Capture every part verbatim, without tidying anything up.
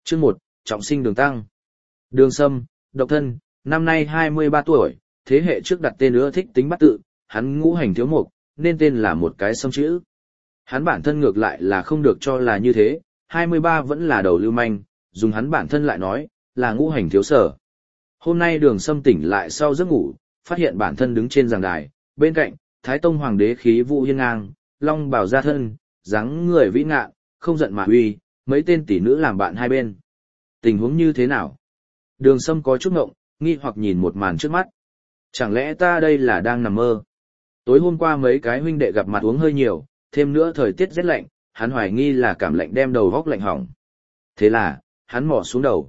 Chương một, trọng sinh Đường Tăng. Đường Sâm, độc thân, năm nay hai mươi ba tuổi, thế hệ trước đặt tên ưa thích tính bắt tự, hắn ngũ hành thiếu mục, nên tên là một cái Sâm chữ. Hắn bản thân ngược lại là không được cho là như thế, hai mươi ba vẫn là đầu lưu manh, dùng hắn bản thân lại nói, là ngũ hành thiếu sở. Hôm nay Đường Sâm tỉnh lại sau giấc ngủ, phát hiện bản thân đứng trên giảng đài, bên cạnh, Thái Tông Hoàng đế khí vũ hiên ngang, long bào ra thân, dáng người vĩ ngạn, không giận mà uy, mấy tên tỷ nữ làm bạn hai bên. Tình huống như thế nào? Đường Sâm có chút ngộng, nghi hoặc nhìn một màn trước mắt. Chẳng lẽ ta đây là đang nằm mơ? Tối hôm qua mấy cái huynh đệ gặp mặt uống hơi nhiều, thêm nữa thời tiết rét lạnh, hắn hoài nghi là cảm lạnh đem đầu góc lạnh hỏng. Thế là, hắn mò xuống đầu.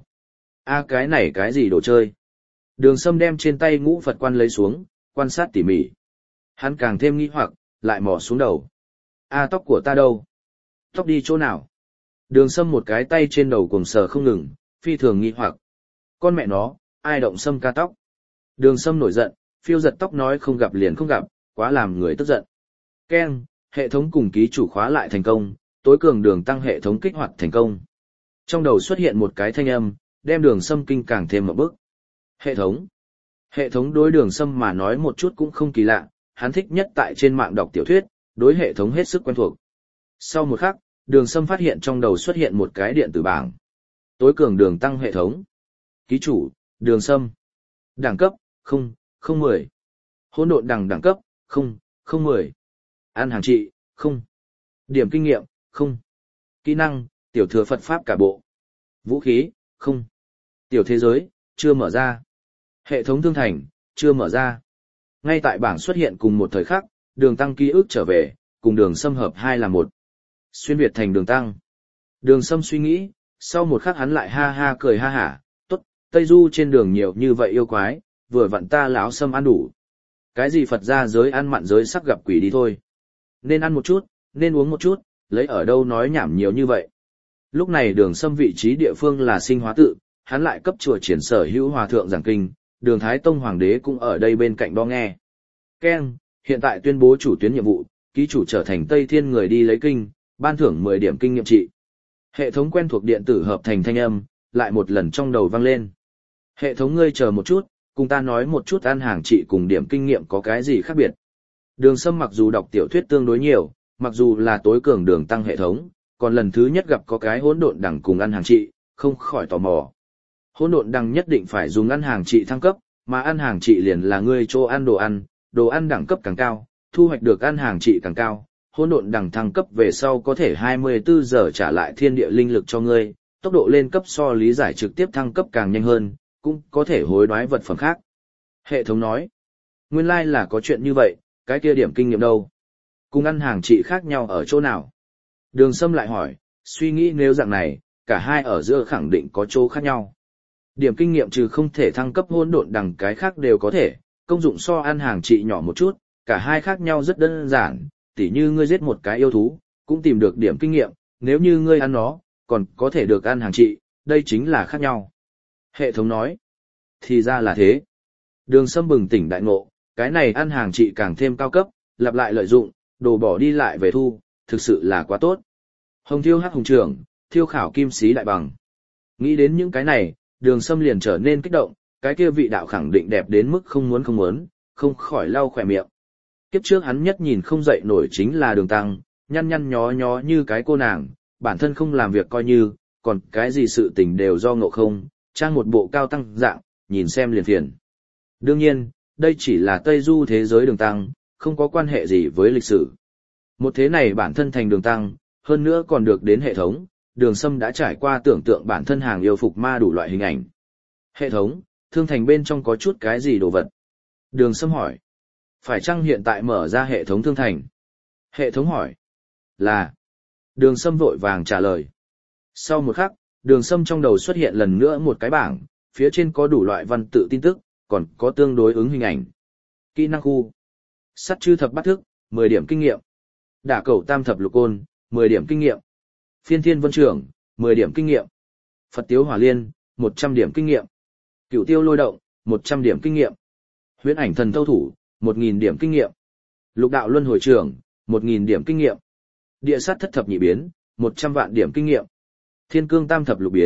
A cái này cái gì đồ chơi? Đường Sâm đem trên tay ngũ Phật quan lấy xuống, quan sát tỉ mỉ. Hắn càng thêm nghi hoặc, lại mò xuống đầu. A tóc của ta đâu? Tóc đi chỗ nào? Đường Sâm một cái tay trên đầu cuồng sờ không ngừng, phi thường nghi hoặc. Con mẹ nó, ai động Sâm ca tóc? Đường Sâm nổi giận, phiêu giật tóc nói không gặp liền không gặp, quá làm người tức giận. Keng, hệ thống cùng ký chủ khóa lại thành công, tối cường Đường Tăng hệ thống kích hoạt thành công. Trong đầu xuất hiện một cái thanh âm, đem Đường Sâm kinh càng thêm một bước. Hệ thống. Hệ thống đối Đường Sâm mà nói một chút cũng không kỳ lạ, hắn thích nhất tại trên mạng đọc tiểu thuyết, đối hệ thống hết sức quen thuộc. Sau một khắc, Đường Sâm phát hiện trong đầu xuất hiện một cái điện tử bảng. Tối cường Đường Tăng hệ thống. Ký chủ, Đường Sâm. Đẳng cấp, không, không mười. Hỗn độn đẳng đẳng cấp, không, không mười. Ăn hàng trị, không. Điểm kinh nghiệm, không. Kỹ năng, tiểu thừa Phật Pháp cả bộ. Vũ khí, không. Tiểu thế giới, chưa mở ra. Hệ thống thương thành, chưa mở ra. Ngay tại bảng xuất hiện cùng một thời khắc, Đường Tăng ký ức trở về, cùng Đường Sâm hợp hai là một. Xuyên Việt thành Đường Tăng. Đường Sâm suy nghĩ, sau một khắc hắn lại ha ha cười ha hả, tốt, Tây Du trên đường nhiều như vậy yêu quái, vừa vặn ta láo Sâm ăn đủ. Cái gì Phật gia giới ăn mặn giới sắc gặp quỷ đi thôi. Nên ăn một chút, nên uống một chút, lấy ở đâu nói nhảm nhiều như vậy. Lúc này Đường Sâm vị trí địa phương là Sinh Hóa tự, hắn lại cấp chùa triển sở hữu hòa thượng giảng kinh, Đường Thái Tông Hoàng đế cũng ở đây bên cạnh đo nghe. Keng, hiện tại tuyên bố chủ tuyến nhiệm vụ, ký chủ trở thành Tây Thiên người đi lấy kinh, ban thưởng mười điểm kinh nghiệm trị. Hệ thống quen thuộc điện tử hợp thành thanh âm, lại một lần trong đầu vang lên. Hệ thống ngươi chờ một chút, cùng ta nói một chút ăn hàng trị cùng điểm kinh nghiệm có cái gì khác biệt. Đường Sâm mặc dù đọc tiểu thuyết tương đối nhiều, mặc dù là tối cường Đường Tăng hệ thống, còn lần thứ nhất gặp có cái hỗn độn đẳng cùng ăn hàng trị, không khỏi tò mò. Hỗn độn đẳng nhất định phải dùng ăn hàng trị thăng cấp, mà ăn hàng trị liền là ngươi chỗ ăn đồ ăn, đồ ăn đẳng cấp càng cao, thu hoạch được ăn hàng trị càng cao. Hỗn độn đẳng thăng cấp về sau có thể hai mươi tư giờ trả lại thiên địa linh lực cho ngươi, tốc độ lên cấp so lý giải trực tiếp thăng cấp càng nhanh hơn, cũng có thể hối đoái vật phẩm khác. Hệ thống nói, nguyên lai là có chuyện như vậy, cái kia điểm kinh nghiệm đâu? Cùng ăn hàng trị khác nhau ở chỗ nào? Đường Sâm lại hỏi, suy nghĩ nếu dạng này, cả hai ở giữa khẳng định có chỗ khác nhau. Điểm kinh nghiệm trừ không thể thăng cấp hỗn độn đẳng cái khác đều có thể, công dụng so ăn hàng trị nhỏ một chút, cả hai khác nhau rất đơn giản, tỉ như ngươi giết một cái yêu thú, cũng tìm được điểm kinh nghiệm, nếu như ngươi ăn nó, còn có thể được ăn hàng trị, đây chính là khác nhau. Hệ thống nói, thì ra là thế. Đường Sâm bừng tỉnh đại ngộ, cái này ăn hàng trị càng thêm cao cấp, lặp lại lợi dụng, đồ bỏ đi lại về thu, thực sự là quá tốt. Hồng thiêu hắc hùng trưởng, thiêu khảo kim sĩ đại bằng. Nghĩ đến những cái này, Đường Sâm liền trở nên kích động, cái kia vị đạo khẳng định đẹp đến mức không muốn không muốn, không khỏi lau khỏe miệng. Kiếp trước hắn nhất nhìn không dậy nổi chính là Đường Tăng, nhăn nhăn nhó nhó như cái cô nàng, bản thân không làm việc coi như, còn cái gì sự tình đều do ngộ không, trang một bộ cao tăng dạng, nhìn xem liền phiền. Đương nhiên, đây chỉ là Tây Du thế giới Đường Tăng, không có quan hệ gì với lịch sử. Một thế này bản thân thành Đường Tăng, hơn nữa còn được đến hệ thống, Đường Sâm đã trải qua tưởng tượng bản thân hàng yêu phục ma đủ loại hình ảnh. Hệ thống, thương thành bên trong có chút cái gì đồ vật? Đường Sâm hỏi. Phải chăng hiện tại mở ra hệ thống thương thành? Hệ thống hỏi. Là. Đường Sâm vội vàng trả lời. Sau một khắc, Đường Sâm trong đầu xuất hiện lần nữa một cái bảng, phía trên có đủ loại văn tự tin tức, còn có tương đối ứng hình ảnh. Kỹ năng khu. Sắt chư thập bát thức, mười điểm kinh nghiệm. Đả cẩu tam thập lục côn, mười điểm kinh nghiệm. Phiên thiên vân trưởng, mười điểm kinh nghiệm. Phật tiếu hỏa liên, một trăm điểm kinh nghiệm. Cửu tiêu lôi động, một trăm điểm kinh nghiệm. Huyễn ảnh thần thâu thủ, một nghìn điểm kinh nghiệm. Lục đạo luân hồi trưởng, một nghìn điểm kinh nghiệm. Địa sát thất thập nhị biến, một trăm vạn điểm kinh nghiệm. Thiên cương tam thập lục biến,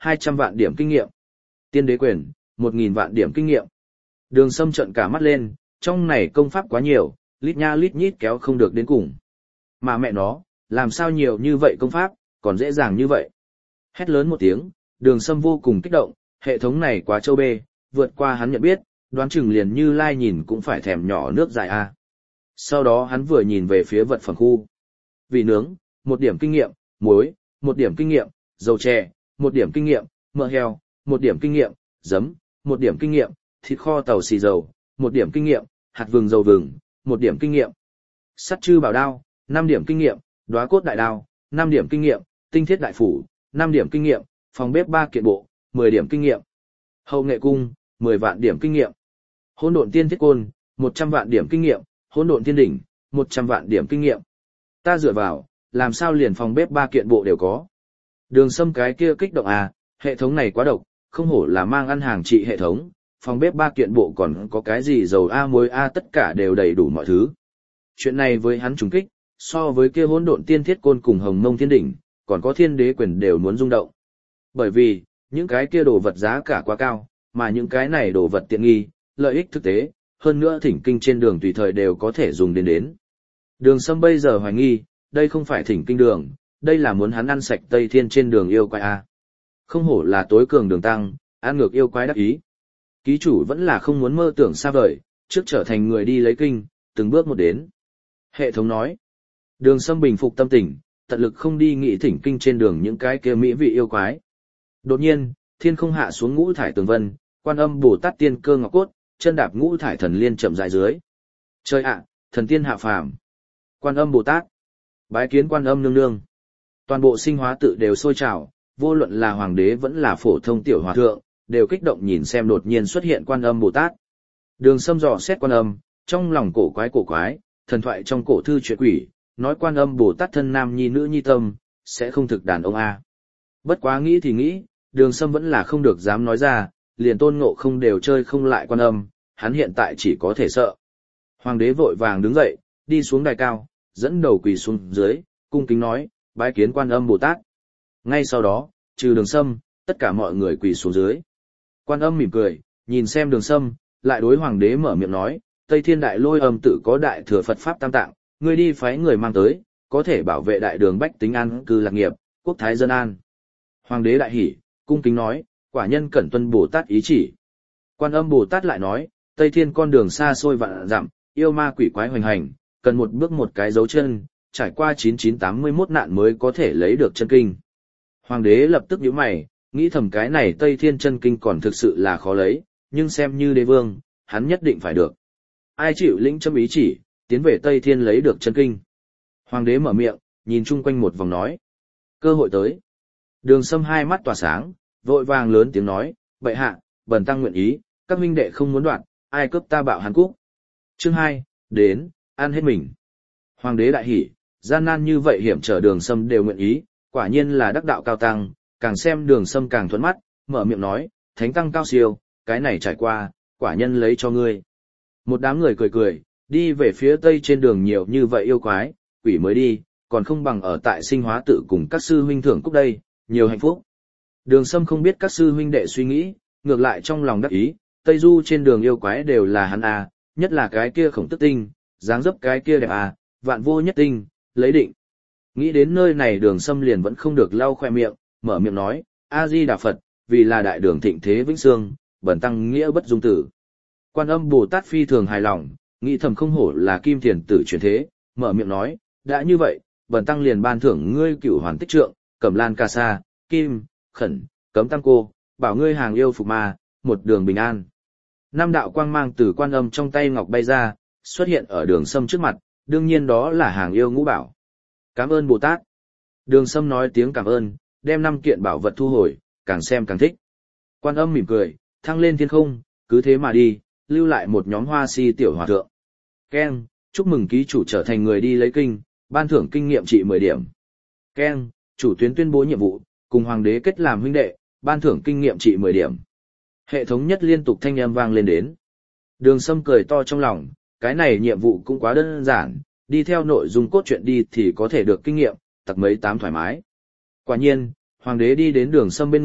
hai trăm vạn điểm kinh nghiệm. Tiên đế quyền, một nghìn vạn điểm kinh nghiệm. Đường Sâm trợn cả mắt lên, trong này công pháp quá nhiều, lít nha lít nhít kéo không được đến cùng. Mà mẹ nó, làm sao nhiều như vậy công pháp, còn dễ dàng như vậy. Hét lớn một tiếng, Đường Sâm vô cùng kích động, hệ thống này quá châu bê, vượt qua hắn nhận biết, đoán chừng liền Như Lai nhìn cũng phải thèm nhỏ nước dài a. Sau đó hắn vừa nhìn về phía vật phẩm khu. Vị nướng, một điểm kinh nghiệm, muối, một điểm kinh nghiệm, dầu chè, một điểm kinh nghiệm, mỡ heo, một điểm kinh nghiệm, giấm, một điểm kinh nghiệm, thịt kho tàu xì dầu, một điểm kinh nghiệm, hạt vừng dầu vừng, một điểm kinh nghiệm. Sắt chư bảo đao, năm điểm kinh nghiệm, đóa cốt đại đao, năm điểm kinh nghiệm, tinh thiết đại phủ, năm điểm kinh nghiệm, phòng bếp ba kiện bộ, mười điểm kinh nghiệm. Hậu nghệ cung, mười vạn điểm kinh nghiệm. Hỗn độn tiên thiết côn, một trăm vạn điểm kinh nghiệm, hỗn độn tiên đỉnh, một trăm vạn điểm kinh nghiệm. Ta dựa vào, làm sao liền phòng bếp ba kiện bộ đều có. Đường Sâm cái kia kích động à, hệ thống này quá độc, không hổ là mang ăn hàng trị hệ thống, phòng bếp ba kiện bộ còn có cái gì dầu A muối A tất cả đều đầy đủ mọi thứ. Chuyện này với hắn trùng kích, so với kia hỗn độn tiên thiết côn cùng hồng mông thiên đỉnh, còn có thiên đế quyền đều muốn rung động. Bởi vì, những cái kia đồ vật giá cả quá cao, mà những cái này đồ vật tiện nghi, lợi ích thực tế, hơn nữa thỉnh kinh trên đường tùy thời đều có thể dùng đến đến. Đường Sâm bây giờ hoài nghi, đây không phải thỉnh kinh đường, đây là muốn hắn ăn sạch Tây Thiên trên đường yêu quái A. Không hổ là tối cường đường tăng, ăn ngược yêu quái đắc ý. Ký chủ vẫn là không muốn mơ tưởng xa vời, trước trở thành người đi lấy kinh, từng bước một đến. Hệ thống nói. Đường Sâm bình phục tâm tình, tận lực không đi nghĩ thỉnh kinh trên đường những cái kia mỹ vị yêu quái. Đột nhiên, thiên không hạ xuống ngũ thải tường vân, Quan Âm Bồ Tát tiên cơ ngọc cốt, chân đạp ngũ thải thần liên chậm rãi dưới. Trời ạ, thần tiên hạ phàm. Quan Âm Bồ Tát. Bái kiến Quan Âm nương nương. Toàn bộ sinh hóa tự đều sôi trào, vô luận là hoàng đế vẫn là phổ thông tiểu hòa thượng, đều kích động nhìn xem đột nhiên xuất hiện Quan Âm Bồ Tát. Đường Sâm dò xét Quan Âm, trong lòng cổ quái cổ quái, thần thoại trong cổ thư truyện quỷ, nói Quan Âm Bồ Tát thân nam nhi nữ nhi tâm, sẽ không thực đàn ông a. Bất quá nghĩ thì nghĩ, Đường Sâm vẫn là không được dám nói ra, liền Tôn Ngộ Không đều chơi không lại Quan Âm, hắn hiện tại chỉ có thể sợ. Hoàng đế vội vàng đứng dậy, đi xuống đài cao, dẫn đầu quỳ xuống dưới, cung kính nói, bái kiến Quan Âm Bồ Tát. Ngay sau đó, trừ Đường Sâm, tất cả mọi người quỳ xuống dưới. Quan Âm mỉm cười, nhìn xem Đường Sâm, lại đối hoàng đế mở miệng nói, Tây Thiên Đại Lôi Âm tự có đại thừa Phật pháp tam tạng, ngươi đi phái người mang tới, có thể bảo vệ đại đường bách tính an cư lạc nghiệp, quốc thái dân an. Hoàng đế đại hỉ, cung kính nói, quả nhân cẩn tuân Bồ Tát ý chỉ. Quan Âm Bồ Tát lại nói, Tây Thiên con đường xa xôi vạn dặm, yêu ma quỷ quái hoành hành, cần một bước một cái dấu chân, trải qua chín chín tám mươi mốt nạn mới có thể lấy được chân kinh. Hoàng đế lập tức nhíu mày, nghĩ thầm cái này Tây Thiên chân kinh còn thực sự là khó lấy, nhưng xem như đế vương, hắn nhất định phải được. Ai chịu lĩnh châm ý chỉ, tiến về Tây Thiên lấy được chân kinh. Hoàng đế mở miệng, nhìn chung quanh một vòng nói. Cơ hội tới. Đường Sâm hai mắt tỏa sáng, vội vàng lớn tiếng nói, bệ hạ, bần tăng nguyện ý, các huynh đệ không muốn đoạt, ai cướp ta bạo hắn cúc. Chương hai, đến, ăn hết mình. Hoàng đế đại hỉ, gian nan như vậy hiểm trở Đường Sâm đều nguyện ý, quả nhiên là đắc đạo cao tăng, càng xem Đường Sâm càng thuận mắt, mở miệng nói, thánh tăng cao siêu, cái này trải qua, quả nhân lấy cho ngươi. Một đám người cười cười, đi về phía tây trên đường nhiều như vậy yêu quái, quỷ mới đi, còn không bằng ở tại sinh hóa tự cùng các sư huynh thưởng cúc đây, nhiều hạnh phúc. Đường Sâm không biết các sư huynh đệ suy nghĩ, ngược lại trong lòng đắc ý, Tây Du trên đường yêu quái đều là hắn à, nhất là cái kia Khổng Tức Tinh, dáng dấp cái kia đẹp à, vạn vô nhất tinh, lấy định. Nghĩ đến nơi này Đường Sâm liền vẫn không được lau khoe miệng, mở miệng nói, A-di-đà Phật, vì là đại đường thịnh thế vĩnh sương, bần tăng nghĩa bất dung tử. Quan Âm Bồ Tát phi thường hài lòng, nghĩ thầm không hổ là kim thiền tử chuyển thế, mở miệng nói, đã như vậy, bần tăng liền ban thưởng ngươi cửu hoàn tích trượng, cẩm lan ca sa, kim, khẩn, cấm tăng cô, bảo ngươi hàng yêu phục ma, một đường bình an. Năm đạo quang mang từ Quan Âm trong tay ngọc bay ra, xuất hiện ở Đường Sâm trước mặt, đương nhiên đó là hàng yêu ngũ bảo. Cảm ơn Bồ Tát. Đường Sâm nói tiếng cảm ơn, đem năm kiện bảo vật thu hồi, càng xem càng thích. Quan Âm mỉm cười, thăng lên thiên không, cứ thế mà đi, lưu lại một nhóm hoa si tiểu hòa thượng. Ken, chúc mừng ký chủ trở thành người đi lấy kinh, ban thưởng kinh nghiệm trị mười điểm. Ken, chủ tuyến tuyên bố nhiệm vụ, cùng hoàng đế kết làm huynh đệ, ban thưởng kinh nghiệm trị mười điểm. Hệ thống nhất liên tục thanh âm vang lên đến. Đường Sâm cười to trong lòng, cái này nhiệm vụ cũng quá đơn giản, đi theo nội dung cốt truyện đi thì có thể được kinh nghiệm, tặc mấy tám thoải mái. Quả nhiên, hoàng đế đi đến Đường Sâm bên người,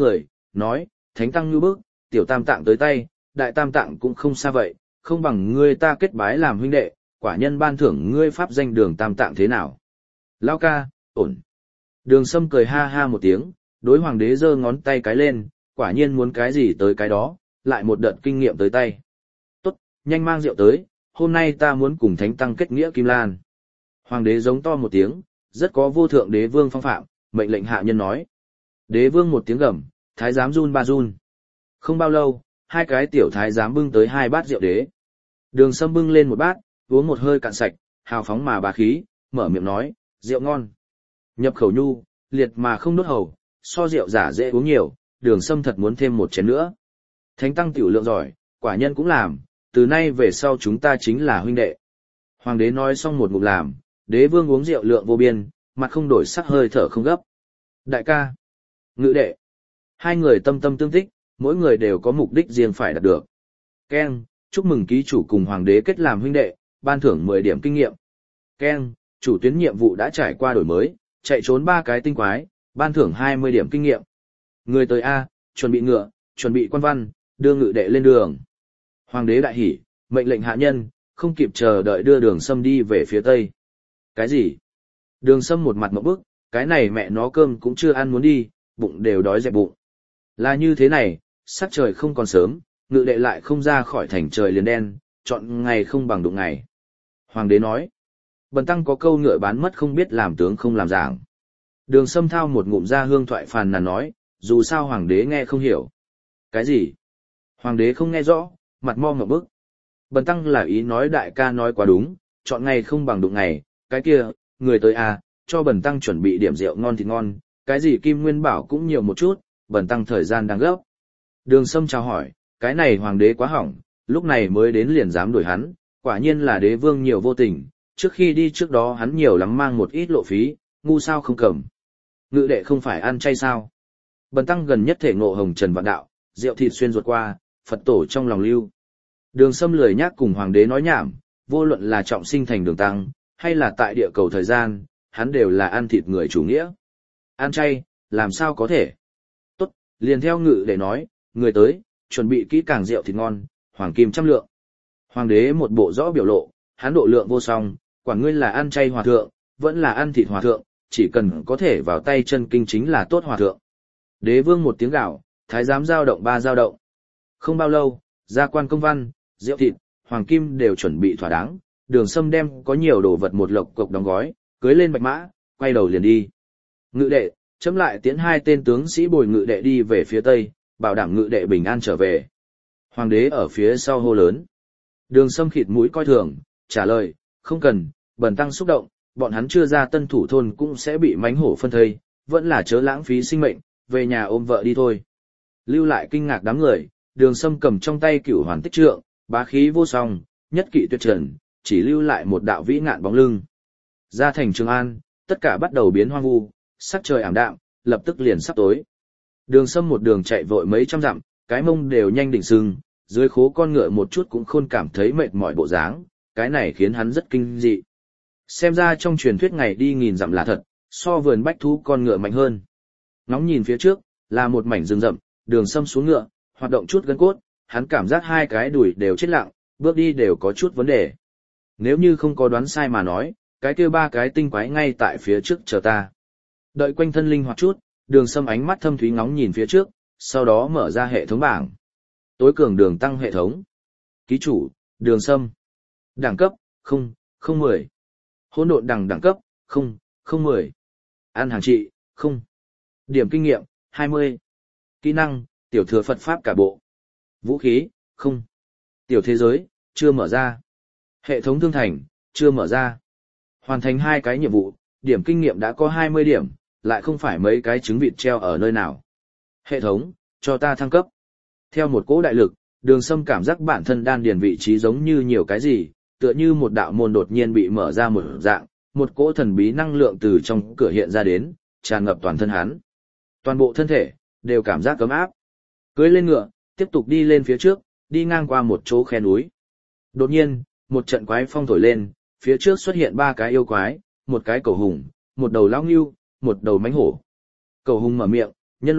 nói, thánh tăng như bước, tiểu tam tạng tới tay, đại tam tạng cũng không xa vậy, không bằng ngươi ta kết bái làm huynh đệ, quả nhân ban thưởng ngươi pháp danh đường tam tạng thế nào. Lao ca, ổn. Đường Sâm cười ha ha một tiếng, đối hoàng đế giơ ngón tay cái lên, quả nhiên muốn cái gì tới cái đó, lại một đợt kinh nghiệm tới tay. Tốt, nhanh mang rượu tới, hôm nay ta muốn cùng thánh tăng kết nghĩa Kim Lan. Hoàng đế giống to một tiếng, rất có vô thượng đế vương phong phạm, mệnh lệnh hạ nhân nói. Đế vương một tiếng gầm, thái giám run ba run. Không bao lâu, hai cái tiểu thái giám bưng tới hai bát rượu đế. Đường Sâm bưng lên một bát, uống một hơi cạn sạch, hào phóng mà bá khí, mở miệng nói, rượu ngon. Nhập khẩu nhu, liệt mà không đốt hầu, so rượu giả dễ uống nhiều, Đường Sâm thật muốn thêm một chén nữa. Thánh tăng tiểu lượng giỏi, quả nhân cũng làm, từ nay về sau chúng ta chính là huynh đệ. Hoàng đế nói xong một ngụm làm, đế vương uống rượu lượng vô biên, mặt không đổi sắc hơi thở không gấp. Đại ca, ngự đệ, hai người tâm tâm tương thích, mỗi người đều có mục đích riêng phải đạt được. Keng, chúc mừng ký chủ cùng hoàng đế kết làm huynh đệ, ban thưởng mười điểm kinh nghiệm. Keng, chủ tuyến nhiệm vụ đã trải qua đổi mới, chạy trốn ba cái tinh quái, ban thưởng hai mươi điểm kinh nghiệm. Người tới A, chuẩn bị ngựa, chuẩn bị quan văn, đưa ngự đệ lên đường. Hoàng đế đại hỉ, mệnh lệnh hạ nhân, không kịp chờ đợi đưa Đường Sâm đi về phía tây. Cái gì? Đường Sâm một mặt ngộp bức, cái này mẹ nó cơm cũng chưa ăn muốn đi, bụng đều đói dẹp bụng. Là như thế này, sắc trời không còn sớm, ngự đệ lại không ra khỏi thành trời liền đen, chọn ngày không bằng đụng ngày. Hoàng đế nói, bần tăng có câu ngựa bán mất không biết làm tướng không làm giảng. Đường Sâm thao một ngụm ra hương thoại phàn nàn nói, dù sao hoàng đế nghe không hiểu. Cái gì? Hoàng đế không nghe rõ, mặt mo ngập bức. Bần tăng là ý nói đại ca nói quá đúng, chọn ngày không bằng đụng ngày, cái kia, người tới à, cho bần tăng chuẩn bị điểm rượu ngon thịt ngon, cái gì kim nguyên bảo cũng nhiều một chút, bần tăng thời gian đang gấp. Đường Sâm chào hỏi, cái này hoàng đế quá hỏng, lúc này mới đến liền dám đuổi hắn, quả nhiên là đế vương nhiều vô tình, trước khi đi trước đó hắn nhiều lắm mang một ít lộ phí, ngu sao không cầm. Ngự đệ không phải ăn chay sao? Bần tăng gần nhất thể ngộ hồng trần vạn đạo, rượu thịt xuyên ruột qua, Phật tổ trong lòng lưu. Đường Sâm lười nhác cùng hoàng đế nói nhảm, vô luận là trọng sinh thành đường tăng, hay là tại địa cầu thời gian, hắn đều là ăn thịt người chủ nghĩa. Ăn chay, làm sao có thể? Tốt, liền theo ngự để nói, người tới, chuẩn bị kỹ càng rượu thịt ngon, hoàng kim trăm lượng. Hoàng đế một bộ rõ biểu lộ, hắn độ lượng vô song, quản ngươi là ăn chay hòa thượng, vẫn là ăn thịt hòa thượng, chỉ cần có thể vào tay chân kinh chính là tốt hòa thượng. Đế vương một tiếng gạo, thái giám giao động ba giao động. Không bao lâu, gia quan công văn, rượu thịt, hoàng kim đều chuẩn bị thỏa đáng, Đường Sâm đem có nhiều đồ vật một lộc cộc đóng gói, cưới lên bạch mã, quay đầu liền đi. Ngự đệ, chấm lại tiến hai tên tướng sĩ bồi ngự đệ đi về phía tây, bảo đảm ngự đệ bình an trở về. Hoàng đế ở phía sau hô lớn. Đường Sâm khịt mũi coi thường, trả lời, không cần, bần tăng xúc động, bọn hắn chưa ra tân thủ thôn cũng sẽ bị mánh hổ phân thây, vẫn là chớ lãng phí sinh mệnh, về nhà ôm vợ đi thôi. Lưu lại kinh ngạc đám người, Đường Sâm cầm trong tay cửu hoàn tích trượng, bá khí vô song, nhất kỵ tuyệt trần, chỉ lưu lại một đạo vĩ ngạn bóng lưng. Ra thành Trường An, tất cả bắt đầu biến hoang vu, sắc trời ảm đạm, lập tức liền sắp tối. Đường Sâm một đường chạy vội mấy trăm dặm, cái mông đều nhanh đỉnh sưng, dưới khố con ngựa một chút cũng không cảm thấy mệt mỏi bộ dáng, cái này khiến hắn rất kinh dị. Xem ra trong truyền thuyết ngày đi nghìn dặm là thật, so vườn bách thú con ngựa mạnh hơn. Ngóng nhìn phía trước, là một mảnh rừng rậm, Đường Sâm xuống ngựa, hoạt động chút gân cốt, hắn cảm giác hai cái đùi đều chết lặng, bước đi đều có chút vấn đề. Nếu như không có đoán sai mà nói, cái kia ba cái tinh quái ngay tại phía trước chờ ta. Đợi quanh thân linh hoạt chút, Đường Sâm ánh mắt thâm thúy ngóng nhìn phía trước, sau đó mở ra hệ thống bảng. Tối cường đường tăng hệ thống. Ký chủ, Đường Sâm. Đẳng cấp, không, không mười. Hỗn độn đẳng đẳng cấp, không, không mười. Ăn hàng trị, không. Điểm kinh nghiệm, hai mươi. Kỹ năng, tiểu thừa Phật Pháp cả bộ. Vũ khí, không. Tiểu thế giới, chưa mở ra. Hệ thống thương thành, chưa mở ra. Hoàn thành hai cái nhiệm vụ, điểm kinh nghiệm đã có hai mươi điểm, lại không phải mấy cái trứng vịt treo ở nơi nào. Hệ thống, cho ta thăng cấp. Theo một cỗ đại lực, Đường Sâm cảm giác bản thân đan điền vị trí giống như nhiều cái gì, tựa như một đạo môn đột nhiên bị mở ra một dạng, một cỗ thần bí năng lượng từ trong cửa hiện ra đến, tràn ngập toàn thân hắn. Toàn bộ thân thể, đều cảm giác cấm áp. Cưỡi lên ngựa, tiếp tục đi lên phía trước, đi ngang qua một chỗ khe núi. Đột nhiên, một trận quái phong thổi lên, phía trước xuất hiện ba cái yêu quái, một cái cầu hùng, một đầu lão ngưu, một đầu mãnh hổ. Cầu hùng mở miệng, nhân loại,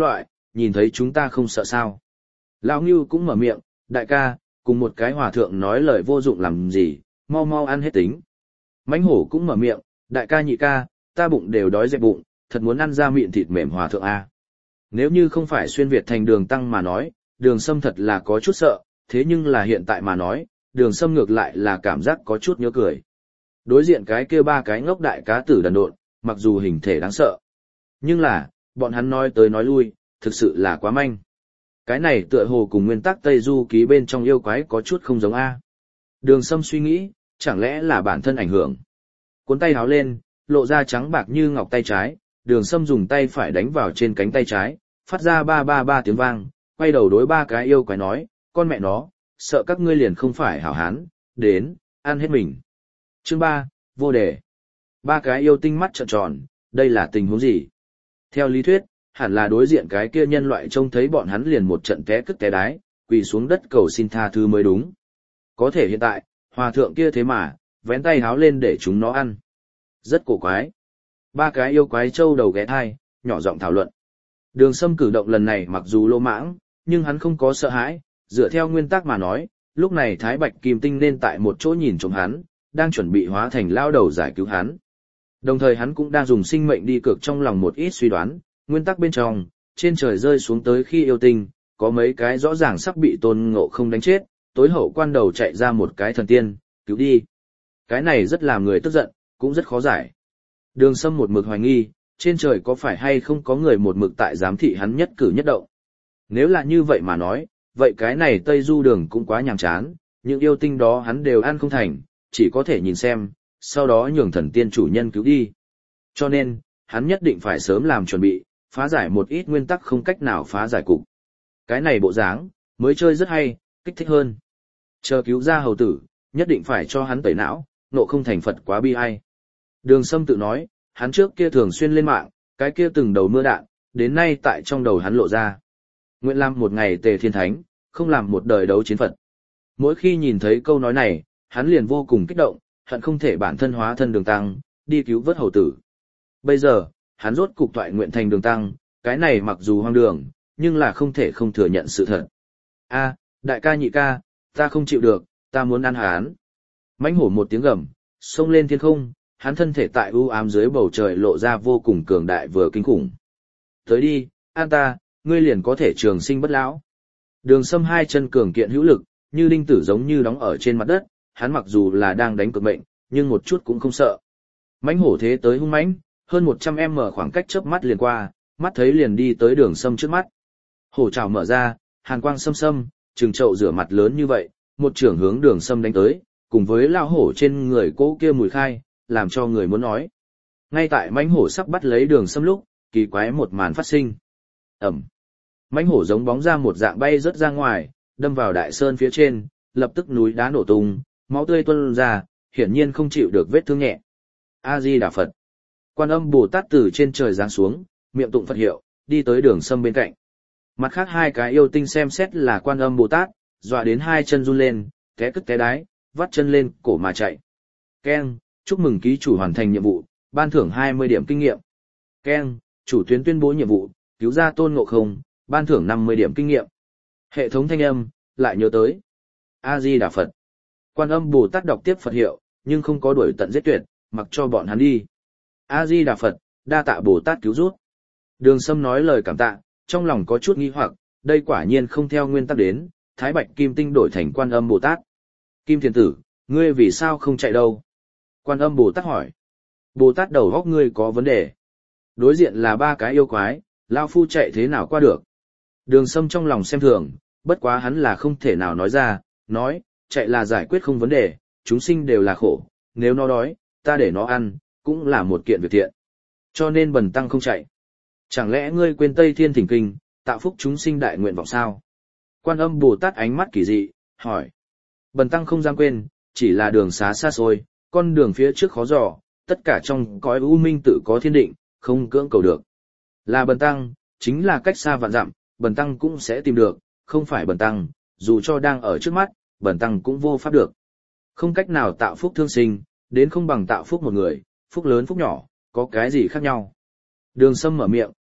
nhìn thấy chúng ta không sợ sao. Lão Ngưu cũng mở miệng, đại ca, cùng một cái hòa thượng nói lời vô dụng làm gì, mau mau ăn hết tính. Mãnh hổ cũng mở miệng, đại ca nhị ca, ta bụng đều đói dẹp bụng, thật muốn ăn ra miệng thịt mềm hòa thượng a. Nếu như không phải xuyên Việt thành Đường Tăng mà nói, Đường Sâm thật là có chút sợ, thế nhưng là hiện tại mà nói, Đường Sâm ngược lại là cảm giác có chút nhớ cười. Đối diện cái kia ba cái ngốc đại cá tử đần độn, mặc dù hình thể đáng sợ, nhưng là, bọn hắn nói tới nói lui, thực sự là quá manh. Cái này tựa hồ cùng nguyên tắc Tây Du ký bên trong yêu quái có chút không giống a. Đường Sâm suy nghĩ, chẳng lẽ là bản thân ảnh hưởng. Cuốn tay háo lên, lộ ra trắng bạc như ngọc tay trái, Đường Sâm dùng tay phải đánh vào trên cánh tay trái, phát ra ba ba ba tiếng vang, quay đầu đối ba cái yêu quái nói, con mẹ nó, sợ các ngươi liền không phải hảo hán, đến, ăn hết mình. Chương ba, vô đề. Ba cái yêu tinh mắt trợn tròn, đây là tình huống gì? Theo lý thuyết, hẳn là đối diện cái kia nhân loại trông thấy bọn hắn liền một trận té cất té đái, quỳ xuống đất cầu xin tha thứ mới đúng. Có thể hiện tại, hòa thượng kia thế mà, vén tay háo lên để chúng nó ăn. Rất cổ quái. Ba cái yêu quái trâu đầu ghé thai, nhỏ giọng thảo luận. Đường Sâm cử động lần này mặc dù lô mãng, nhưng hắn không có sợ hãi, dựa theo nguyên tắc mà nói, lúc này Thái Bạch Kim Tinh nên tại một chỗ nhìn trộm hắn, đang chuẩn bị hóa thành lao đầu giải cứu hắn. Đồng thời hắn cũng đang dùng sinh mệnh đi cược trong lòng một ít suy đoán, nguyên tắc bên trong, trên trời rơi xuống tới khi yêu tinh, có mấy cái rõ ràng sắp bị Tôn Ngộ Không đánh chết, tối hậu quan đầu chạy ra một cái thần tiên, cứu đi. Cái này rất làm người tức giận, cũng rất khó giải. Đường Sâm một mực hoài nghi, trên trời có phải hay không có người một mực tại giám thị hắn nhất cử nhất động. Nếu là như vậy mà nói, vậy cái này Tây Du đường cũng quá nhàm chán, những yêu tinh đó hắn đều ăn không thành, chỉ có thể nhìn xem, sau đó nhường thần tiên chủ nhân cứu đi. Cho nên, hắn nhất định phải sớm làm chuẩn bị, phá giải một ít nguyên tắc không cách nào phá giải cục. Cái này bộ dáng, mới chơi rất hay, kích thích hơn. Chờ cứu ra hầu tử, nhất định phải cho hắn tẩy não, nộ không thành Phật quá bi ai. Đường Sâm tự nói, hắn trước kia thường xuyên lên mạng, cái kia từng đầu mưa đạn, đến nay tại trong đầu hắn lộ ra. Nguyện làm một ngày tề thiên thánh, không làm một đời đấu chiến Phật. Mỗi khi nhìn thấy câu nói này, hắn liền vô cùng kích động, hận không thể bản thân hóa thân Đường Tăng, đi cứu vớt hầu tử. Bây giờ, hắn rốt cục toại nguyện thành Đường Tăng, cái này mặc dù hoang đường, nhưng là không thể không thừa nhận sự thật. A, đại ca nhị ca, ta không chịu được, ta muốn ăn hắn. Mãnh hổ một tiếng gầm, xông lên thiên không, hắn thân thể tại u ám dưới bầu trời lộ ra vô cùng cường đại vừa kinh khủng. Tới đi, an ta, ngươi liền có thể trường sinh bất lão. Đường Sâm hai chân cường kiện hữu lực, như đinh tử giống như đóng ở trên mặt đất, hắn mặc dù là đang đánh cược mệnh, nhưng một chút cũng không sợ. Mãnh hổ thế tới hung mãnh, hơn một trăm mét khoảng cách chớp mắt liền qua, mắt thấy liền đi tới Đường Sâm trước mắt. Hổ trảo mở ra, hàn quang xâm xâm, trừng trậu rửa mặt lớn như vậy, một trưởng hướng Đường Sâm đánh tới, cùng với lao hổ trên người cỗ kia mùi khai, làm cho người muốn nói. Ngay tại mãnh hổ sắp bắt lấy Đường Sâm lúc, kỳ quái một màn phát sinh. Ẩm. Mãnh hổ giống bóng ra một dạng bay rớt ra ngoài, đâm vào đại sơn phía trên, lập tức núi đá nổ tung, máu tươi tuôn ra, hiển nhiên không chịu được vết thương nhẹ. A Di Đà Phật. Quan Âm Bồ Tát từ trên trời giáng xuống, miệng tụng Phật hiệu, đi tới Đường Sâm bên cạnh. Mặt khác hai cái yêu tinh xem xét là Quan Âm Bồ Tát, dọa đến hai chân run lên, té cất té đái, vắt chân lên cổ mà chạy. Keng, chúc mừng ký chủ hoàn thành nhiệm vụ, ban thưởng hai mươi điểm kinh nghiệm. Keng, chủ tuyến tuyên bố nhiệm vụ, cứu ra Tôn Ngộ Không, ban thưởng năm mươi điểm kinh nghiệm. Hệ thống thanh âm, lại nhớ tới. A Di Đà Phật. Quan Âm Bồ Tát đọc tiếp Phật hiệu, nhưng không có đuổi tận giết tuyệt, mặc cho bọn hắn đi. A Di Đà Phật, đa tạ Bồ Tát cứu giúp. Đường Sâm nói lời cảm tạ, trong lòng có chút nghi hoặc, đây quả nhiên không theo nguyên tắc đến, Thái Bạch Kim Tinh đổi thành Quan Âm Bồ Tát. Kim Thiền Tử, ngươi vì sao không chạy đâu? Quan Âm Bồ Tát hỏi. Bồ Tát đầu góc ngươi có vấn đề. Đối diện là ba cái yêu quái, lao phu chạy thế nào qua được? Đường Sâm trong lòng xem thường, bất quá hắn là không thể nào nói ra, nói, chạy là giải quyết không vấn đề, chúng sinh đều là khổ, nếu nó đói, ta để nó ăn, cũng là một kiện việc thiện. Cho nên bần tăng không chạy. Chẳng lẽ ngươi quên Tây Thiên Thỉnh Kinh, tạo phúc chúng sinh đại nguyện vọng sao? Quan Âm Bồ Tát ánh mắt kỳ dị, hỏi. Bần tăng không dám quên, chỉ là đường xá xa xôi, con đường phía trước khó dò, tất cả trong cõi u minh tự có thiên định, không cưỡng cầu được. Là bần tăng, chính là cách xa vạn dặm, bần tăng cũng sẽ tìm được, không phải bần tăng, dù cho đang ở trước mắt, bần tăng cũng vô pháp được. Không cách nào tạo phúc thương sinh, đến không bằng tạo phúc một người, phúc lớn phúc nhỏ, có cái gì khác nhau. Đường Sâm mở miệng,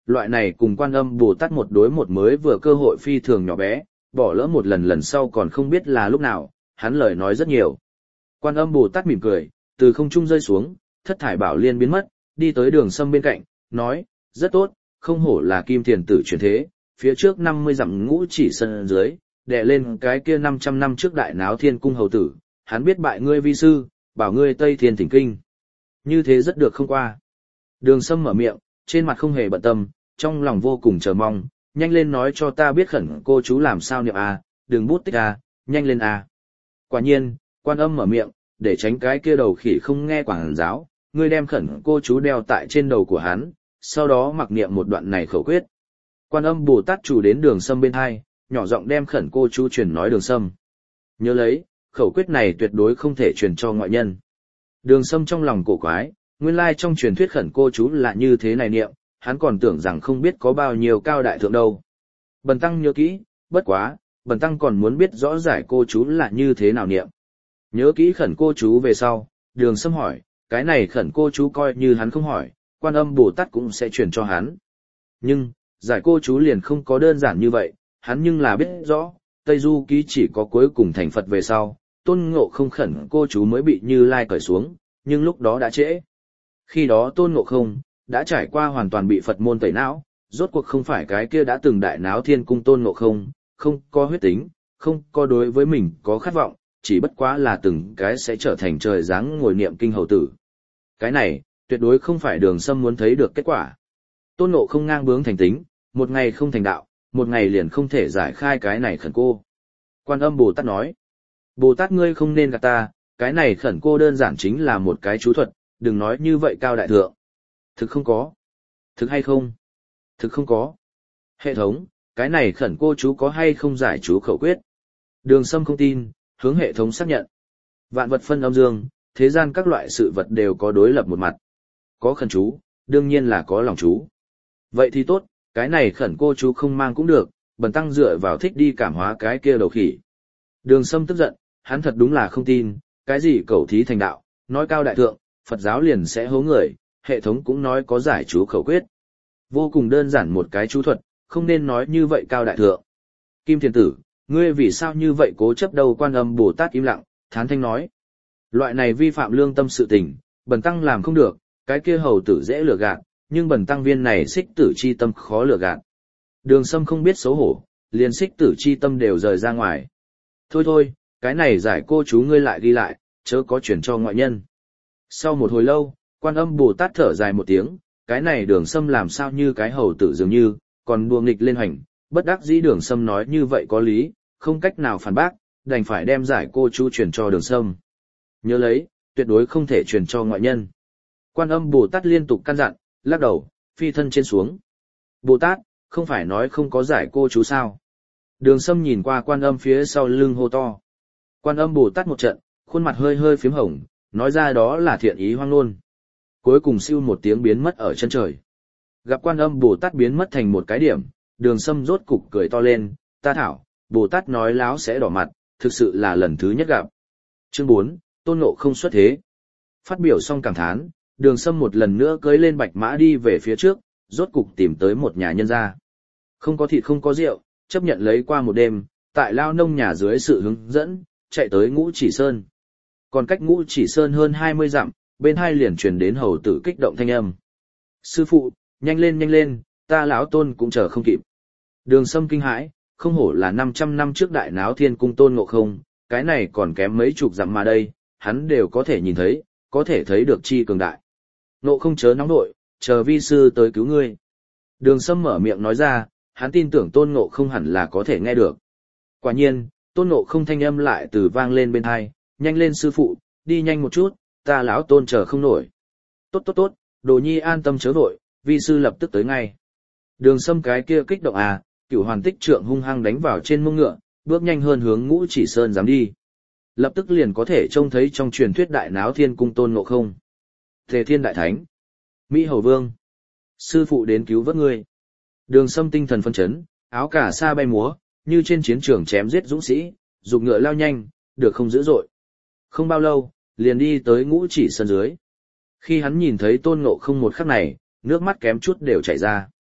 loại này cùng Quan Âm Bồ Tát một đối một mới vừa cơ hội phi thường nhỏ bé, bỏ lỡ một lần lần sau còn không biết là lúc nào, hắn lời nói rất nhiều. Quan Âm Bồ Tát mỉm cười, từ không trung rơi xuống, thất thải bảo liên biến mất, đi tới Đường Sâm bên cạnh, nói, rất tốt, không hổ là Kim Thiền tử chuyển thế, phía trước năm mươi dặm ngũ chỉ sân dưới, đè lên cái kia năm trăm năm trước đại náo thiên cung hầu tử, hắn biết bại ngươi vi sư, bảo ngươi Tây Thiên Thỉnh Kinh. Như thế rất được không qua. Đường Sâm mở miệng, trên mặt không hề bận tâm, trong lòng vô cùng chờ mong, nhanh lên nói cho ta biết khẩn cô chú làm sao niệm a, đừng bút tích a, nhanh lên a. Quả nhiên, Quan Âm mở miệng, để tránh cái kia đầu khỉ không nghe quảng giáo, ngươi đem khẩn cô chú đeo tại trên đầu của hắn, sau đó mặc niệm một đoạn này khẩu quyết. Quan Âm Bồ Tát chủ đến Đường Sâm bên hai, nhỏ giọng đem khẩn cô chú truyền nói Đường Sâm. Nhớ lấy, khẩu quyết này tuyệt đối không thể truyền cho ngoại nhân. Đường Sâm trong lòng cổ quái, nguyên lai trong truyền thuyết khẩn cô chú là như thế này niệm, hắn còn tưởng rằng không biết có bao nhiêu cao đại thượng đâu. Bần tăng nhớ kỹ, bất quá, bần tăng còn muốn biết rõ giải cô chú là như thế nào niệm. Nhớ kỹ khẩn cô chú về sau, Đường Sâm hỏi, cái này khẩn cô chú coi như hắn không hỏi, Quan Âm Bồ Tát cũng sẽ truyền cho hắn. Nhưng, giải cô chú liền không có đơn giản như vậy, hắn nhưng là biết rõ, Tây Du Ký chỉ có cuối cùng thành Phật về sau, Tôn Ngộ Không khẩn cô chú mới bị Như Lai cởi xuống, nhưng lúc đó đã trễ. Khi đó Tôn Ngộ Không đã trải qua hoàn toàn bị Phật môn tẩy não, rốt cuộc không phải cái kia đã từng đại náo thiên cung Tôn Ngộ Không, không có huyết tính, không có đối với mình có khát vọng, chỉ bất quá là từng cái sẽ trở thành trời giáng ngồi niệm kinh hầu tử. Cái này, tuyệt đối không phải Đường Sâm muốn thấy được kết quả. Tôn Ngộ Không ngang bướng thành tính, một ngày không thành đạo, một ngày liền không thể giải khai cái này khẩn cô. Quan Âm Bồ Tát nói, Bồ Tát ngươi không nên gạt ta, cái này khẩn cô đơn giản chính là một cái chú thuật, đừng nói như vậy cao đại thượng. Thực không có. Thực hay không? Thực không có. Hệ thống, cái này khẩn cô chú có hay không giải chú khẩu quyết? Đường Sâm không tin, hướng hệ thống xác nhận. Vạn vật phân âm dương, thế gian các loại sự vật đều có đối lập một mặt. Có khẩn chú, đương nhiên là có lòng chú. Vậy thì tốt, cái này khẩn cô chú không mang cũng được, bần tăng dựa vào thích đi cảm hóa cái kia đầu khỉ. Đường Sâm tức giận, hắn thật đúng là không tin, cái gì cầu thí thành đạo, nói cao đại thượng, Phật giáo liền sẽ hố người, hệ thống cũng nói có giải chú khẩu quyết. Vô cùng đơn giản một cái chú thuật, không nên nói như vậy cao đại thượng. Kim Thiền tử, ngươi vì sao như vậy cố chấp đâu? Quan Âm Bồ Tát im lặng, thán thanh nói. Loại này vi phạm lương tâm sự tình, bần tăng làm không được, cái kia hầu tử dễ lừa gạt, nhưng bần tăng viên này xích tử chi tâm khó lừa gạt. Đường Sâm không biết xấu hổ, liền xích tử chi tâm đều rời ra ngoài. Thôi thôi, cái này giải cô chú ngươi lại ghi lại, chớ có chuyển cho ngoại nhân. Sau một hồi lâu, Quan Âm Bồ Tát thở dài một tiếng, cái này Đường Sâm làm sao như cái hầu tử dường như, còn đùa nghịch lên hành, bất đắc dĩ Đường Sâm nói như vậy có lý, không cách nào phản bác, đành phải đem giải cô chú chuyển cho Đường Sâm. Nhớ lấy, tuyệt đối không thể truyền cho ngoại nhân. Quan Âm Bồ Tát liên tục căn dặn, lắc đầu, phi thân trên xuống. Bồ Tát, không phải nói không có giải cô chú sao? Đường Sâm nhìn qua Quan Âm phía sau lưng hô to. Quan Âm Bồ Tát một trận, khuôn mặt hơi hơi phím hồng, nói ra đó là thiện ý hoang ngôn. Cuối cùng siêu một tiếng biến mất ở chân trời. Gặp Quan Âm Bồ Tát biến mất thành một cái điểm, Đường Sâm rốt cục cười to lên, ta thảo, Bồ Tát nói láo sẽ đỏ mặt, thực sự là lần thứ nhất gặp. Chương bốn, Tôn Ngộ Không xuất thế. Phát biểu xong cảm thán, Đường Sâm một lần nữa cưỡi lên bạch mã đi về phía trước, rốt cục tìm tới một nhà nhân gia. Không có thịt không có rượu, chấp nhận lấy qua một đêm, tại lao nông nhà dưới sự hướng dẫn, chạy tới Ngũ Chỉ Sơn. Còn cách Ngũ Chỉ Sơn hơn hai mươi dặm, bên hai liền truyền đến hầu tử kích động thanh âm. Sư phụ, nhanh lên nhanh lên, ta lão Tôn cũng chờ không kịp. Đường Sâm kinh hãi, không hổ là năm trăm năm trước đại náo thiên cung Tôn Ngộ Không, cái này còn kém mấy chục dặm mà đây, hắn đều có thể nhìn thấy, có thể thấy được chi cường đại. Ngộ Không chớ nóng nội, chờ vi sư tới cứu ngươi. Đường Sâm mở miệng nói ra, hắn tin tưởng Tôn Ngộ Không hẳn là có thể nghe được. Quả nhiên, Tôn Ngộ Không thanh âm lại từ vang lên bên tai, nhanh lên sư phụ, đi nhanh một chút, ta lão Tôn chờ không nổi. Tốt tốt tốt, Đồ Nhi an tâm chớ vội, vi sư lập tức tới ngay. Đường Sâm cái kia kích động à, Cửu Hoàn Tích Trượng hung hăng đánh vào trên mông ngựa, bước nhanh hơn hướng Ngũ Chỉ Sơn dám đi. Lập tức liền có thể trông thấy trong truyền thuyết đại náo thiên cung Tôn Ngộ Không. Tề Thiên Đại Thánh, Mỹ Hầu Vương, sư phụ đến cứu vớt ngươi. Đường Sâm tinh thần phấn chấn, áo cà sa bay múa, như trên chiến trường chém giết dũng sĩ, dục ngựa lao nhanh, được không dữ dội. Không bao lâu, liền đi tới Ngũ Chỉ Sơn dưới. Khi hắn nhìn thấy Tôn Ngộ Không một khắc này, nước mắt kém chút đều chảy ra.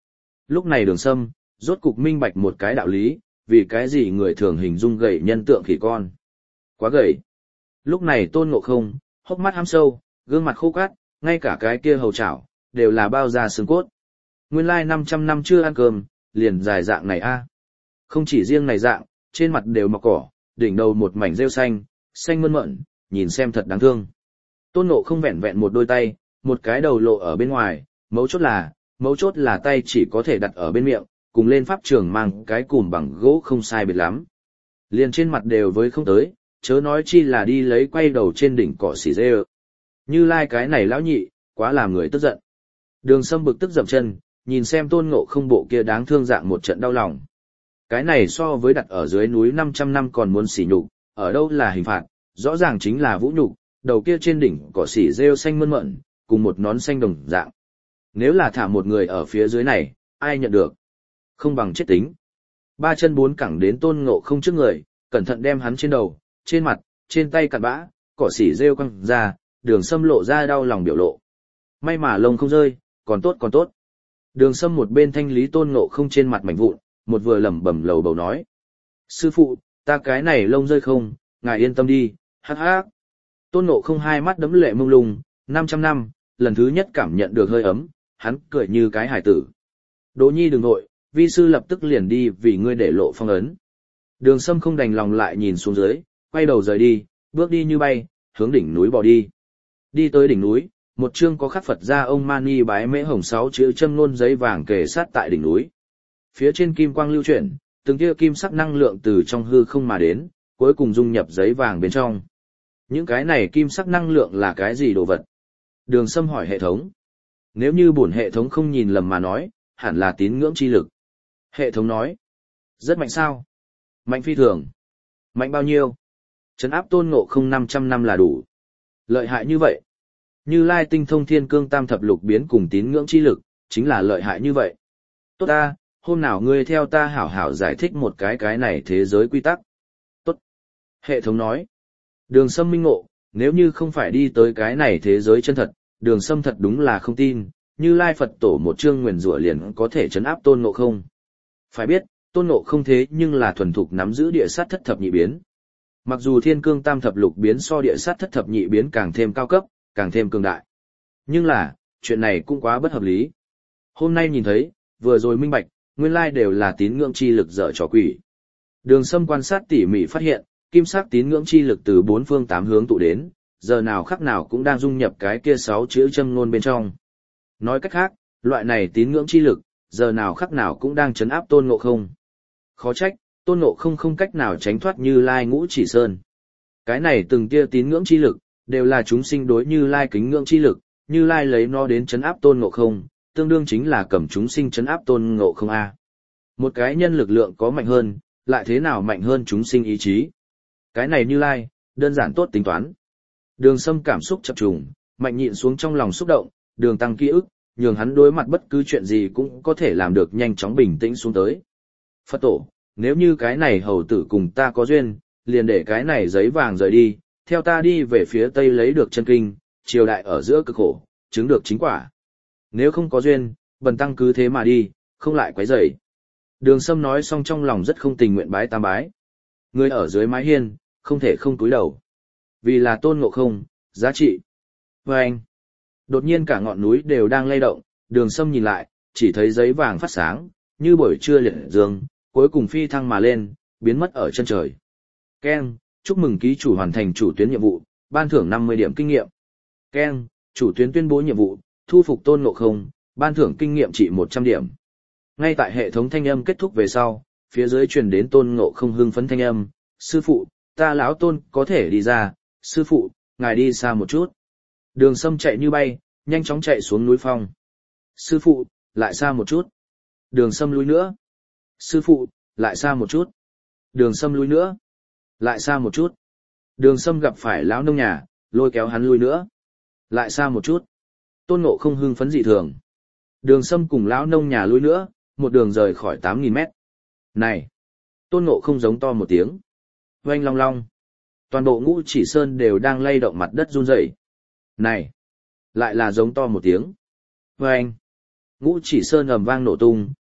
Lúc này Đường Sâm, rốt cục minh bạch một cái đạo lý, vì cái gì người thường hình dung gầy nhân tượng khỉ con. Quá gầy. Lúc này Tôn Ngộ Không, hốc mắt hăm sâu, gương mặt khô cát, ngay cả cái kia hầu chảo, đều là bao da xương cốt. Nguyên lai năm trăm năm chưa ăn cơm, liền dài dạng này a. Không chỉ riêng này dạng, trên mặt đều mọc cỏ, đỉnh đầu một mảnh rêu xanh, xanh mơn mởn, nhìn xem thật đáng thương. Tôn Ngộ Không vẹn vẹn một đôi tay, một cái đầu lộ ở bên ngoài, mấu chốt là, mấu chốt là tay chỉ có thể đặt ở bên miệng, cùng lên pháp trường mang cái cùm bằng gỗ không sai biệt lắm. Liền trên mặt đều với không tới, chớ nói chi là đi lấy quay đầu trên đỉnh cỏ xỉ dê ơ. Như Lai cái này lão nhị, quá làm người tức giận. Đường Sâm bực tức dậm chân, nhìn xem Tôn Ngộ Không bộ kia đáng thương dạng một trận đau lòng. Cái này so với đặt ở dưới núi năm trăm năm còn muốn sỉ nhục, ở đâu là hình phạt, rõ ràng chính là vũ nhục, đầu kia trên đỉnh cỏ xỉ rêu xanh mơn mởn, cùng một nón xanh đồng dạng. Nếu là thả một người ở phía dưới này, ai nhận được? Không bằng chết tính. Ba chân bốn cẳng đến Tôn Ngộ Không trước người, cẩn thận đem hắn trên đầu, trên mặt, trên tay cặn bã, cỏ xỉ rêu quăng ra, Đường Sâm lộ ra đau lòng biểu lộ. May mà lông không rơi, còn tốt còn tốt. Đường Sâm một bên thanh lý Tôn Ngộ Không trên mặt mảnh vụn, một vừa lẩm bẩm lầu bầu nói: "Sư phụ, ta cái này lông rơi không, ngài yên tâm đi." Hắc hắc. Tôn Ngộ Không hai mắt đẫm lệ mông lung, năm trăm năm, lần thứ nhất cảm nhận được hơi ấm, hắn cười như cái hải tử. "Đỗ Nhi đừng nội, vi sư lập tức liền đi vì ngươi để lộ phong ấn." Đường Sâm không đành lòng lại nhìn xuống dưới, quay đầu rời đi, bước đi như bay, hướng đỉnh núi bỏ đi. Đi tới đỉnh núi, một chương có khắc Phật ra ông Mani bái mễ hồng sáu chữ châm ngôn giấy vàng kề sát tại đỉnh núi. Phía trên kim quang lưu chuyển, từng tia kim sắc năng lượng từ trong hư không mà đến, cuối cùng dung nhập giấy vàng bên trong. Những cái này kim sắc năng lượng là cái gì đồ vật? Đường Sâm hỏi hệ thống. Nếu như bổn hệ thống không nhìn lầm mà nói, hẳn là tín ngưỡng chi lực. Hệ thống nói. Rất mạnh sao? Mạnh phi thường. Mạnh bao nhiêu? Trấn áp Tôn Ngộ Không năm trăm năm là đủ. Lợi hại như vậy. Như Lai tinh thông thiên cương tam thập lục biến cùng tín ngưỡng chi lực, chính là lợi hại như vậy. Tốt ta, hôm nào ngươi theo ta hảo hảo giải thích một cái cái này thế giới quy tắc. Tốt. Hệ thống nói. Đường Sâm minh ngộ, nếu như không phải đi tới cái này thế giới chân thật, Đường Sâm thật đúng là không tin, Như Lai Phật tổ một chương nguyền rủa liền có thể trấn áp Tôn Ngộ Không. Phải biết, Tôn Ngộ Không thế nhưng là thuần thục nắm giữ địa sát thất thập nhị biến. Mặc dù thiên cương tam thập lục biến so địa sát thất thập nhị biến càng thêm cao cấp, càng thêm cường đại. Nhưng là, chuyện này cũng quá bất hợp lý. Hôm nay nhìn thấy, vừa rồi minh bạch, nguyên lai đều là tín ngưỡng chi lực dở trò quỷ. Đường Sâm quan sát tỉ mỉ phát hiện, kim sắc tín ngưỡng chi lực từ bốn phương tám hướng tụ đến, giờ nào khắc nào cũng đang dung nhập cái kia sáu chữ châm ngôn bên trong. Nói cách khác, loại này tín ngưỡng chi lực, giờ nào khắc nào cũng đang trấn áp Tôn Ngộ Không. Khó trách, Tôn Ngộ Không không cách nào tránh thoát Như Lai Ngũ Chỉ Sơn. Cái này từng tia tín ngưỡng chi lực, đều là chúng sinh đối Như Lai kính ngưỡng chi lực, Như Lai lấy nó đến trấn áp Tôn Ngộ Không, tương đương chính là cầm chúng sinh trấn áp Tôn Ngộ Không a. Một cái nhân lực lượng có mạnh hơn, lại thế nào mạnh hơn chúng sinh ý chí? Cái này Như Lai, đơn giản tốt tính toán. Đường Sâm cảm xúc chập trùng, mạnh nhịn xuống trong lòng xúc động, đường tăng ký ức, nhường hắn đối mặt bất cứ chuyện gì cũng có thể làm được nhanh chóng bình tĩnh xuống tới. Phật tổ, nếu như cái này hầu tử cùng ta có duyên, liền để cái này giấy vàng rời đi, theo ta đi về phía tây lấy được chân kinh, triều đại ở giữa cực khổ, chứng được chính quả. Nếu không có duyên, bần tăng cứ thế mà đi, không lại quấy rầy. Đường Sâm nói xong trong lòng rất không tình nguyện bái tam bái. Người ở dưới mái hiên, không thể không cúi đầu. Vì là Tôn Ngộ Không, giá trị. Và anh, đột nhiên cả ngọn núi đều đang lay động, Đường Sâm nhìn lại, chỉ thấy giấy vàng phát sáng, như buổi trưa liệt dương, cuối cùng phi thăng mà lên, biến mất ở chân trời. Keng, chúc mừng ký chủ hoàn thành chủ tuyến nhiệm vụ, ban thưởng năm mươi điểm kinh nghiệm. Keng, chủ tuyến tuyên bố nhiệm vụ, thu phục Tôn Ngộ Không, ban thưởng kinh nghiệm trị một trăm điểm. Ngay tại hệ thống thanh âm kết thúc về sau, phía dưới truyền đến Tôn Ngộ Không hưng phấn thanh âm, sư phụ, ta lão Tôn có thể đi ra, sư phụ, ngài đi xa một chút. Đường Sâm chạy như bay, nhanh chóng chạy xuống núi phong. Sư phụ, lại xa một chút. Đường Sâm lùi nữa. Sư phụ, lại xa một chút. Đường Sâm lùi nữa. Lại xa một chút. Đường Sâm gặp phải lão nông nhà, lôi kéo hắn lui nữa. Lại xa một chút. Tôn Ngộ Không hưng phấn dị thường. Đường Sâm cùng lão nông nhà lui nữa, một đường rời khỏi tám nghìn mét. Này! Tôn Ngộ Không giống to một tiếng. Oanh long long. Toàn bộ Ngũ Chỉ Sơn đều đang lay động mặt đất run rẩy. Này! Lại là giống to một tiếng. Oanh! Ngũ Chỉ Sơn ầm vang nổ tung,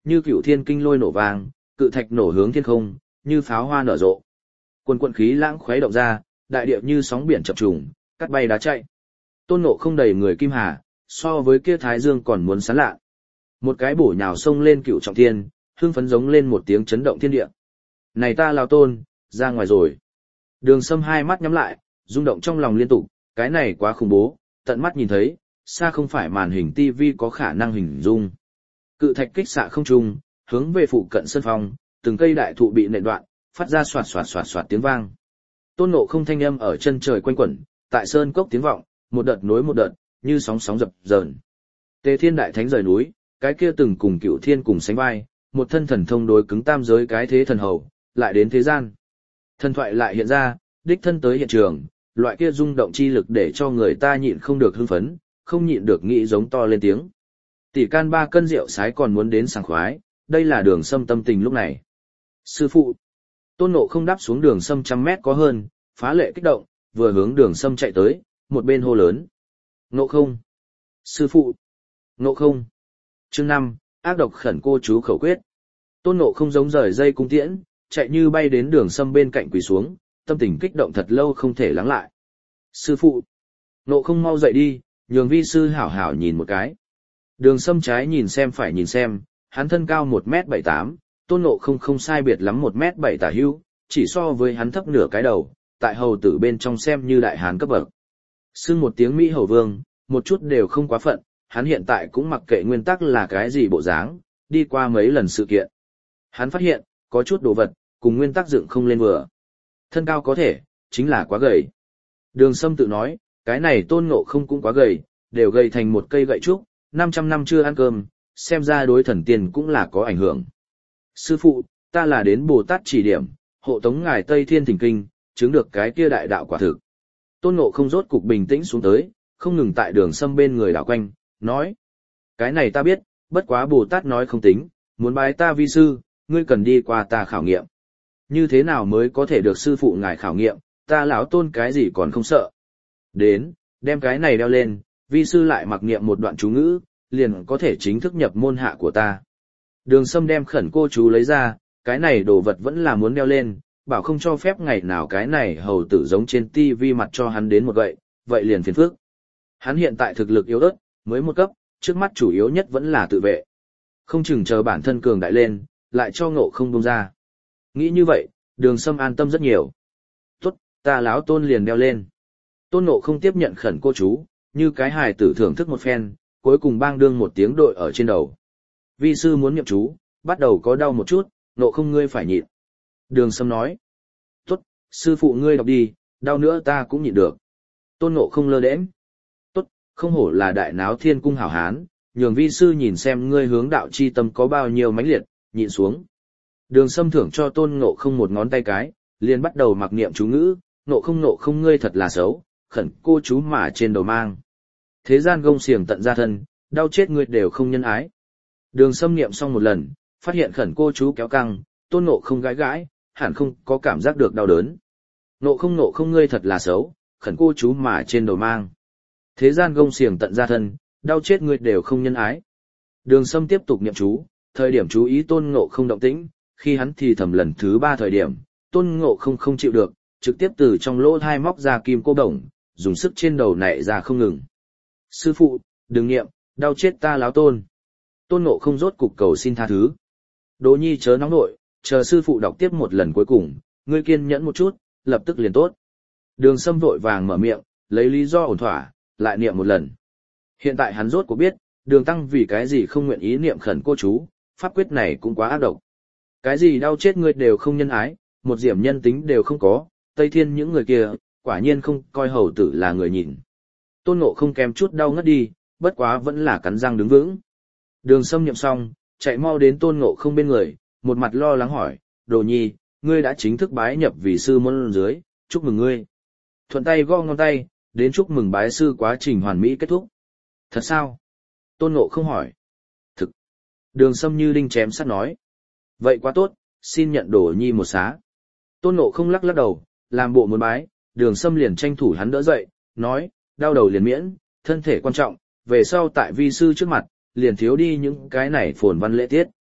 như cửu thiên kinh lôi nổ vang, cự thạch nổ hướng thiên không, như pháo hoa nở rộ. Quần quần khí lãng khuấy động ra, đại địa như sóng biển chập trùng, cắt bay đá chạy. Tôn Ngộ Không đầy người kim hà, so với kia Thái Dương còn muốn sáng lạ. Một cái bổ nhào sông lên cửu trọng thiên, hưng phấn giống lên một tiếng chấn động thiên địa. Này ta Lão Tôn, ra ngoài rồi. Đường Sâm hai mắt nhắm lại, rung động trong lòng liên tục, cái này quá khủng bố, tận mắt nhìn thấy, xa không phải màn hình tivi có khả năng hình dung. Cự thạch kích xạ không trung, hướng về phụ cận sân phong, từng cây đại thụ bị nện đoạn, phát ra xoạt xoạt xoạt xoạt tiếng vang. Tôn Ngộ Không thanh âm ở chân trời quanh quẩn, tại sơn cốc tiếng vọng, một đợt nối một đợt, như sóng sóng dập dờn. Tề Thiên đại thánh rời núi, cái kia từng cùng Cửu Thiên cùng sánh vai, một thân thần thông đối cứng tam giới cái thế thần hầu, lại đến thế gian. Thần thoại lại hiện ra, đích thân tới hiện trường, loại kia rung động chi lực để cho người ta nhịn không được hưng phấn, không nhịn được nghĩ giống to lên tiếng. Tỷ can ba cân rượu sái còn muốn đến sảng khoái, đây là Đường Sâm tâm tình lúc này. Sư phụ, Tôn Ngộ Không đáp xuống Đường Sâm trăm mét có hơn, phá lệ kích động, vừa hướng Đường Sâm chạy tới, một bên hô lớn. Ngộ Không! Sư phụ! Ngộ Không! Chương năm, ác độc khẩn cô chú khẩu quyết. Tôn Ngộ Không giống rời dây cung tiễn, chạy như bay đến Đường Sâm bên cạnh quỳ xuống, tâm tình kích động thật lâu không thể lắng lại. Sư phụ! Ngộ Không mau dậy đi, nhường vi sư hảo hảo nhìn một cái. Đường Sâm trái nhìn xem phải nhìn xem, hắn thân cao một mét bảy tám, Tôn Ngộ Không không sai biệt lắm một mét bảy tả hữu, chỉ so với hắn thấp nửa cái đầu, tại hầu tử bên trong xem như đại hán cấp bậc. Xưng một tiếng Mỹ hầu vương, một chút đều không quá phận, hắn hiện tại cũng mặc kệ nguyên tắc là cái gì bộ dáng, đi qua mấy lần sự kiện. Hắn phát hiện, có chút đồ vật, cùng nguyên tắc dựng không lên vừa. Thân cao có thể, chính là quá gầy. Đường Sâm tự nói, cái này Tôn Ngộ Không cũng quá gầy, đều gầy thành một cây gậy trúc, năm trăm năm chưa ăn cơm, xem ra đối thần tiên cũng là có ảnh hưởng. Sư phụ, ta là đến Bồ Tát chỉ điểm, hộ tống ngài Tây Thiên Thỉnh Kinh, chứng được cái kia đại đạo quả thực. Tôn Ngộ Không rốt cục bình tĩnh xuống tới, không ngừng tại Đường Sâm bên người đảo quanh, nói. Cái này ta biết, bất quá Bồ Tát nói không tính, muốn bái ta vi sư, ngươi cần đi qua ta khảo nghiệm. Như thế nào mới có thể được sư phụ ngài khảo nghiệm, ta lão Tôn cái gì còn không sợ. Đến, đem cái này đeo lên, vi sư lại mặc niệm một đoạn chú ngữ, liền có thể chính thức nhập môn hạ của ta. Đường Sâm đem khẩn cô chú lấy ra, cái này đồ vật vẫn là muốn đeo lên, bảo không cho phép ngày nào cái này hầu tử giống trên tivi mặt cho hắn đến một gậy, vậy liền phiền phức. Hắn hiện tại thực lực yếu ớt, mới một cấp, trước mắt chủ yếu nhất vẫn là tự vệ. Không chừng chờ bản thân cường đại lên, lại cho Ngộ Không buông ra. Nghĩ như vậy, Đường Sâm an tâm rất nhiều. Tốt, ta lão Tôn liền đeo lên. Tôn Ngộ Không tiếp nhận khẩn cô chú, như cái hài tử thưởng thức một phen, cuối cùng bang đương một tiếng đội ở trên đầu. Vi sư muốn niệm chú, bắt đầu có đau một chút, Ngộ Không ngươi phải nhịn. Đường Sâm nói. Tốt, sư phụ ngươi đọc đi, đau nữa ta cũng nhịn được. Tôn Ngộ Không lơ đễnh. Tốt, không hổ là đại náo thiên cung hảo hán, nhường vi sư nhìn xem ngươi hướng đạo chi tâm có bao nhiêu mãnh liệt, nhịn xuống. Đường Sâm thưởng cho Tôn Ngộ Không một ngón tay cái, liền bắt đầu mặc niệm chú ngữ, Ngộ Không Ngộ Không ngươi thật là xấu, khẩn cô chú mà trên đầu mang. Thế gian gông xiềng tận ra thân, đau chết ngươi đều không nhân ái. Đường Sâm niệm xong một lần, phát hiện khẩn cô chú kéo căng, Tôn Ngộ Không gãi gãi, hẳn không có cảm giác được đau đớn. Ngộ Không Ngộ Không ngươi thật là xấu, khẩn cô chú mà trên đầu mang. Thế gian gông xiềng tận ra thân, đau chết ngươi đều không nhân ái. Đường Sâm tiếp tục niệm chú, thời điểm chú ý Tôn Ngộ Không động tĩnh, khi hắn thì thầm lần thứ ba thời điểm, Tôn Ngộ Không không chịu được, trực tiếp từ trong lỗ thai móc ra kim cô đồng, dùng sức trên đầu nảy ra không ngừng. Sư phụ, đừng niệm, đau chết ta láo Tôn. Tôn Ngộ Không rốt cục cầu xin tha thứ. Đỗ Nhi chớ nóng nội, chờ sư phụ đọc tiếp một lần cuối cùng, ngươi kiên nhẫn một chút, lập tức liền tốt. Đường Sâm vội vàng mở miệng, lấy lý do ổn thỏa, lại niệm một lần. Hiện tại hắn rốt cuộc biết, Đường Tăng vì cái gì không nguyện ý niệm khẩn cô chú, pháp quyết này cũng quá ác độc. Cái gì đau chết ngươi đều không nhân ái, một điểm nhân tính đều không có, Tây Thiên những người kia, quả nhiên không coi hầu tử là người nhìn. Tôn Ngộ Không kém chút đau ngất đi, bất quá vẫn là cắn răng đứng vững. Đường Sâm niệm xong, chạy mau đến Tôn Ngộ Không bên người, một mặt lo lắng hỏi, Đồ Nhi, ngươi đã chính thức bái nhập vì sư môn dưới, chúc mừng ngươi. Thuận tay gõ ngón tay, đến chúc mừng bái sư quá trình hoàn mỹ kết thúc. Thật sao? Tôn Ngộ Không hỏi. Thực. Đường Sâm như đinh chém sắt nói. Vậy quá tốt, xin nhận Đồ Nhi một xá. Tôn Ngộ Không lắc lắc đầu, làm bộ muốn bái, Đường Sâm liền tranh thủ hắn đỡ dậy, nói, đau đầu liền miễn, thân thể quan trọng, về sau tại vi sư trước mặt, liền thiếu đi những cái này phồn văn lễ tiết.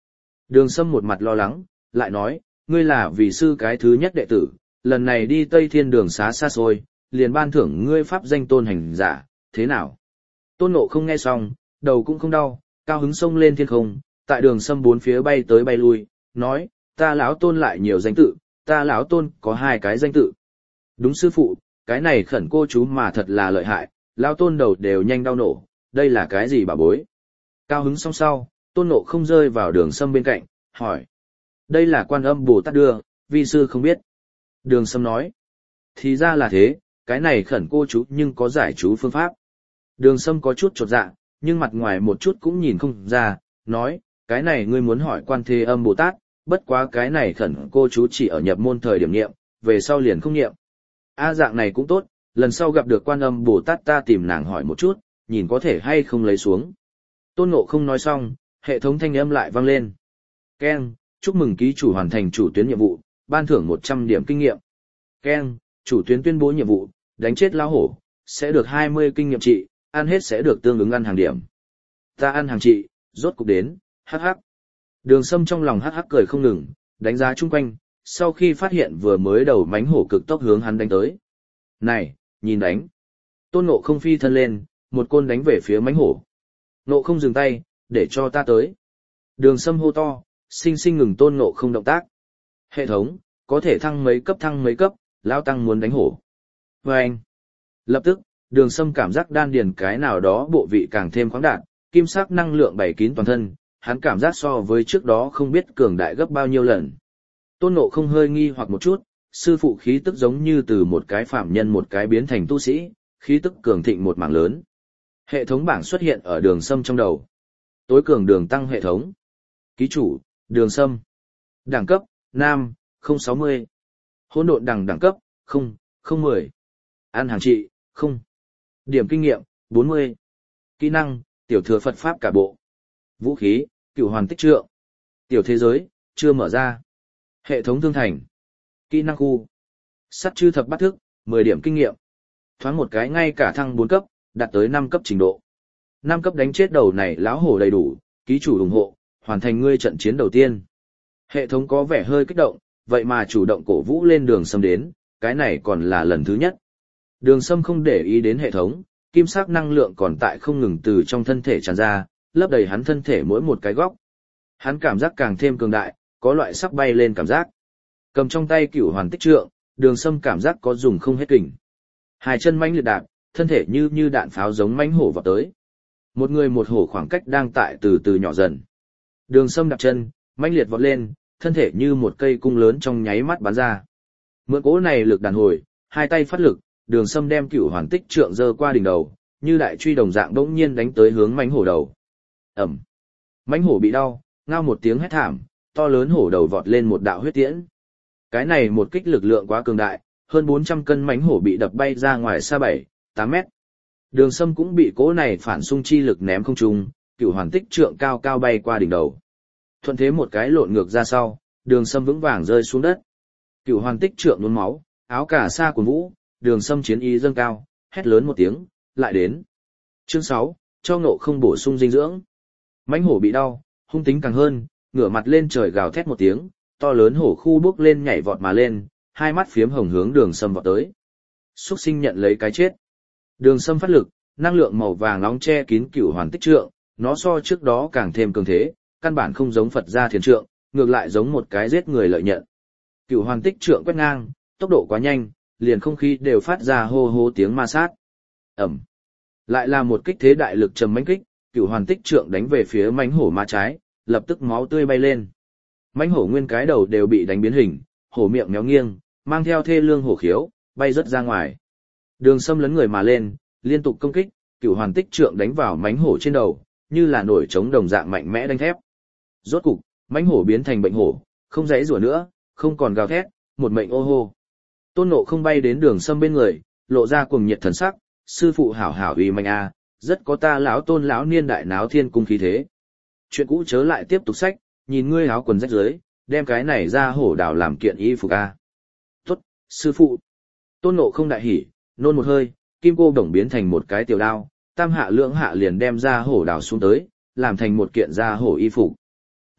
Đường Sâm một mặt lo lắng, lại nói, ngươi là vì sư cái thứ nhất đệ tử, lần này đi Tây Thiên đường xá xa xôi, liền ban thưởng ngươi pháp danh tôn hành giả, thế nào? Tôn Ngộ không nghe xong, đầu cũng không đau, cao hứng sông lên thiên không, tại Đường Sâm bốn phía bay tới bay lui, nói, ta lão tôn lại nhiều danh tự, ta lão tôn có hai cái danh tự. Đúng sư phụ, cái này khẩn cô chú mà thật là lợi hại, lão tôn đầu đều nhanh đau nổ, đây là cái gì bà bối? Cao hứng xong sau, Tôn Ngộ không rơi vào Đường Sâm bên cạnh, hỏi. Đây là Quan Âm Bồ Tát đưa, vi sư không biết. Đường Sâm nói. Thì ra là thế, cái này khẩn cô chú nhưng có giải chú phương pháp. Đường Sâm có chút chột dạ, nhưng mặt ngoài một chút cũng nhìn không ra, nói, cái này ngươi muốn hỏi Quan Thế Âm Bồ Tát, bất quá cái này khẩn cô chú chỉ ở nhập môn thời điểm niệm, về sau liền không niệm. A dạng này cũng tốt, lần sau gặp được Quan Âm Bồ Tát ta tìm nàng hỏi một chút, nhìn có thể hay không lấy xuống. Tôn Ngộ không nói xong, hệ thống thanh âm lại vang lên. Keng, chúc mừng ký chủ hoàn thành chủ tuyến nhiệm vụ, ban thưởng một trăm điểm kinh nghiệm. Keng, chủ tuyến tuyên bố nhiệm vụ, đánh chết lão hổ, sẽ được hai mươi kinh nghiệm trị, ăn hết sẽ được tương ứng ăn hàng điểm. Ta ăn hàng trị, rốt cục đến, hắc hắc. Đường Sâm trong lòng hắc hắc cười không ngừng, đánh giá chung quanh, sau khi phát hiện vừa mới đầu mánh hổ cực tốc hướng hắn đánh tới. Này, nhìn đánh. Tôn Ngộ không phi thân lên, một côn đánh về phía mánh hổ. Ngộ không dừng tay, để cho ta tới. Đường Sâm hô to, sinh sinh ngừng Tôn Ngộ không động tác. Hệ thống, có thể thăng mấy cấp thăng mấy cấp, lão tăng muốn đánh hổ. Và anh. Lập tức, Đường Sâm cảm giác đan điền cái nào đó bộ vị càng thêm khoáng đạt, kim sắc năng lượng bảy kín toàn thân, hắn cảm giác so với trước đó không biết cường đại gấp bao nhiêu lần. Tôn Ngộ không hơi nghi hoặc một chút, sư phụ khí tức giống như từ một cái phạm nhân một cái biến thành tu sĩ, khí tức cường thịnh một mảng lớn. Hệ thống bảng xuất hiện ở Đường Sâm trong đầu. Tối cường đường tăng hệ thống. Ký chủ, Đường Sâm. Đẳng cấp, Nam, không sáu mươi. Hỗn độn đẳng đẳng cấp, không, không mười. Ăn hàng trị, không. Điểm kinh nghiệm, bốn mươi. Kỹ năng, tiểu thừa Phật Pháp cả bộ. Vũ khí, cửu hoàn tích trượng. Tiểu thế giới, chưa mở ra. Hệ thống thương thành. Kỹ năng khu. Sắt chư thập bát thức, mười điểm kinh nghiệm. Thoáng một cái ngay cả thăng bốn cấp, đạt tới năm cấp trình độ. năm cấp đánh chết đầu này lão hổ đầy đủ, ký chủ ủng hộ, hoàn thành ngươi trận chiến đầu tiên. Hệ thống có vẻ hơi kích động, vậy mà chủ động cổ vũ lên Đường Sâm đến, cái này còn là lần thứ nhất. Đường Sâm không để ý đến hệ thống, kim sắc năng lượng còn tại không ngừng từ trong thân thể tràn ra, lấp đầy hắn thân thể mỗi một cái góc. Hắn cảm giác càng thêm cường đại, có loại sắp bay lên cảm giác. Cầm trong tay cửu hoàn tích trượng, Đường Sâm cảm giác có dùng không hết kình. Hai chân mãnh liệt đạp, thân thể như như đạn pháo giống mãnh hổ vào tới. Một người một hổ khoảng cách đang tại từ từ nhỏ dần. Đường Sâm đạp chân, mãnh liệt vọt lên, thân thể như một cây cung lớn trong nháy mắt bắn ra. Mượn cỗ này lực đàn hồi, hai tay phát lực, Đường Sâm đem cửu hoàn tích trượng giơ qua đỉnh đầu, như đại truy đồng dạng bỗng nhiên đánh tới hướng mãnh hổ đầu. Ầm. Mãnh hổ bị đau, ngao một tiếng hét thảm, to lớn hổ đầu vọt lên một đạo huyết tiễn. Cái này một kích lực lượng quá cường đại, hơn bốn trăm cân mãnh hổ bị đập bay ra ngoài xa bảy, tám mét. Đường Sâm cũng bị cỗ này phản xung chi lực ném không trung, cửu hoàn tích trượng cao cao bay qua đỉnh đầu. Thuận thế một cái lộn ngược ra sau, Đường Sâm vững vàng rơi xuống đất. Cửu hoàn tích trượng nhuốm máu, áo cà sa cuồn vũ, Đường Sâm chiến ý dâng cao, hét lớn một tiếng, lại đến. Chương sáu, cho Ngộ không bổ sung dinh dưỡng. Mãnh hổ bị đau, hung tính càng hơn, ngửa mặt lên trời gào thét một tiếng, to lớn hổ khu bước lên nhảy vọt mà lên, hai mắt phiếm hồng hướng Đường Sâm vọt tới. Súc sinh nhận lấy cái chết. Đường Sâm phát lực, năng lượng màu vàng nóng che kín cửu hoàn tích trượng, nó so trước đó càng thêm cường thế, căn bản không giống Phật gia thiền trượng, ngược lại giống một cái giết người lợi nhận. Cửu hoàn tích trượng quét ngang, tốc độ quá nhanh, liền không khí đều phát ra hô hô tiếng ma sát. Ẩm. Lại là một kích thế đại lực trầm mãnh kích, cửu hoàn tích trượng đánh về phía mãnh hổ ma trái, lập tức máu tươi bay lên. Mãnh hổ nguyên cái đầu đều bị đánh biến hình, hổ miệng méo nghiêng, mang theo thê lương hổ khiếu, bay rất ra ngoài. Đường Sâm lấn người mà lên, liên tục công kích, cửu hoàn tích trượng đánh vào mãnh hổ trên đầu, như là nổi trống đồng dạng mạnh mẽ đánh thép. Rốt cục, mãnh hổ biến thành bệnh hổ, không giãy giụa nữa, không còn gào thét, một mệnh ô hô. Tôn Ngộ không bay đến Đường Sâm bên người, lộ ra cuồng nhiệt thần sắc, sư phụ hảo hảo uy mạnh a, rất có ta lão Tôn lão niên đại náo thiên cung khí thế. Chuyện cũ chớ lại tiếp tục sách, nhìn ngươi áo quần rách rưới, đem cái này ra hổ đảo làm kiện y phục a. Tốt, sư phụ. Tôn Ngộ không đại hỉ, nôn một hơi, kim cô đồng biến thành một cái tiểu đao, tam hạ lưỡng hạ liền đem ra hổ đảo xuống tới, làm thành một kiện da hổ y phục.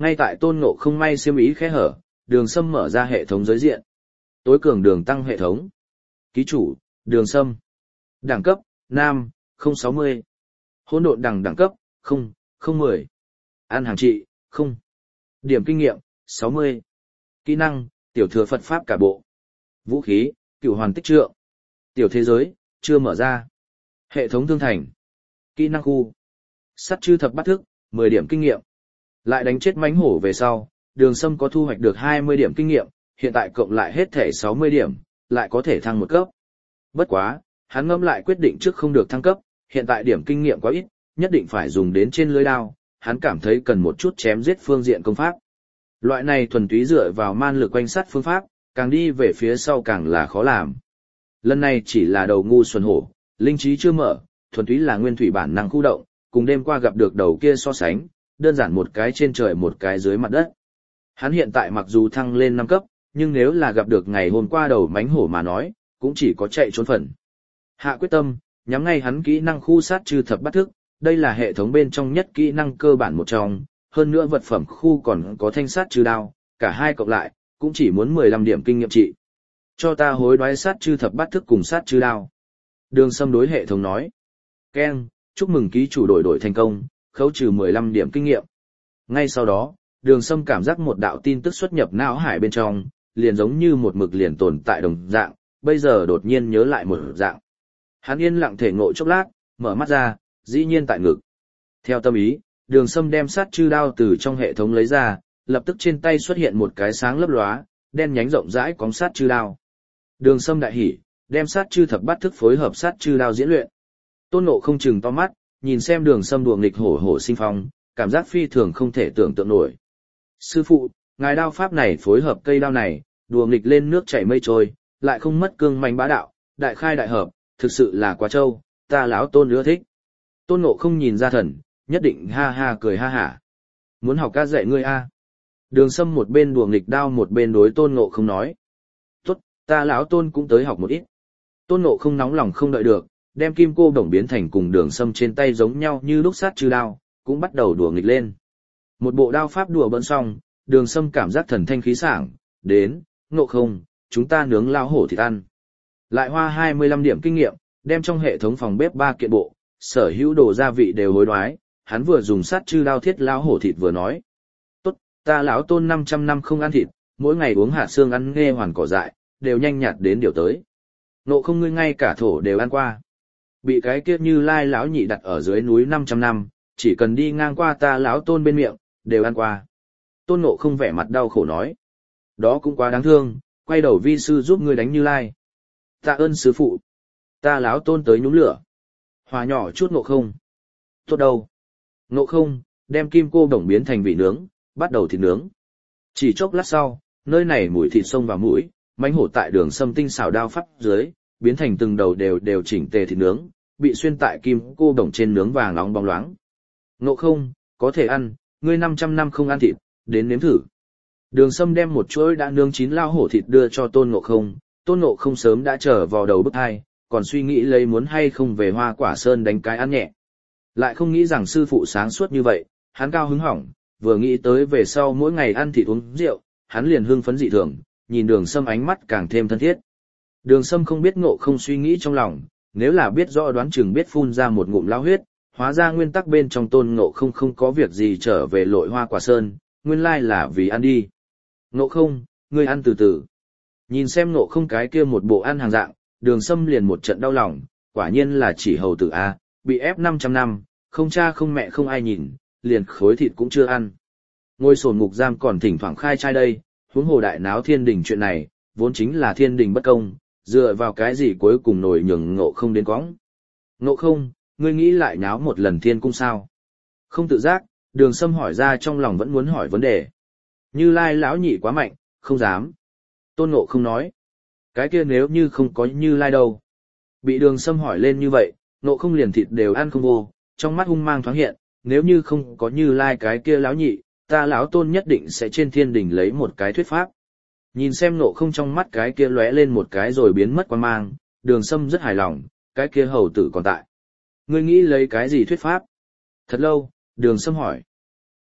Ngay tại Tôn Ngộ không may xiêm ý khẽ hở, Đường Sâm mở ra hệ thống giới diện. Tối cường đường tăng hệ thống. Ký chủ, Đường Sâm. Đẳng cấp, Nam, không sáu mươi. Hỗn độn đẳng đẳng cấp, không, không mười. Ăn hàng trị, không. Điểm kinh nghiệm, sáu mươi. Kỹ năng, tiểu thừa Phật Pháp cả bộ. Vũ khí, cửu hoàn tích trượng. Tiểu thế giới, chưa mở ra. Hệ thống thương thành. Kỹ năng khu. Sắt chư thập bát thức, mười điểm kinh nghiệm. Lại đánh chết mãnh hổ về sau, Đường Sâm có thu hoạch được hai mươi điểm kinh nghiệm, hiện tại cộng lại hết thể sáu mươi điểm, lại có thể thăng một cấp. Bất quá, hắn ngẫm lại quyết định trước không được thăng cấp, hiện tại điểm kinh nghiệm quá ít, nhất định phải dùng đến trên lưới đao, hắn cảm thấy cần một chút chém giết phương diện công pháp. Loại này thuần túy dựa vào man lực quanh sát phương pháp, càng đi về phía sau càng là khó làm. Lần này chỉ là đầu ngu xuẩn hổ, linh trí chưa mở, thuần túy là nguyên thủy bản năng khu động, cùng đêm qua gặp được đầu kia so sánh, đơn giản một cái trên trời một cái dưới mặt đất. Hắn hiện tại mặc dù thăng lên năm cấp, nhưng nếu là gặp được ngày hôm qua đầu mánh hổ mà nói, cũng chỉ có chạy trốn phần. Hạ quyết tâm, nhắm ngay hắn kỹ năng khu sát trừ thập bát thức, đây là hệ thống bên trong nhất kỹ năng cơ bản một trong, hơn nữa vật phẩm khu còn có thanh sát trừ đao, cả hai cộng lại, cũng chỉ muốn mười lăm điểm kinh nghiệm trị. Cho ta hối đoái sát trừ thập bát thức cùng sát trừ đao. Đường Sâm đối hệ thống nói. Keng, chúc mừng ký chủ đổi đổi thành công, khấu trừ mười lăm điểm kinh nghiệm. Ngay sau đó, Đường Sâm cảm giác một đạo tin tức xuất nhập não hải bên trong, liền giống như một mực liền tồn tại đồng dạng, bây giờ đột nhiên nhớ lại một dạng. Hắn yên lặng thể ngộ chốc lát, mở mắt ra, dĩ nhiên tại ngực. Theo tâm ý, Đường Sâm đem sát chư đao từ trong hệ thống lấy ra, lập tức trên tay xuất hiện một cái sáng lấp lóa, đen nhánh rộng rãi cóng sát chư đao. Đường Sâm đại hỉ, đem sát chư thập bát thức phối hợp sát chư đao diễn luyện. Tôn Ngộ không chừng to mắt, nhìn xem Đường Sâm đùa nghịch hổ hổ sinh phong, cảm giác phi thường không thể tưởng tượng nổi. Sư phụ, ngài đao pháp này phối hợp cây đao này, đùa nghịch lên nước chảy mây trôi, lại không mất cương manh bá đạo, đại khai đại hợp, thực sự là quá trâu, ta lão Tôn ưa thích. Tôn Ngộ không nhìn ra thần, nhất định ha ha cười ha hả. Muốn học ca dạy ngươi a? Đường Sâm một bên đùa nghịch đao một bên đối Tôn Ngộ không nói. Tốt, ta lão Tôn cũng tới học một ít. Tôn Ngộ không nóng lòng không đợi được, đem kim cô đồng biến thành cùng Đường Sâm trên tay giống nhau như lúc sát trừ đao, cũng bắt đầu đùa nghịch lên. Một bộ đao pháp đùa bỡn xong, Đường Sâm cảm giác thần thanh khí sảng, đến, Ngộ không, chúng ta nướng lao hổ thịt ăn. Lại hoa hai mươi lăm điểm kinh nghiệm, đem trong hệ thống phòng bếp ba kiện bộ, sở hữu đồ gia vị đều hối đoái, hắn vừa dùng sát chư đao thiết lao hổ thịt vừa nói. Tốt, ta lão Tôn năm trăm năm không ăn thịt, mỗi ngày uống hạt xương ăn nghe hoàn cỏ dại, đều nhanh nhạt đến điều tới. Ngộ không ngươi ngay cả thổ đều ăn qua. Bị cái kiếp Như Lai lão nhị đặt ở dưới núi năm trăm năm, chỉ cần đi ngang qua ta lão Tôn bên miệng, đều ăn qua. Tôn Ngộ không vẻ mặt đau khổ nói. Đó cũng quá đáng thương, quay đầu vi sư giúp ngươi đánh Như Lai. Tạ ơn sư phụ. Ta lão Tôn tới nhúng lửa. Hòa nhỏ chút Ngộ không. Tốt đâu. Ngộ không, đem kim cô đồng biến thành vị nướng, bắt đầu thịt nướng. Chỉ chốc lát sau, nơi này mùi thịt xông vào mũi, mãnh hổ tại Đường Sâm tinh xảo đao pháp dưới, biến thành từng đầu đều đều chỉnh tề thịt nướng, bị xuyên tại kim cô đồng trên nướng vàng nóng bóng loáng. Ngộ không, có thể ăn, ngươi năm trăm năm không ăn thịt, đến nếm thử. Đường Sâm đem một chuỗi đã nướng chín lao hổ thịt đưa cho Tôn Ngộ không, Tôn Ngộ không sớm đã trở vào đầu bức hai, còn suy nghĩ lấy muốn hay không về Hoa Quả Sơn đánh cái ăn nhẹ. Lại không nghĩ rằng sư phụ sáng suốt như vậy, hắn cao hứng hỏng, vừa nghĩ tới về sau mỗi ngày ăn thịt uống rượu, hắn liền hưng phấn dị thường, nhìn Đường Sâm ánh mắt càng thêm thân thiết. Đường Sâm không biết Ngộ không suy nghĩ trong lòng, nếu là biết rõ đoán chừng biết phun ra một ngụm lao huyết, hóa ra nguyên tắc bên trong Tôn Ngộ không không có việc gì trở về lội Hoa Quả Sơn, nguyên lai là vì ăn đi. Ngộ không, ngươi ăn từ từ. Nhìn xem Ngộ không cái kia một bộ ăn hàng dạng, Đường Sâm liền một trận đau lòng, quả nhiên là chỉ hầu tử A, bị ép năm trăm năm, không cha không mẹ không ai nhìn, liền khối thịt cũng chưa ăn. Ngôi sồn ngục giam còn thỉnh thoảng khai trai đây, huống hồ đại náo thiên đình chuyện này, vốn chính là thiên đình bất công, dựa vào cái gì cuối cùng nổi nhường Ngộ không đến cõng. Ngộ không, ngươi nghĩ lại náo một lần thiên cung sao? Không tự giác, Đường Sâm hỏi ra trong lòng vẫn muốn hỏi vấn đề. Như Lai lão nhị quá mạnh, không dám. Tôn Ngộ không nói. Cái kia nếu như không có Như Lai đâu. Bị Đường Sâm hỏi lên như vậy, Ngộ không liền thịt đều ăn không vô, trong mắt hung mang thoáng hiện, nếu như không có Như Lai cái kia lão nhị, ta lão Tôn nhất định sẽ trên thiên đình lấy một cái thuyết pháp. Nhìn xem Ngộ không trong mắt cái kia lóe lên một cái rồi biến mất quan mang, Đường Sâm rất hài lòng, cái kia hầu tử còn tại. Ngươi nghĩ lấy cái gì thuyết pháp? Thật lâu, Đường Sâm hỏi.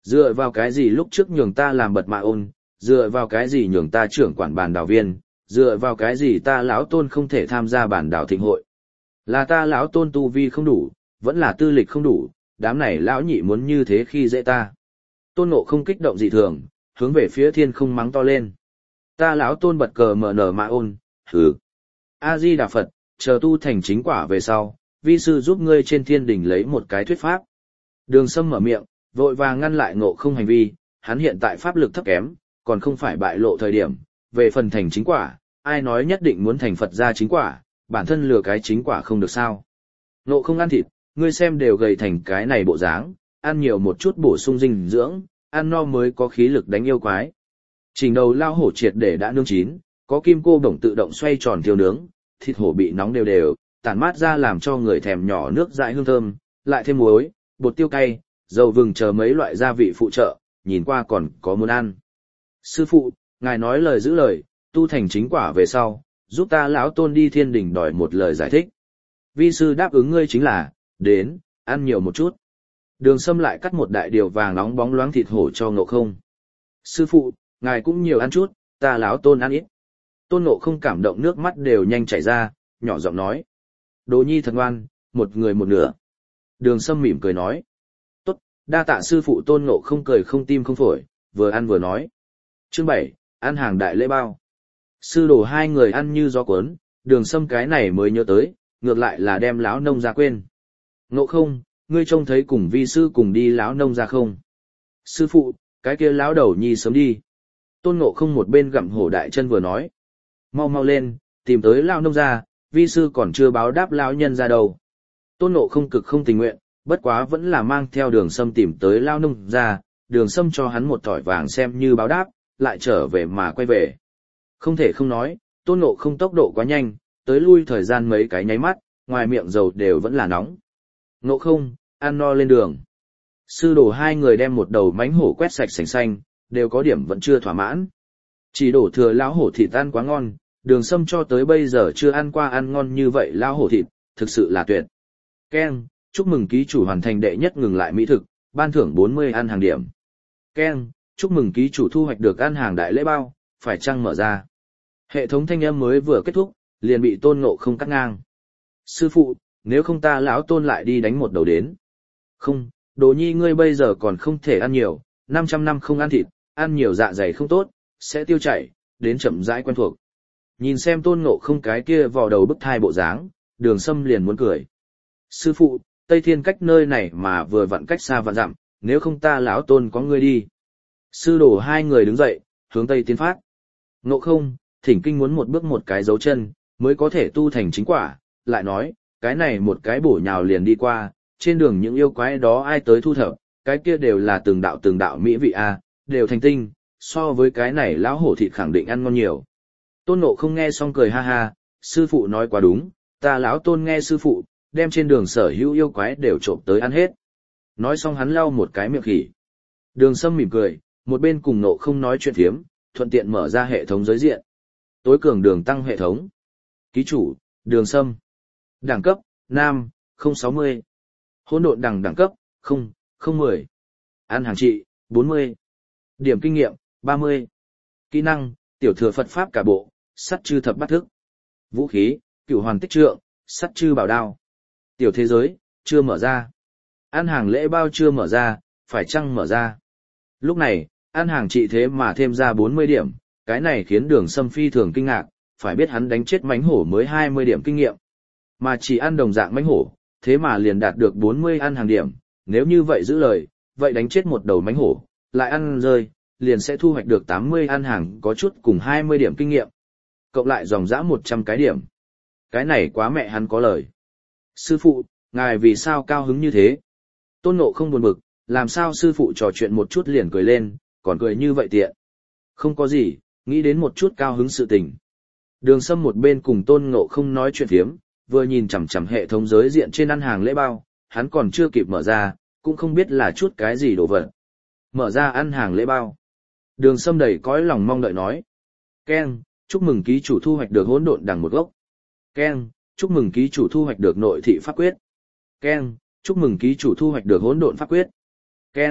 Dựa vào cái gì lúc trước nhường ta làm bật mạ ôn, dựa vào cái gì nhường ta trưởng quản bản đảo viên, dựa vào cái gì ta lão tôn không thể tham gia bản đảo thịnh hội. Là ta lão tôn tu vi không đủ, vẫn là tư lịch không đủ, đám này lão nhị muốn như thế khi dễ ta. Tôn Ngộ không kích động dị thường, hướng về phía thiên không mắng to lên. Ta lão tôn bật cờ mở nở mạ ôn, hừ. A-di Đà Phật, chờ tu thành chính quả về sau, vi sư giúp ngươi trên thiên đỉnh lấy một cái thuyết pháp. Đường Sâm mở miệng, vội vàng ngăn lại Ngộ không hành vi, hắn hiện tại pháp lực thấp kém, còn không phải bại lộ thời điểm, về phần thành chính quả, ai nói nhất định muốn thành Phật gia chính quả, bản thân lừa cái chính quả không được sao. Ngộ không ăn thịt, ngươi xem đều gầy thành cái này bộ dáng, ăn nhiều một chút bổ sung dinh dưỡng, ăn no mới có khí lực đánh yêu quái. Chỉnh đầu lao hổ triệt để đã nướng chín, có kim cô bổng tự động xoay tròn thiêu nướng, thịt hổ bị nóng đều đều, tản mát ra làm cho người thèm nhỏ nước dãi hương thơm, lại thêm muối, bột tiêu cay, dầu vừng chờ mấy loại gia vị phụ trợ, nhìn qua còn có muốn ăn. Sư phụ, ngài nói lời giữ lời, tu thành chính quả về sau, giúp ta lão tôn đi thiên đỉnh đòi một lời giải thích. Vi sư đáp ứng ngươi chính là, đến, ăn nhiều một chút. Đường Sâm lại cắt một đại điều vàng nóng bóng loáng thịt hổ cho Ngộ không. Sư phụ, ngài cũng nhiều ăn chút, ta lão tôn ăn ít. Tôn Ngộ không cảm động nước mắt đều nhanh chảy ra, nhỏ giọng nói. Đồ nhi thật ngoan, một người một nửa. Đường Sâm mỉm cười nói. Tốt, đa tạ sư phụ. Tôn Ngộ không cười không tim không phổi, vừa ăn vừa nói. Chương bảy, ăn hàng đại lễ bao. Sư đồ hai người ăn như gió cuốn, Đường Sâm cái này mới nhớ tới, ngược lại là đem lão nông ra quên. Ngộ không, ngươi trông thấy cùng vi sư cùng đi lão nông ra không? Sư phụ, cái kia lão đầu nhi sớm đi. Tôn Ngộ không một bên gặm hổ đại chân vừa nói. Mau mau lên, tìm tới lão nông ra, vi sư còn chưa báo đáp lão nhân ra đâu. Tôn Ngộ không cực không tình nguyện, bất quá vẫn là mang theo Đường Sâm tìm tới lão nông ra, Đường Sâm cho hắn một thỏi vàng xem như báo đáp, lại trở về mà quay về. Không thể không nói, Tôn Ngộ không tốc độ quá nhanh, tới lui thời gian mấy cái nháy mắt, ngoài miệng dầu đều vẫn là nóng. Ngộ không, ăn no lên đường. Sư đồ hai người đem một đầu mánh hổ quét sạch sành xanh, đều có điểm vẫn chưa thỏa mãn. Chỉ đổ thừa lão hổ thịt ăn quá ngon, Đường Sâm cho tới bây giờ chưa ăn qua ăn ngon như vậy lão hổ thịt, thực sự là tuyệt. Keng, chúc mừng ký chủ hoàn thành đệ nhất ngừng lại mỹ thực, ban thưởng bốn mươi ăn hàng điểm. Keng, chúc mừng ký chủ thu hoạch được ăn hàng đại lễ bao, phải chăng mở ra. Hệ thống thanh âm mới vừa kết thúc, liền bị Tôn Ngộ không cắt ngang. Sư phụ, nếu không ta lão Tôn lại đi đánh một đầu đến. Không, đồ nhi ngươi bây giờ còn không thể ăn nhiều, năm trăm năm không ăn thịt, ăn nhiều dạ dày không tốt, sẽ tiêu chảy, đến chậm rãi quen thuộc. Nhìn xem Tôn Ngộ không cái kia vò đầu bức thai bộ dáng, Đường Sâm liền muốn cười. Sư phụ, Tây Thiên cách nơi này mà vừa vặn cách xa vạn dặm, nếu không ta lão Tôn có ngươi đi. Sư đồ hai người đứng dậy, hướng Tây tiến phát. Ngộ không, thỉnh kinh muốn một bước một cái dấu chân, mới có thể tu thành chính quả, lại nói, cái này một cái bổ nhào liền đi qua, trên đường những yêu quái đó ai tới thu thập, cái kia đều là từng đạo từng đạo mỹ vị a, đều thành tinh, so với cái này lão hổ thịt khẳng định ăn ngon nhiều. Tôn Ngộ không nghe xong cười ha ha, sư phụ nói quá đúng, ta lão Tôn nghe sư phụ, đem trên đường sở hữu yêu quái đều trộm tới ăn hết. Nói xong hắn lau một cái miệng khỉ. Đường Sâm mỉm cười, một bên cùng Ngộ không nói chuyện phiếm, thuận tiện mở ra hệ thống giới diện. Tối cường đường tăng hệ thống. Ký chủ, Đường Sâm. Đẳng cấp, Nam, không sáu mươi. Hỗn độn đẳng đẳng cấp, không, không mười. Ăn hàng trị, bốn mươi. Điểm kinh nghiệm, ba mươi. Kỹ năng, tiểu thừa Phật Pháp cả bộ, sắt chư thập bát thức. Vũ khí, cửu hoàn tích trượng, sắt chư bảo đao. Tiểu thế giới, chưa mở ra. Ăn hàng lễ bao chưa mở ra, phải chăng mở ra. Lúc này, ăn hàng trị thế mà thêm ra bốn mươi điểm, cái này khiến Đường Sâm phi thường kinh ngạc, phải biết hắn đánh chết mãnh hổ mới hai mươi điểm kinh nghiệm. Mà chỉ ăn đồng dạng mãnh hổ, thế mà liền đạt được bốn mươi ăn hàng điểm, nếu như vậy giữ lời, vậy đánh chết một đầu mãnh hổ, lại ăn rơi, liền sẽ thu hoạch được tám mươi ăn hàng có chút cùng hai mươi điểm kinh nghiệm. Cộng lại dòng dã một trăm cái điểm. Cái này quá mẹ hắn có lời. Sư phụ, ngài vì sao cao hứng như thế? Tôn Ngộ không buồn bực, làm sao sư phụ trò chuyện một chút liền cười lên, còn cười như vậy tiện. Không có gì, nghĩ đến một chút cao hứng sự tình. Đường Sâm một bên cùng Tôn Ngộ không nói chuyện phiếm, vừa nhìn chằm chằm hệ thống giới diện trên ăn hàng lễ bao, hắn còn chưa kịp mở ra, cũng không biết là chút cái gì đồ vật. Mở ra ăn hàng lễ bao. Đường Sâm đầy cõi lòng mong đợi nói. Keng, chúc mừng ký chủ thu hoạch được hỗn độn đằng một gốc. Keng, chúc mừng ký chủ thu hoạch được nội thị pháp quyết. Keng, chúc mừng ký chủ thu hoạch được hỗn độn pháp quyết. Keng,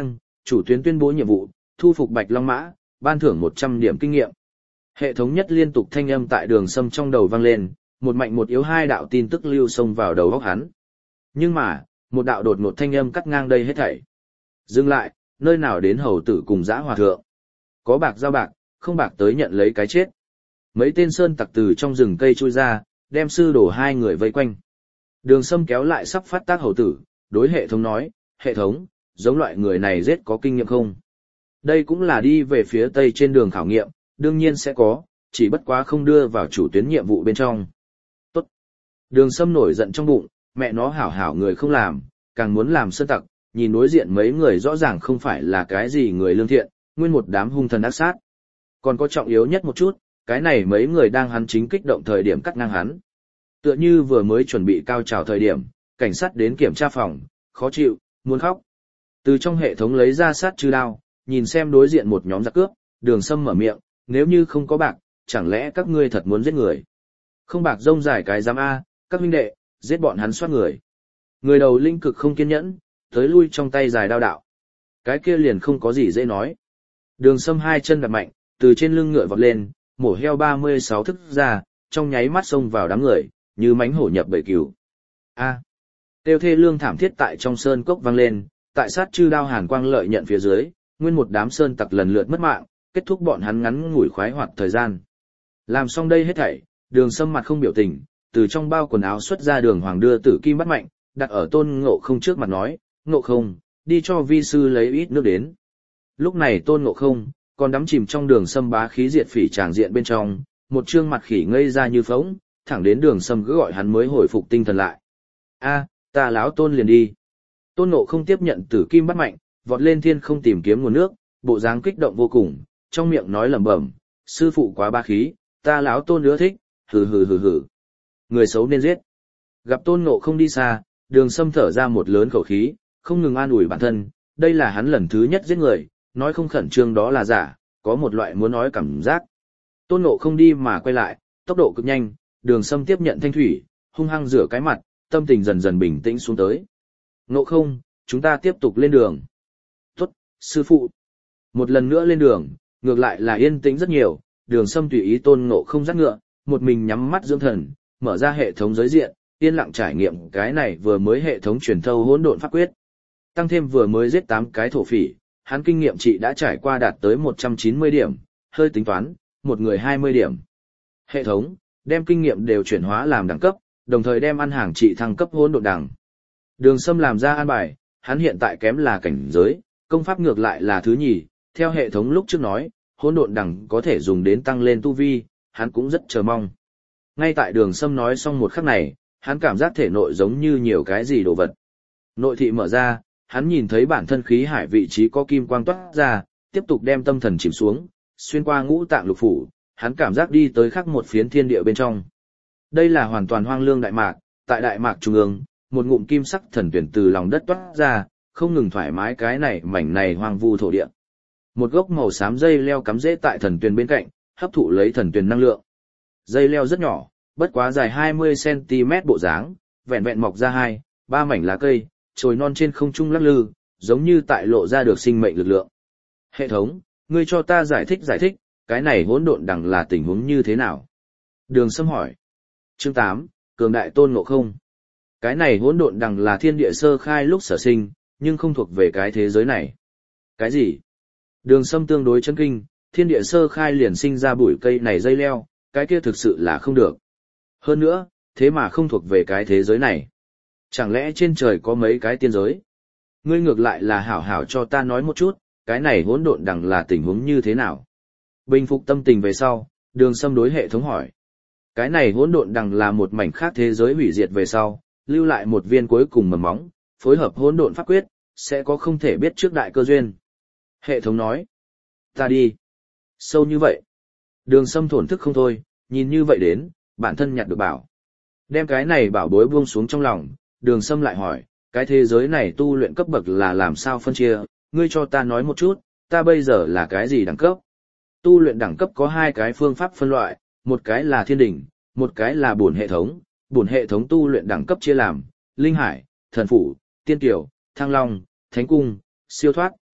chủ tuyến tuyên bố nhiệm vụ, thu phục Bạch Long Mã, ban thưởng một trăm điểm kinh nghiệm. Hệ thống nhất liên tục thanh âm tại Đường Sâm trong đầu vang lên, một mạnh một yếu hai đạo tin tức lưu xông vào đầu óc hắn. Nhưng mà, một đạo đột ngột thanh âm cắt ngang đây hết thảy. Dừng lại, nơi nào đến hầu tử cùng dã hòa thượng. Có bạc giao bạc, không bạc tới nhận lấy cái chết. Mấy tên sơn tặc từ trong rừng cây chui ra, đem sư đổ hai người vây quanh. Đường Sâm kéo lại sắp phát tác hầu tử, đối hệ thống nói, hệ thống, giống loại người này giết có kinh nghiệm không? Đây cũng là đi về phía tây trên đường khảo nghiệm, đương nhiên sẽ có, chỉ bất quá không đưa vào chủ tuyến nhiệm vụ bên trong. Tốt. Đường Sâm nổi giận trong bụng, mẹ nó hảo hảo người không làm, càng muốn làm sơn tặc, nhìn đối diện mấy người rõ ràng không phải là cái gì người lương thiện, nguyên một đám hung thần ác sát. Còn có trọng yếu nhất một chút, cái này mấy người đang hắn chính kích động thời điểm cắt ngang hắn. Tựa như vừa mới chuẩn bị cao trào thời điểm, cảnh sát đến kiểm tra phòng, khó chịu, muốn khóc. Từ trong hệ thống lấy ra sát trư đao, nhìn xem đối diện một nhóm giặc cướp, Đường Sâm mở miệng, nếu như không có bạc, chẳng lẽ các ngươi thật muốn giết người? Không bạc rông dài cái giám A, các huynh đệ, giết bọn hắn soát người. Người đầu linh cực không kiên nhẫn, tới lui trong tay dài đao đạo. Cái kia liền không có gì dễ nói. Đường Sâm hai chân đặt mạnh, từ trên lưng ngựa vọt lên, mổ heo ba mươi sáu thức ra, trong nháy mắt xông vào đám người, như mánh hổ nhập bầy cừu. A. Tiêu thê lương thảm thiết tại trong sơn cốc vang lên, tại sát chư đao hàn quang lợi nhận phía dưới, nguyên một đám sơn tặc lần lượt mất mạng, kết thúc bọn hắn ngắn ngủi khoái hoạt thời gian. Làm xong đây hết thảy, Đường Sâm mặt không biểu tình, từ trong bao quần áo xuất ra đường hoàng đưa tử kim bắt mạnh, đặt ở Tôn Ngộ Không trước mặt nói, Ngộ Không, đi cho vi sư lấy ít nước đến. Lúc này Tôn Ngộ Không còn đắm chìm trong Đường Sâm bá khí diệt phỉ tràng diện bên trong, một trương mặt khỉ ngây ra như phỗng, thẳng đến Đường Sâm cứ gọi hắn mới hồi phục tinh thần lại. A, ta láo Tôn liền đi. Tôn Ngộ Không tiếp nhận tử kim bắt mạnh, vọt lên thiên không tìm kiếm nguồn nước, bộ dáng kích động vô cùng, trong miệng nói lẩm bẩm, sư phụ quá bá khí, ta láo Tôn ưa thích, hừ hừ hừ hừ. Người xấu nên giết. Gặp Tôn Ngộ Không đi xa, Đường Sâm thở ra một lớn khẩu khí, không ngừng an ủi bản thân, đây là hắn lần thứ nhất giết người, nói không khẩn trương đó là giả, có một loại muốn nói cảm giác. Tôn Ngộ Không đi mà quay lại, tốc độ cực nhanh, Đường Sâm tiếp nhận thanh thủy, hung hăng rửa cái mặt, tâm tình dần dần bình tĩnh xuống tới. Ngộ Không, chúng ta tiếp tục lên đường. Tốt, sư phụ. Một lần nữa lên đường, ngược lại là yên tĩnh rất nhiều, Đường Sâm tùy ý Tôn Ngộ Không dắt ngựa, một mình nhắm mắt dưỡng thần, mở ra hệ thống giới diện, yên lặng trải nghiệm cái này vừa mới hệ thống truyền thâu hỗn độn pháp quyết. Tăng thêm vừa mới giết tám cái thổ phỉ, hắn kinh nghiệm trị đã trải qua đạt tới một trăm chín mươi điểm, hơi tính toán, một người hai mươi điểm. Hệ thống đem kinh nghiệm đều chuyển hóa làm đẳng cấp, đồng thời đem ăn hàng trị thăng cấp hỗn độn đẳng. Đường Sâm làm ra an bài, hắn hiện tại kém là cảnh giới, công pháp ngược lại là thứ nhì, theo hệ thống lúc trước nói, hỗn độn đẳng có thể dùng đến tăng lên tu vi, hắn cũng rất chờ mong. Ngay tại Đường Sâm nói xong một khắc này, hắn cảm giác thể nội giống như nhiều cái gì đồ vật. Nội thị mở ra, hắn nhìn thấy bản thân khí hải vị trí có kim quang toát ra, tiếp tục đem tâm thần chìm xuống, xuyên qua ngũ tạng lục phủ, hắn cảm giác đi tới khắc một phiến thiên địa bên trong. Đây là hoàn toàn hoang lương đại mạc, tại đại mạc trung ương, một ngụm kim sắc thần tuyển từ lòng đất toát ra, không ngừng thoải mái cái này mảnh này hoang vu thổ địa. Một gốc màu xám dây leo cắm rễ tại thần tuyển bên cạnh, hấp thụ lấy thần tuyển năng lượng. Dây leo rất nhỏ, bất quá dài hai mươi xăng ti mét bộ dáng, vẹn vẹn mọc ra hai, ba mảnh lá cây, trồi non trên không trung lắc lư, giống như tại lộ ra được sinh mệnh lực lượng. Hệ thống, ngươi cho ta giải thích giải thích, cái này hỗn độn đẳng là tình huống như thế nào? Đường Sâm hỏi. Chương tám, Cường đại Tôn Ngộ Không. Cái này hỗn độn đẳng là thiên địa sơ khai lúc sở sinh, nhưng không thuộc về cái thế giới này. Cái gì? Đường Sâm tương đối chấn kinh, thiên địa sơ khai liền sinh ra bụi cây này dây leo, cái kia thực sự là không được. Hơn nữa, thế mà không thuộc về cái thế giới này. Chẳng lẽ trên trời có mấy cái tiên giới? Ngươi ngược lại là hảo hảo cho ta nói một chút, cái này hỗn độn đẳng là tình huống như thế nào? Bình phục tâm tình về sau, Đường Sâm đối hệ thống hỏi. Cái này hỗn độn đẳng là một mảnh khác thế giới hủy diệt về sau, lưu lại một viên cuối cùng mầm móng, phối hợp hỗn độn pháp quyết, sẽ có không thể biết trước đại cơ duyên. Hệ thống nói. Ta đi. Sâu như vậy. Đường Sâm thổn thức không thôi, nhìn như vậy đến, bản thân nhặt được bảo. Đem cái này bảo bối buông xuống trong lòng, Đường Sâm lại hỏi, cái thế giới này tu luyện cấp bậc là làm sao phân chia, ngươi cho ta nói một chút, ta bây giờ là cái gì đẳng cấp? Tu luyện đẳng cấp có hai cái phương pháp phân loại, một cái là thiên đỉnh, một cái là bổn hệ thống. Bổn hệ thống tu luyện đẳng cấp chia làm linh hải, thần phủ, tiên kiều, thăng long, thánh cung, siêu thoát,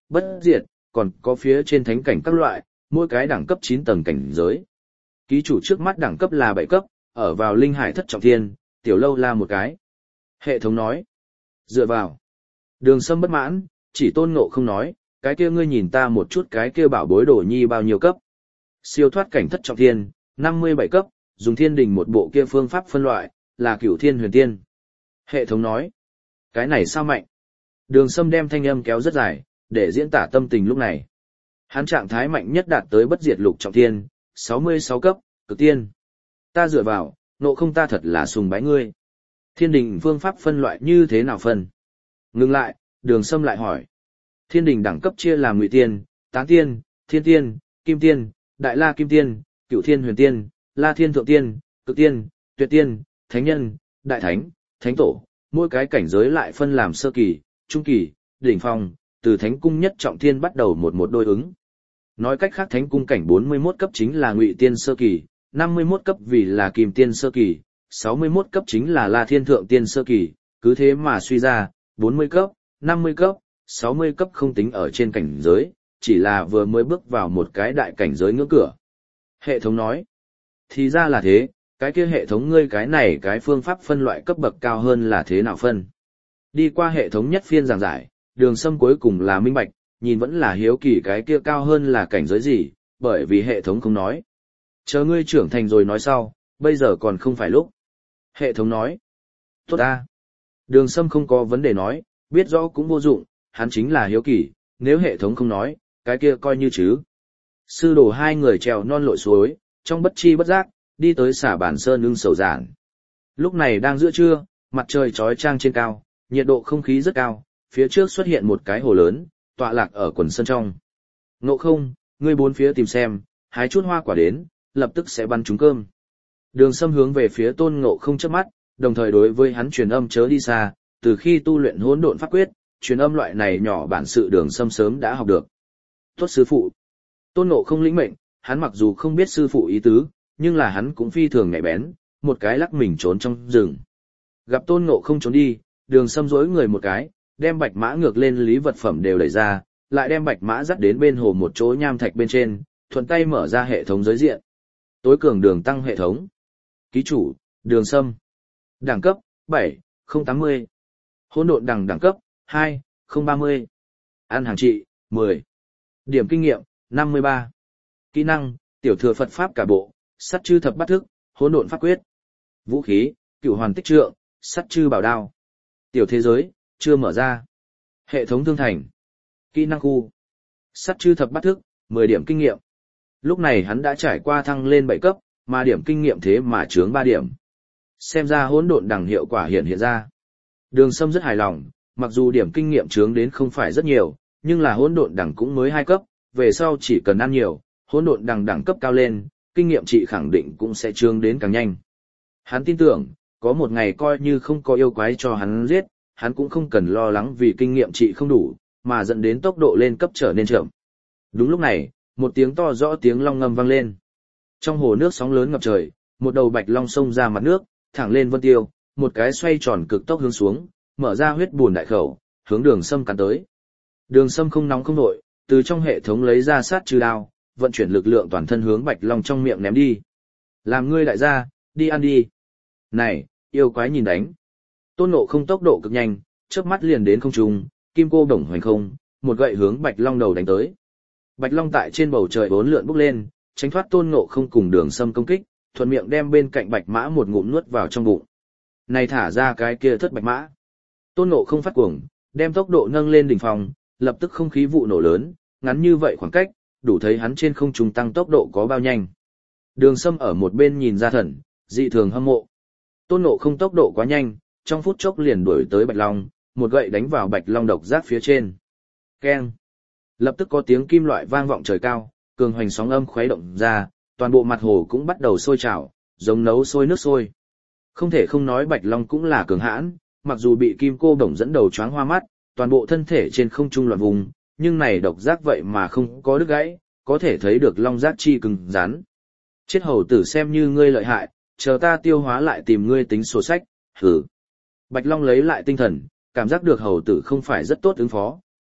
bất diệt, còn có phía trên thánh cảnh các loại, mỗi cái đẳng cấp chín tầng cảnh giới. Ký chủ trước mắt đẳng cấp là bảy cấp, ở vào linh hải thất trọng thiên, tiểu lâu la một cái. Hệ thống nói. Dựa vào. Đường Sâm bất mãn, chỉ Tôn Ngộ không nói, cái kia ngươi nhìn ta một chút cái kia bảo bối đồ nhi bao nhiêu cấp. Siêu thoát cảnh thất trọng thiên, năm mươi bảy cấp, dùng thiên đình một bộ kia phương pháp phân loại, là cửu thiên huyền tiên. Hệ thống nói. Cái này sao mạnh? Đường Sâm đem thanh âm kéo rất dài, để diễn tả tâm tình lúc này. Hắn trạng thái mạnh nhất đạt tới bất diệt lục trọng thiên, sáu mươi sáu cấp, cực tiên. Ta dựa vào, Ngộ không ta thật là sùng bái ngươi. Thiên đình phương pháp phân loại như thế nào phân? Ngừng lại, Đường Sâm lại hỏi. Thiên đình đẳng cấp chia làm ngụy tiên, tán tiên, thiên tiên, kim tiên, đại la kim tiên, cửu thiên huyền tiên, la thiên thượng tiên, cực tiên, tuyệt tiên, thánh nhân, đại thánh, thánh tổ. Mỗi cái cảnh giới lại phân làm sơ kỳ, trung kỳ, đỉnh phong, từ thánh cung nhất trọng thiên bắt đầu một một đôi ứng. Nói cách khác thánh cung cảnh bốn mươi mốt cấp chính là ngụy tiên sơ kỳ, năm mươi mốt cấp vì là kim tiên sơ kỳ, sáu mươi mốt cấp chính là la thiên thượng tiên sơ kỳ, cứ thế mà suy ra, bốn mươi cấp, năm mươi cấp, sáu mươi cấp không tính ở trên cảnh giới, chỉ là vừa mới bước vào một cái đại cảnh giới ngưỡng cửa. Hệ thống nói, thì ra là thế, cái kia hệ thống ngươi cái này cái phương pháp phân loại cấp bậc cao hơn là thế nào phân? Đi qua hệ thống nhất phiên giảng giải, Đường Sâm cuối cùng là minh bạch, nhìn vẫn là hiếu kỳ cái kia cao hơn là cảnh giới gì, bởi vì hệ thống không nói. Chờ ngươi trưởng thành rồi nói sau, bây giờ còn không phải lúc. Hệ thống nói. Tốt ta. Đường Sâm không có vấn đề nói, biết rõ cũng vô dụng, hắn chính là hiếu kỳ, nếu hệ thống không nói, cái kia coi như chứ. Sư đồ hai người trèo non lội suối, trong bất chi bất giác, đi tới xả bản sơn ưng sầu giản. Lúc này đang giữa trưa, mặt trời chói chang trên cao, nhiệt độ không khí rất cao, phía trước xuất hiện một cái hồ lớn, tọa lạc ở quần sơn trong. Ngộ không, ngươi bốn phía tìm xem, hái chút hoa quả đến, lập tức sẽ bắn trúng cơm. Đường Sâm hướng về phía Tôn Ngộ không chớp mắt, đồng thời đối với hắn truyền âm chớ đi xa, từ khi tu luyện hỗn độn pháp quyết, truyền âm loại này nhỏ bản sự Đường Sâm sớm đã học được. Tốt sư phụ. Tôn Ngộ không lĩnh mệnh, hắn mặc dù không biết sư phụ ý tứ, nhưng là hắn cũng phi thường nhạy bén, một cái lắc mình trốn trong rừng. Gặp Tôn Ngộ không trốn đi, Đường Sâm duỗi người một cái, đem bạch mã ngược lên lý vật phẩm đều đẩy ra, lại đem bạch mã dắt đến bên hồ một chỗ nham thạch bên trên, thuận tay mở ra hệ thống giới diện. Tối cường đường tăng hệ thống. Ký chủ, Đường Sâm. Đẳng cấp, bảy, không tám mươi. Hỗn độn đẳng đẳng cấp, hai, không ba mươi. Ăn hàng trị, mười. Điểm kinh nghiệm, năm mươi ba. Kỹ năng, tiểu thừa Phật Pháp cả bộ, sắt chư thập bát thức, hỗn độn pháp quyết. Vũ khí, cửu hoàn tích trượng, sắt chư bảo đao. Tiểu thế giới, chưa mở ra. Hệ thống thương thành. Kỹ năng khu. Sắt chư thập bát thức, mười điểm kinh nghiệm. Lúc này hắn đã trải qua thăng lên bảy cấp, mà điểm kinh nghiệm thế mà chướng ba điểm. Xem ra hỗn độn đẳng hiệu quả hiện hiện ra. Đường Sâm rất hài lòng, mặc dù điểm kinh nghiệm chướng đến không phải rất nhiều, nhưng là hỗn độn đẳng cũng mới hai cấp, về sau chỉ cần ăn nhiều, hỗn độn đẳng đẳng cấp cao lên, kinh nghiệm trị khẳng định cũng sẽ chướng đến càng nhanh. Hắn tin tưởng, có một ngày coi như không có yêu quái cho hắn giết, hắn cũng không cần lo lắng vì kinh nghiệm trị không đủ, mà dẫn đến tốc độ lên cấp trở nên chậm. Đúng lúc này, một tiếng to rõ tiếng long ngâm vang lên. Trong hồ nước sóng lớn ngập trời, một đầu bạch long xông ra mặt nước, thẳng lên vân tiêu, một cái xoay tròn cực tốc hướng xuống, mở ra huyết bùn đại khẩu, hướng Đường Sâm cắn tới. Đường Sâm không nóng không nội, từ trong hệ thống lấy ra sát trừ đao, vận chuyển lực lượng toàn thân hướng bạch long trong miệng ném đi. Làm ngươi đại gia, đi ăn đi. Này, yêu quái nhìn đánh. Tôn Ngộ không tốc độ cực nhanh, chớp mắt liền đến không trung, kim cô đồng hoành không, một gậy hướng bạch long đầu đánh tới. Bạch long tại trên bầu trời bốn lượn bốc lên, tránh thoát Tôn Ngộ không cùng Đường Sâm công kích, thuận miệng đem bên cạnh bạch mã một ngụm nuốt vào trong bụng. Này thả ra cái kia thất bạch mã. Tôn Ngộ không phát cuồng, đem tốc độ nâng lên đỉnh phòng, lập tức không khí vụ nổ lớn, ngắn như vậy khoảng cách, đủ thấy hắn trên không trung tăng tốc độ có bao nhanh. Đường Sâm ở một bên nhìn ra thần, dị thường hâm mộ. Tôn Ngộ không tốc độ quá nhanh, trong phút chốc liền đuổi tới bạch long, một gậy đánh vào bạch long độc giác phía trên. Keng. Lập tức có tiếng kim loại vang vọng trời cao, cường hoành sóng âm khuấy động ra, toàn bộ mặt hồ cũng bắt đầu sôi trào, giống nấu sôi nước sôi. Không thể không nói bạch long cũng là cường hãn, mặc dù bị kim cô đồng dẫn đầu choáng hoa mắt, toàn bộ thân thể trên không trung loạn vùng, nhưng này độc giác vậy mà không có đứt gãy, có thể thấy được long giác chi cứng rắn. Chết hầu tử xem như ngươi lợi hại, chờ ta tiêu hóa lại tìm ngươi tính sổ sách, hử. Bạch long lấy lại tinh thần, cảm giác được hầu tử không phải rất tốt ứng phó,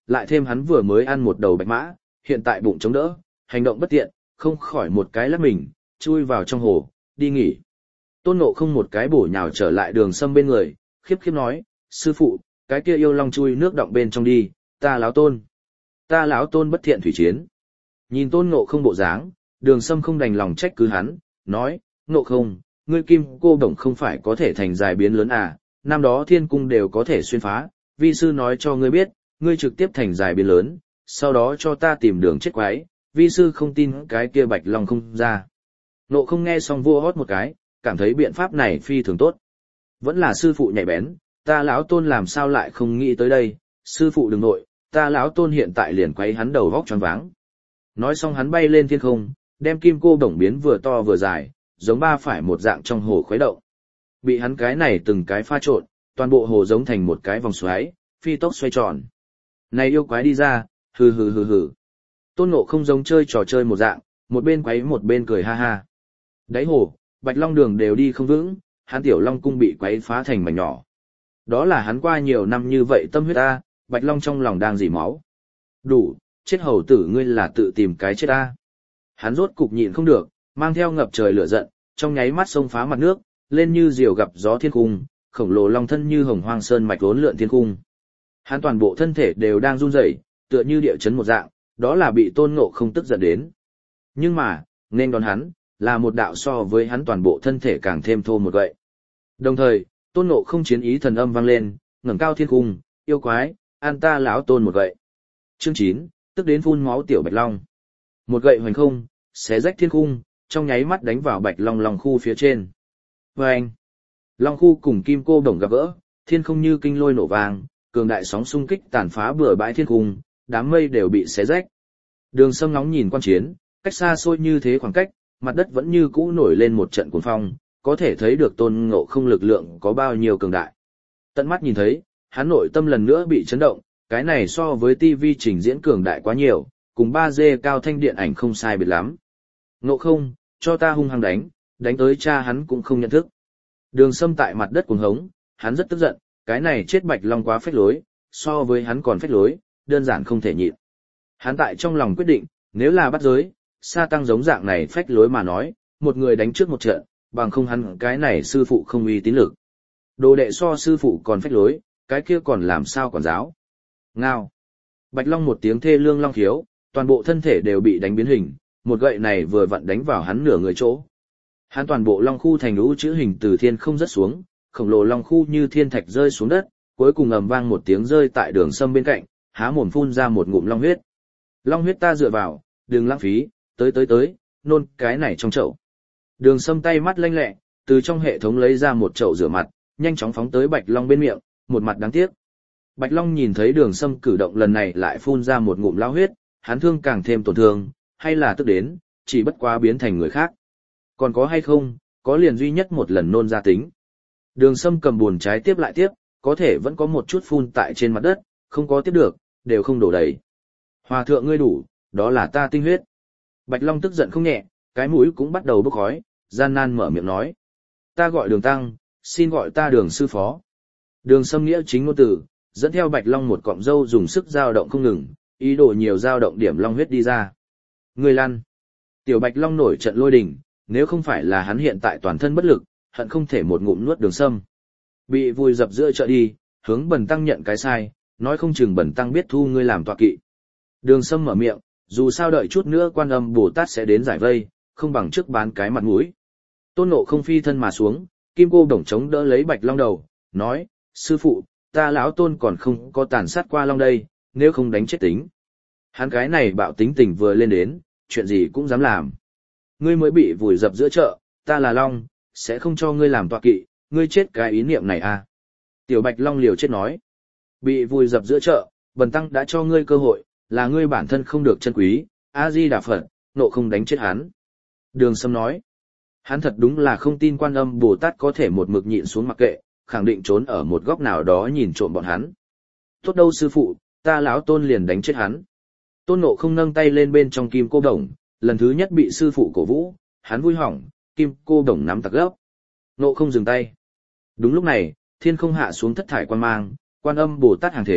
lại thêm hắn vừa mới ăn một đầu bạch mã, hiện tại bụng chống đỡ, hành động bất tiện, không khỏi một cái lắc mình, chui vào trong hồ, đi nghỉ. Tôn Ngộ Không một cái bổ nhào trở lại Đường Sâm bên người, khiếp khiếp nói, sư phụ, cái kia yêu long chui nước động bên trong đi, ta láo tôn. Ta láo tôn bất thiện thủy chiến. Nhìn Tôn Ngộ Không bộ dáng, Đường Sâm không đành lòng trách cứ hắn, nói, Ngộ Không, ngươi kim cô đồng không phải có thể thành dài biến lớn à, năm đó thiên cung đều có thể xuyên phá, vi sư nói cho ngươi biết, ngươi trực tiếp thành dài biến lớn, sau đó cho ta tìm đường chết quái, vi sư không tin cái kia bạch long không ra. Ngộ Không nghe xong vua hót một cái, cảm thấy biện pháp này phi thường tốt. Vẫn là sư phụ nhạy bén, ta lão tôn làm sao lại không nghĩ tới đây, sư phụ đừng nội, ta lão tôn hiện tại liền quấy hắn đầu vóc choáng váng. Nói xong hắn bay lên thiên không, đem kim cô đồng biến vừa to vừa dài, giống ba phải một dạng trong hồ khuấy động. Bị hắn cái này từng cái pha trộn, toàn bộ hồ giống thành một cái vòng xoáy, phi tốc xoay tròn. Này yêu quái đi ra, hừ hừ hừ hừ. Tôn Ngộ Không giống chơi trò chơi một dạng, một bên quấy một bên cười ha ha. Đáy hồ, Bạch Long Đường đều đi không vững, hắn tiểu Long cung bị quấy phá thành mảnh nhỏ. Đó là hắn qua nhiều năm như vậy tâm huyết ta, Bạch Long trong lòng đang dỉ máu. Đủ, chết hầu tử ngươi là tự tìm cái chết ta. Hắn rốt cục nhịn không được, mang theo ngập trời lửa giận, trong nháy mắt xông phá mặt nước, lên như diều gặp gió thiên cung, khổng lồ long thân như hồng hoang sơn mạch uốn lượn thiên cung. Hắn toàn bộ thân thể đều đang run rẩy, tựa như địa chấn một dạng, đó là bị Tôn Ngộ Không tức giận đến. Nhưng mà, nên đón hắn, là một đạo so với hắn toàn bộ thân thể càng thêm thô một gậy. Đồng thời, Tôn Ngộ Không chiến ý thần âm vang lên, ngẩng cao thiên cung, yêu quái, an ta lão tôn một gậy. Chương chín, tức đến phun máu tiểu Bạch Long. Một gậy hoành không, xé rách thiên cung, trong nháy mắt đánh vào Bạch Long Long khu phía trên. Vâng! Long khu cùng kim cô đồng gặp gỡ, thiên không như kinh lôi nổ vang, cường đại sóng xung kích tàn phá bừa bãi thiên cung, đám mây đều bị xé rách. Đường Sâm ngóng nhìn quan chiến, cách xa xôi như thế khoảng cách, mặt đất vẫn như cũ nổi lên một trận cuồng phong, có thể thấy được Tôn Ngộ Không lực lượng có bao nhiêu cường đại. Tận mắt nhìn thấy, hắn nội tâm lần nữa bị chấn động, cái này so với ti vi trình diễn cường đại quá nhiều, cùng ba D cao thanh điện ảnh không sai biệt lắm. Ngộ Không, cho ta hung hăng đánh, đánh tới cha hắn cũng không nhận thức. Đường Sâm tại mặt đất cuồng hống, hắn rất tức giận, cái này chết Bạch Long quá phách lối, so với hắn còn phách lối, đơn giản không thể nhịn. Hắn tại trong lòng quyết định, nếu là bắt giới, sa tăng giống dạng này phách lối mà nói, một người đánh trước một trận, bằng không hắn cái này sư phụ không uy tín lực. Đồ đệ so sư phụ còn phách lối, cái kia còn làm sao còn giáo. Ngao. Bạch Long một tiếng thê lương long khiếu, toàn bộ thân thể đều bị đánh biến hình, một gậy này vừa vặn đánh vào hắn nửa người chỗ. Hắn toàn bộ long khu thành lũ chữ hình từ thiên không rớt xuống, khổng lồ long khu như thiên thạch rơi xuống đất, cuối cùng ầm vang một tiếng rơi tại Đường Sâm bên cạnh, há mồm phun ra một ngụm long huyết. Long huyết ta dựa vào, đừng lãng phí, tới tới tới, nôn cái này trong chậu. Đường Sâm tay mắt lanh lẹ, từ trong hệ thống lấy ra một chậu rửa mặt, nhanh chóng phóng tới Bạch Long bên miệng, một mặt đáng tiếc. Bạch Long nhìn thấy Đường Sâm cử động lần này lại phun ra một ngụm lao huyết, hắn thương càng thêm tổn thương, hay là tức đến, chỉ bất quá biến thành người khác. Còn có hay không, có liền duy nhất một lần nôn ra tính. Đường Sâm cầm buồn trái tiếp lại tiếp, có thể vẫn có một chút phun tại trên mặt đất, không có tiếp được, đều không đổ đầy. Hòa thượng ngươi đủ, đó là ta tinh huyết. Bạch Long tức giận không nhẹ, cái mũi cũng bắt đầu bốc khói, gian nan mở miệng nói. Ta gọi Đường Tăng, xin gọi ta Đường sư phó. Đường Sâm nghĩa chính ngôn từ, dẫn theo Bạch Long một cọng râu dùng sức dao động không ngừng, ý đồ nhiều dao động điểm long huyết đi ra. Ngươi lăn. Tiểu Bạch Long nổi trận lôi đình, nếu không phải là hắn hiện tại toàn thân bất lực, hận không thể một ngụm nuốt Đường Sâm. Bị vùi dập giữa chợ đi, hướng Bần Tăng nhận cái sai, nói không chừng Bần Tăng biết thu ngươi làm tọa kỵ. Đường Sâm mở miệng, dù sao đợi chút nữa Quan Âm Bồ Tát sẽ đến giải vây, không bằng trước bán cái mặt mũi. Tôn Ngộ Không phi thân mà xuống, kim cô đồng chống đỡ lấy Bạch Long đầu, nói, sư phụ, ta lão Tôn còn không có tàn sát qua Long đây, nếu không đánh chết tính. Hắn cái này bạo tính tình vừa lên đến, chuyện gì cũng dám làm. Ngươi mới bị vùi dập giữa chợ, ta là Long, sẽ không cho ngươi làm tọa kỵ, ngươi chết cái ý niệm này à. Tiểu Bạch Long liều chết nói, bị vùi dập giữa chợ, Bần Tăng đã cho ngươi cơ hội, là ngươi bản thân không được chân quý, A-di-đà Phật, nộ không đánh chết hắn. Đường Sâm nói, hắn thật đúng là không tin Quan Âm Bồ Tát có thể một mực nhịn xuống mặc kệ, khẳng định trốn ở một góc nào đó nhìn trộm bọn hắn. Tốt đâu sư phụ, ta lão Tôn liền đánh chết hắn. Tôn Ngộ Không nâng tay lên bên trong kim cô đồng, lần thứ nhất bị sư phụ cổ vũ, hắn vui hỏng, kim cô đồng nắm tặc gấp. Ngộ Không dừng tay. Đúng lúc này, thiên không hạ xuống thất thải quan mang, Quan Âm Bồ Tát hàng thế,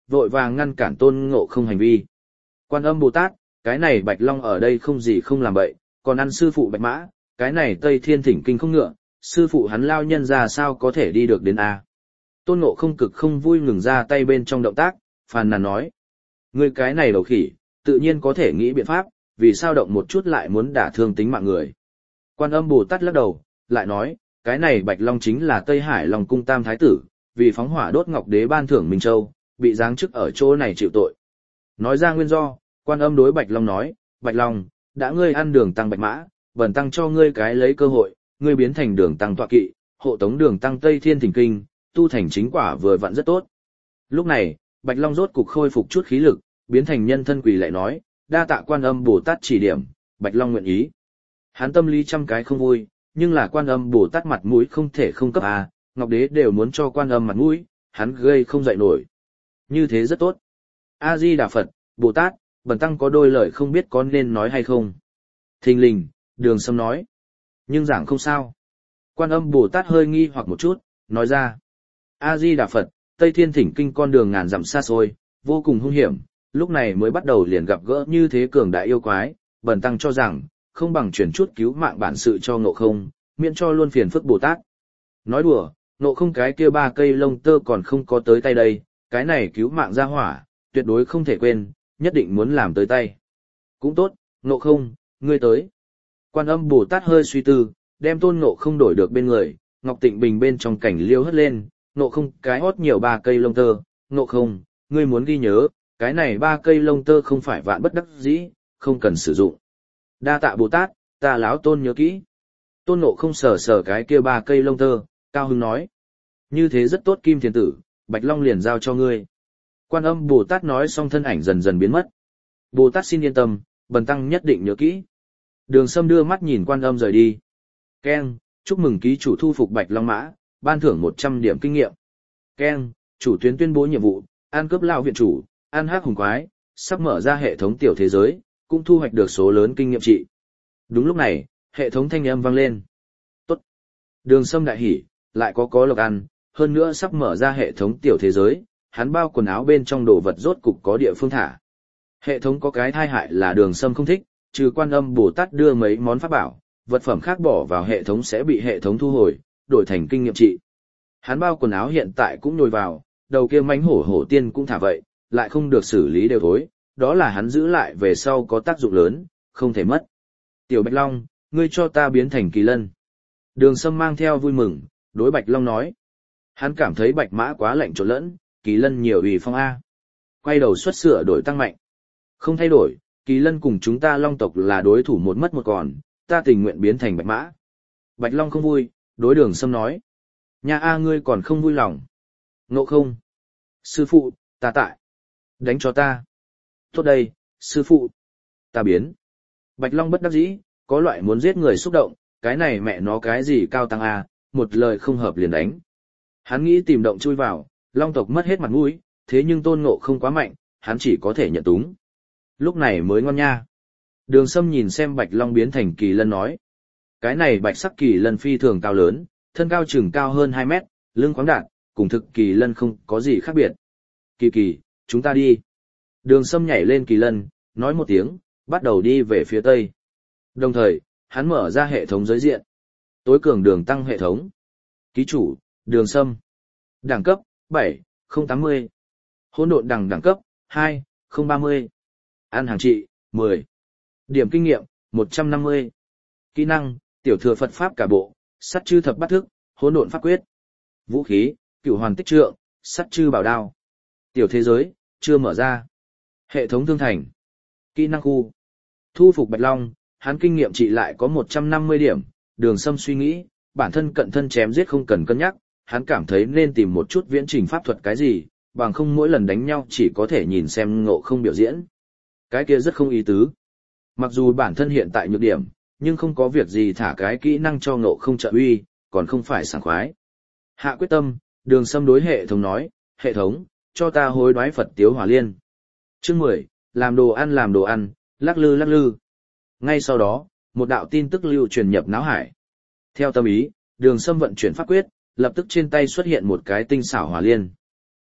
vội vàng ngăn cản Tôn Ngộ Không hành vi. Quan Âm Bồ Tát, cái này Bạch Long ở đây không gì không làm bậy, còn ăn sư phụ Bạch Mã, cái này Tây Thiên Thỉnh Kinh không ngựa, sư phụ hắn lao nhân ra sao có thể đi được đến a? Tôn Ngộ Không cực không vui ngừng ra tay bên trong động tác, phàn nàn nói: ngươi cái này đầu khỉ, tự nhiên có thể nghĩ biện pháp, vì sao động một chút lại muốn đả thương tính mạng người. Quan Âm Bồ Tát lắc đầu, lại nói: cái này Bạch Long chính là Tây Hải Long Cung Tam Thái Tử, vì phóng hỏa đốt Ngọc Đế ban thưởng Minh Châu, bị giáng chức ở chỗ này chịu tội. Nói ra nguyên do, Quan Âm đối Bạch Long nói: Bạch Long, đã ngươi ăn đường tăng Bạch Mã, bần tăng cho ngươi cái lấy cơ hội, ngươi biến thành đường tăng tọa kỵ, hộ tống đường tăng Tây Thiên Thỉnh Kinh, tu thành chính quả vừa vặn rất tốt. Lúc này, Bạch Long rốt cục khôi phục chút khí lực, biến thành nhân thân quỳ lại nói: đa tạ Quan Âm Bồ Tát chỉ điểm, Bạch Long nguyện ý. Hắn tâm lý trăm cái không vui, nhưng là Quan Âm Bồ Tát mặt mũi không thể không cấp à, Ngọc Đế đều muốn cho Quan Âm mặt mũi, hắn gây không dậy nổi. Như thế rất tốt. A Di Đà Phật, Bồ Tát, bần tăng có đôi lời không biết có nên nói hay không. Thình lình, Đường Sâm nói. Nhưng giảng không sao. Quan Âm Bồ Tát hơi nghi hoặc một chút, nói ra: A Di Đà Phật, Tây Thiên Thỉnh Kinh con đường ngàn dặm xa xôi, vô cùng hung hiểm, lúc này mới bắt đầu liền gặp gỡ như thế cường đại yêu quái, bần tăng cho rằng không bằng chuyển chút cứu mạng bản sự cho Ngộ Không, miễn cho luôn phiền phức Bồ Tát. Nói đùa, Ngộ Không cái kia ba cây lông tơ còn không có tới tay đây, cái này cứu mạng ra hỏa, tuyệt đối không thể quên, nhất định muốn làm tới tay. Cũng tốt, Ngộ Không, ngươi tới. Quan Âm Bồ Tát hơi suy tư, đem Tôn Ngộ Không đổi được bên người, Ngọc Tịnh Bình bên trong cảnh liêu hất lên, Ngộ Không cái hót nhiều ba cây lông tơ, Ngộ Không, ngươi muốn ghi nhớ, cái này ba cây lông tơ không phải vạn bất đắc dĩ, không cần sử dụng. Đa tạ Bồ Tát, ta láo Tôn nhớ kỹ. Tôn Ngộ Không sờ sờ cái kia ba cây lông tơ, cao hứng nói: như thế rất tốt Kim Thiền Tử, Bạch Long liền giao cho ngươi. Quan Âm Bồ Tát nói xong thân ảnh dần dần biến mất. Bồ Tát xin yên tâm, bần tăng nhất định nhớ kỹ. Đường Sâm đưa mắt nhìn Quan Âm rời đi. Keng, chúc mừng ký chủ thu phục Bạch Long Mã, ban thưởng một trăm điểm kinh nghiệm. Keng, chủ tuyến tuyên bố nhiệm vụ, ăn cướp lão viện chủ, ăn hắc hùng quái, sắp mở ra hệ thống tiểu thế giới, cũng thu hoạch được số lớn kinh nghiệm trị. Đúng lúc này, hệ thống thanh âm vang lên. Tốt. Đường Sâm đại hỉ, lại có có lộc ăn, hơn nữa sắp mở ra hệ thống tiểu thế giới, hắn bao quần áo bên trong đồ vật rốt cục có địa phương thả. Hệ thống có cái tai hại là Đường Sâm không thích, trừ Quan Âm Bồ Tát đưa mấy món pháp bảo, vật phẩm khác bỏ vào hệ thống sẽ bị hệ thống thu hồi, đổi thành kinh nghiệm trị. Hắn bao quần áo hiện tại cũng nhồi vào, đầu kia mánh hổ hổ tiên cũng thả vậy, lại không được xử lý đều thối, đó là hắn giữ lại về sau có tác dụng lớn, không thể mất. Tiểu Bạch Long, ngươi cho ta biến thành kỳ lân. Đường Sâm mang theo vui mừng, đối Bạch Long nói. Hắn cảm thấy Bạch Mã quá lạnh trộn lẫn, kỳ lân nhiều ủy phong A. Quay đầu xuất sửa đổi tăng mạnh. Không thay đổi, kỳ lân cùng chúng ta Long tộc là đối thủ một mất một còn, ta tình nguyện biến thành Bạch Mã. Bạch Long không vui, đối Đường Sâm nói. Nhà A ngươi còn không vui lòng. Ngộ Không. Sư phụ, ta tại. Đánh cho ta. Tốt đây, sư phụ. Ta biến. Bạch Long bất đắc dĩ, có loại muốn giết người xúc động, cái này mẹ nó cái gì cao tăng A, một lời không hợp liền đánh. Hắn nghĩ tìm động chui vào, Long tộc mất hết mặt mũi, thế nhưng Tôn Ngộ Không quá mạnh, hắn chỉ có thể nhận túng. Lúc này mới ngon nha. Đường Sâm nhìn xem Bạch Long biến thành kỳ lân nói. Cái này bạch sắc kỳ lân phi thường cao lớn, thân cao chừng cao hơn hai mét, lưng khoáng đạt, cùng thực kỳ lân không có gì khác biệt. Kỳ kỳ, chúng ta đi. Đường Sâm nhảy lên kỳ lân, nói một tiếng, bắt đầu đi về phía tây. Đồng thời, hắn mở ra hệ thống giới diện. Tối cường đường tăng hệ thống. Ký chủ, Đường Sâm. Đẳng cấp, bảy không tám mươi. Hỗn độn đẳng đẳng cấp, hai không ba mươi. Ăn hàng trị, mười. Điểm kinh nghiệm, một trăm năm mươi. Kỹ năng, tiểu thừa Phật Pháp cả bộ, sắt chư thập bát thức, hỗn độn pháp quyết. Vũ khí, cửu hoàn tích trượng, sắt chư bảo đao. Tiểu thế giới, chưa mở ra. Hệ thống thương thành. Kỹ năng khu. Thu phục Bạch Long, hắn kinh nghiệm trị lại có một trăm năm mươi điểm. Đường Sâm suy nghĩ, bản thân cận thân chém giết không cần cân nhắc, hắn cảm thấy nên tìm một chút viễn trình pháp thuật cái gì, bằng không mỗi lần đánh nhau chỉ có thể nhìn xem Ngộ Không biểu diễn. Cái kia rất không ý tứ. Mặc dù bản thân hiện tại nhược điểm, nhưng không có việc gì thả cái kỹ năng cho Ngộ Không trợ uy, còn không phải sảng khoái. Hạ quyết tâm, Đường Sâm đối hệ thống nói, hệ thống, cho ta hối đoái Phật Tiếu Hỏa Liên. Chương mười, làm đồ ăn làm đồ ăn, lắc lư lắc lư. Ngay sau đó, một đạo tin tức lưu truyền nhập náo hải. Theo tâm ý, Đường Sâm vận chuyển pháp quyết, lập tức trên tay xuất hiện một cái tinh xảo hỏa liên.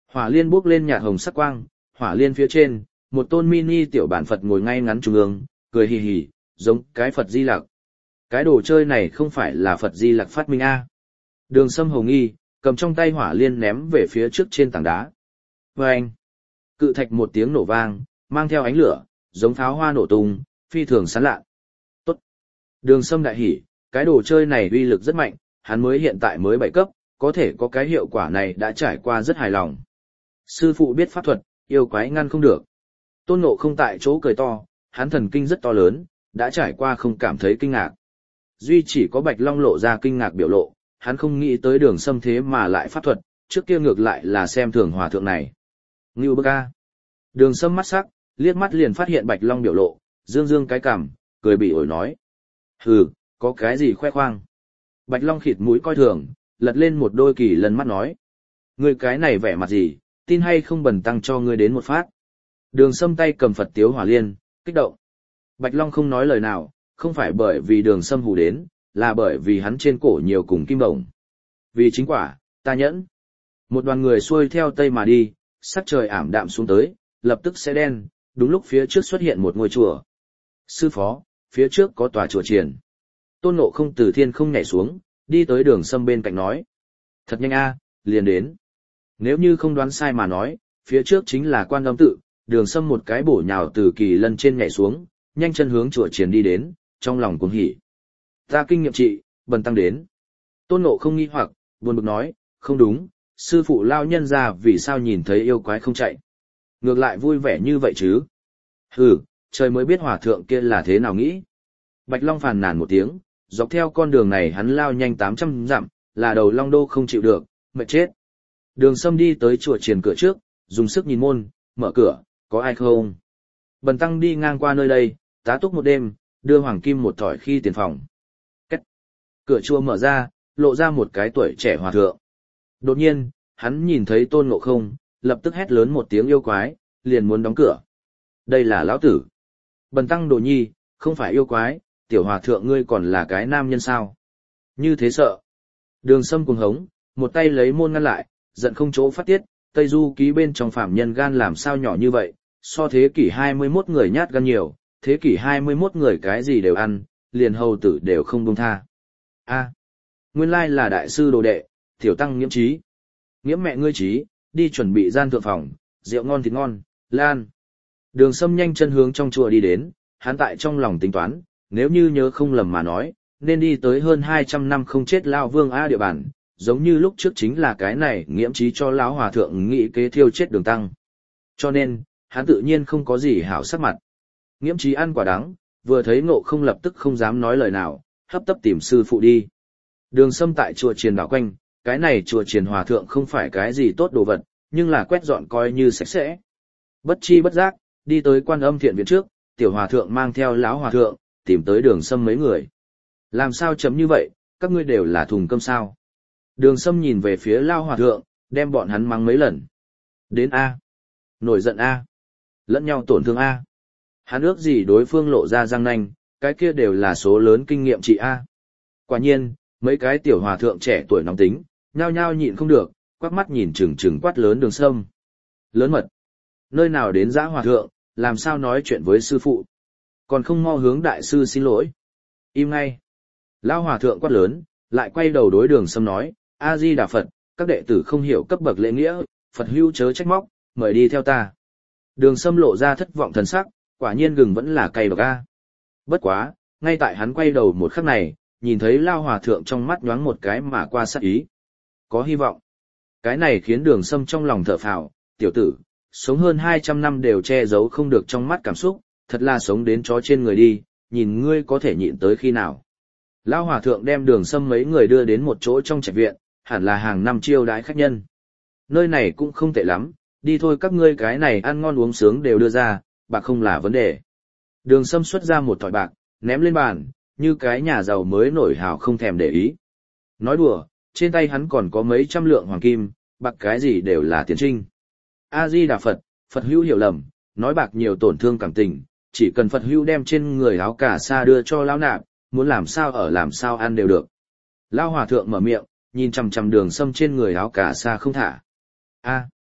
Hỏa liên bốc lên nhạt hồng sắc quang, hỏa liên phía trên, một tôn mini tiểu bản Phật ngồi ngay ngắn trung ương, cười hì hì, giống cái Phật Di Lặc. Cái đồ chơi này không phải là Phật Di Lặc phát minh a? Đường Sâm hồng nghi, cầm trong tay hỏa liên ném về phía trước trên tảng đá. Vâng! Cự thạch một tiếng nổ vang, mang theo ánh lửa, giống pháo hoa nổ tung, phi thường sán lạ. Tốt! Đường Sâm đại hỉ, cái đồ chơi này uy lực rất mạnh, hắn mới hiện tại mới bảy cấp, có thể có cái hiệu quả này đã trải qua rất hài lòng. Sư phụ biết pháp thuật, yêu quái ngăn không được. Tôn Ngộ không tại chỗ cười to, hắn thần kinh rất to lớn, đã trải qua không cảm thấy kinh ngạc. Duy chỉ có Bạch Long lộ ra kinh ngạc biểu lộ, hắn không nghĩ tới Đường Sâm thế mà lại pháp thuật, trước kia ngược lại là xem thường hòa thượng này. Ngưu bức a. Đường Sâm mắt sắc, liếc mắt liền phát hiện Bạch Long biểu lộ, dương dương cái cằm, cười bị ổi nói. Hừ, có cái gì khoe khoang. Bạch Long khịt mũi coi thường, lật lên một đôi kỳ lân mắt nói. Ngươi cái này vẻ mặt gì, tin hay không bần tăng cho ngươi đến một phát. Đường Sâm tay cầm Phật tiếu hỏa liên, kích động. Bạch Long không nói lời nào, không phải bởi vì Đường Sâm hù đến, là bởi vì hắn trên cổ nhiều cùng kim bổng. Vì chính quả, ta nhẫn. Một đoàn người xuôi theo tây mà đi, sắc trời ảm đạm xuống tới, lập tức sẽ đen, đúng lúc phía trước xuất hiện một ngôi chùa. Sư phó, phía trước có tòa chùa chiền. Tôn Ngộ không từ thiên không nhảy xuống, đi tới Đường Sâm bên cạnh nói. Thật nhanh a, liền đến. Nếu như không đoán sai mà nói, phía trước chính là Quan Âm tự, Đường Sâm một cái bổ nhào từ kỳ lân trên nhảy xuống, nhanh chân hướng chùa chiền đi đến, trong lòng cuồng hỉ. Ta kinh nghiệm trị, bần tăng đến. Tôn Ngộ không nghi hoặc, buồn bực nói, không đúng, sư phụ lao nhân ra vì sao nhìn thấy yêu quái không chạy. Ngược lại vui vẻ như vậy chứ. Hừ, trời mới biết hòa thượng kia là thế nào nghĩ. Bạch Long phàn nàn một tiếng, dọc theo con đường này hắn lao nhanh tám trăm dặm, là đầu Long Đô không chịu được, mệt chết. Đường Sâm đi tới chùa chiền cửa trước, dùng sức nhìn môn, mở cửa, có ai không? Bần tăng đi ngang qua nơi đây, tá túc một đêm, đưa hoàng kim một thỏi khi tiền phòng. Cách. Cửa chùa mở ra, lộ ra một cái tuổi trẻ hòa thượng. Đột nhiên, hắn nhìn thấy Tôn Ngộ không, lập tức hét lớn một tiếng yêu quái, liền muốn đóng cửa. Đây là lão tử. Bần tăng Đồ Nhi, không phải yêu quái, tiểu hòa thượng ngươi còn là cái nam nhân sao? Như thế sợ. Đường Sâm cuồng hống, một tay lấy môn ngăn lại, giận không chỗ phát tiết, Tây Du ký bên trong phạm nhân gan làm sao nhỏ như vậy, so thế kỷ hai mươi mốt người nhát gan nhiều, thế kỷ hai mươi mốt người cái gì đều ăn, liền hầu tử đều không buông tha. A, nguyên lai là đại sư đồ đệ, tiểu tăng Nghiễm Trí. Nghiễm mẹ ngươi Trí, đi chuẩn bị gian thượng phòng, rượu ngon thịt ngon, lan. Đường Sâm nhanh chân hướng trong chùa đi đến, hắn tại trong lòng tính toán, nếu như nhớ không lầm mà nói, nên đi tới hơn hai trăm năm không chết lao vương A địa bàn, giống như lúc trước chính là cái này Nghiễm Trí cho lão hòa thượng nghĩ kế thiêu chết Đường Tăng. Cho nên, hắn tự nhiên không có gì hảo sắc mặt. Nghiễm Trí ăn quả đắng, vừa thấy Ngộ không lập tức không dám nói lời nào, hấp tấp tìm sư phụ đi. Đường Sâm tại chùa chiền đảo quanh, cái này chùa chiền hòa thượng không phải cái gì tốt đồ vật, nhưng là quét dọn coi như sạch sẽ. Bất chi bất giác, đi tới Quan Âm thiện viện trước, tiểu hòa thượng mang theo lão hòa thượng, tìm tới Đường Sâm mấy người. Làm sao chấm như vậy, các ngươi đều là thùng cơm sao? Đường Sâm nhìn về phía lão hòa thượng, đem bọn hắn mắng mấy lần. Đến A. Nổi giận A. Lẫn nhau tổn thương A. Hắn ước gì đối phương lộ ra răng nanh, cái kia đều là số lớn kinh nghiệm trị A. Quả nhiên, mấy cái tiểu hòa thượng trẻ tuổi nóng tính, nhao nhao nhịn không được, quắc mắt nhìn chừng chừng quát lớn Đường Sâm. Lớn mật. Nơi nào đến dã hòa thượng, làm sao nói chuyện với sư phụ. Còn không mau hướng đại sư xin lỗi. Im ngay. Lão hòa thượng quát lớn, lại quay đầu đối Đường Sâm nói, A-di-đà Phật, các đệ tử không hiểu cấp bậc lễ nghĩa, Phật hữu chớ trách móc, mời đi theo ta. Đường Sâm lộ ra thất vọng thần sắc, quả nhiên gừng vẫn là cay độc a. Bất quá, ngay tại hắn quay đầu một khắc này, nhìn thấy Lao hòa thượng trong mắt nhoáng một cái mà qua sát ý. Có hy vọng. Cái này khiến Đường Sâm trong lòng thở phào, tiểu tử, sống hơn hai trăm năm đều che giấu không được trong mắt cảm xúc, thật là sống đến chó trên người đi, nhìn ngươi có thể nhịn tới khi nào. Lao hòa thượng đem Đường Sâm mấy người đưa đến một chỗ trong trạch viện, hẳn là hàng năm chiêu đãi khách nhân. Nơi này cũng không tệ lắm, đi thôi các ngươi cái này ăn ngon uống sướng đều đưa ra, bạc không là vấn đề. Đường Sâm xuất ra một thỏi bạc, ném lên bàn, như cái nhà giàu mới nổi hào không thèm để ý. Nói đùa, trên tay hắn còn có mấy trăm lượng hoàng kim, bạc cái gì đều là tiền trinh. A-di-đà Phật, Phật hữu hiểu lầm, nói bạc nhiều tổn thương cảm tình, chỉ cần Phật hữu đem trên người áo cà sa đưa cho lão nạp, muốn làm sao ở làm sao ăn đều được. Lão hòa thượng mở miệng, nhìn chằm chằm Đường Sâm trên người áo cà sa không thả. A,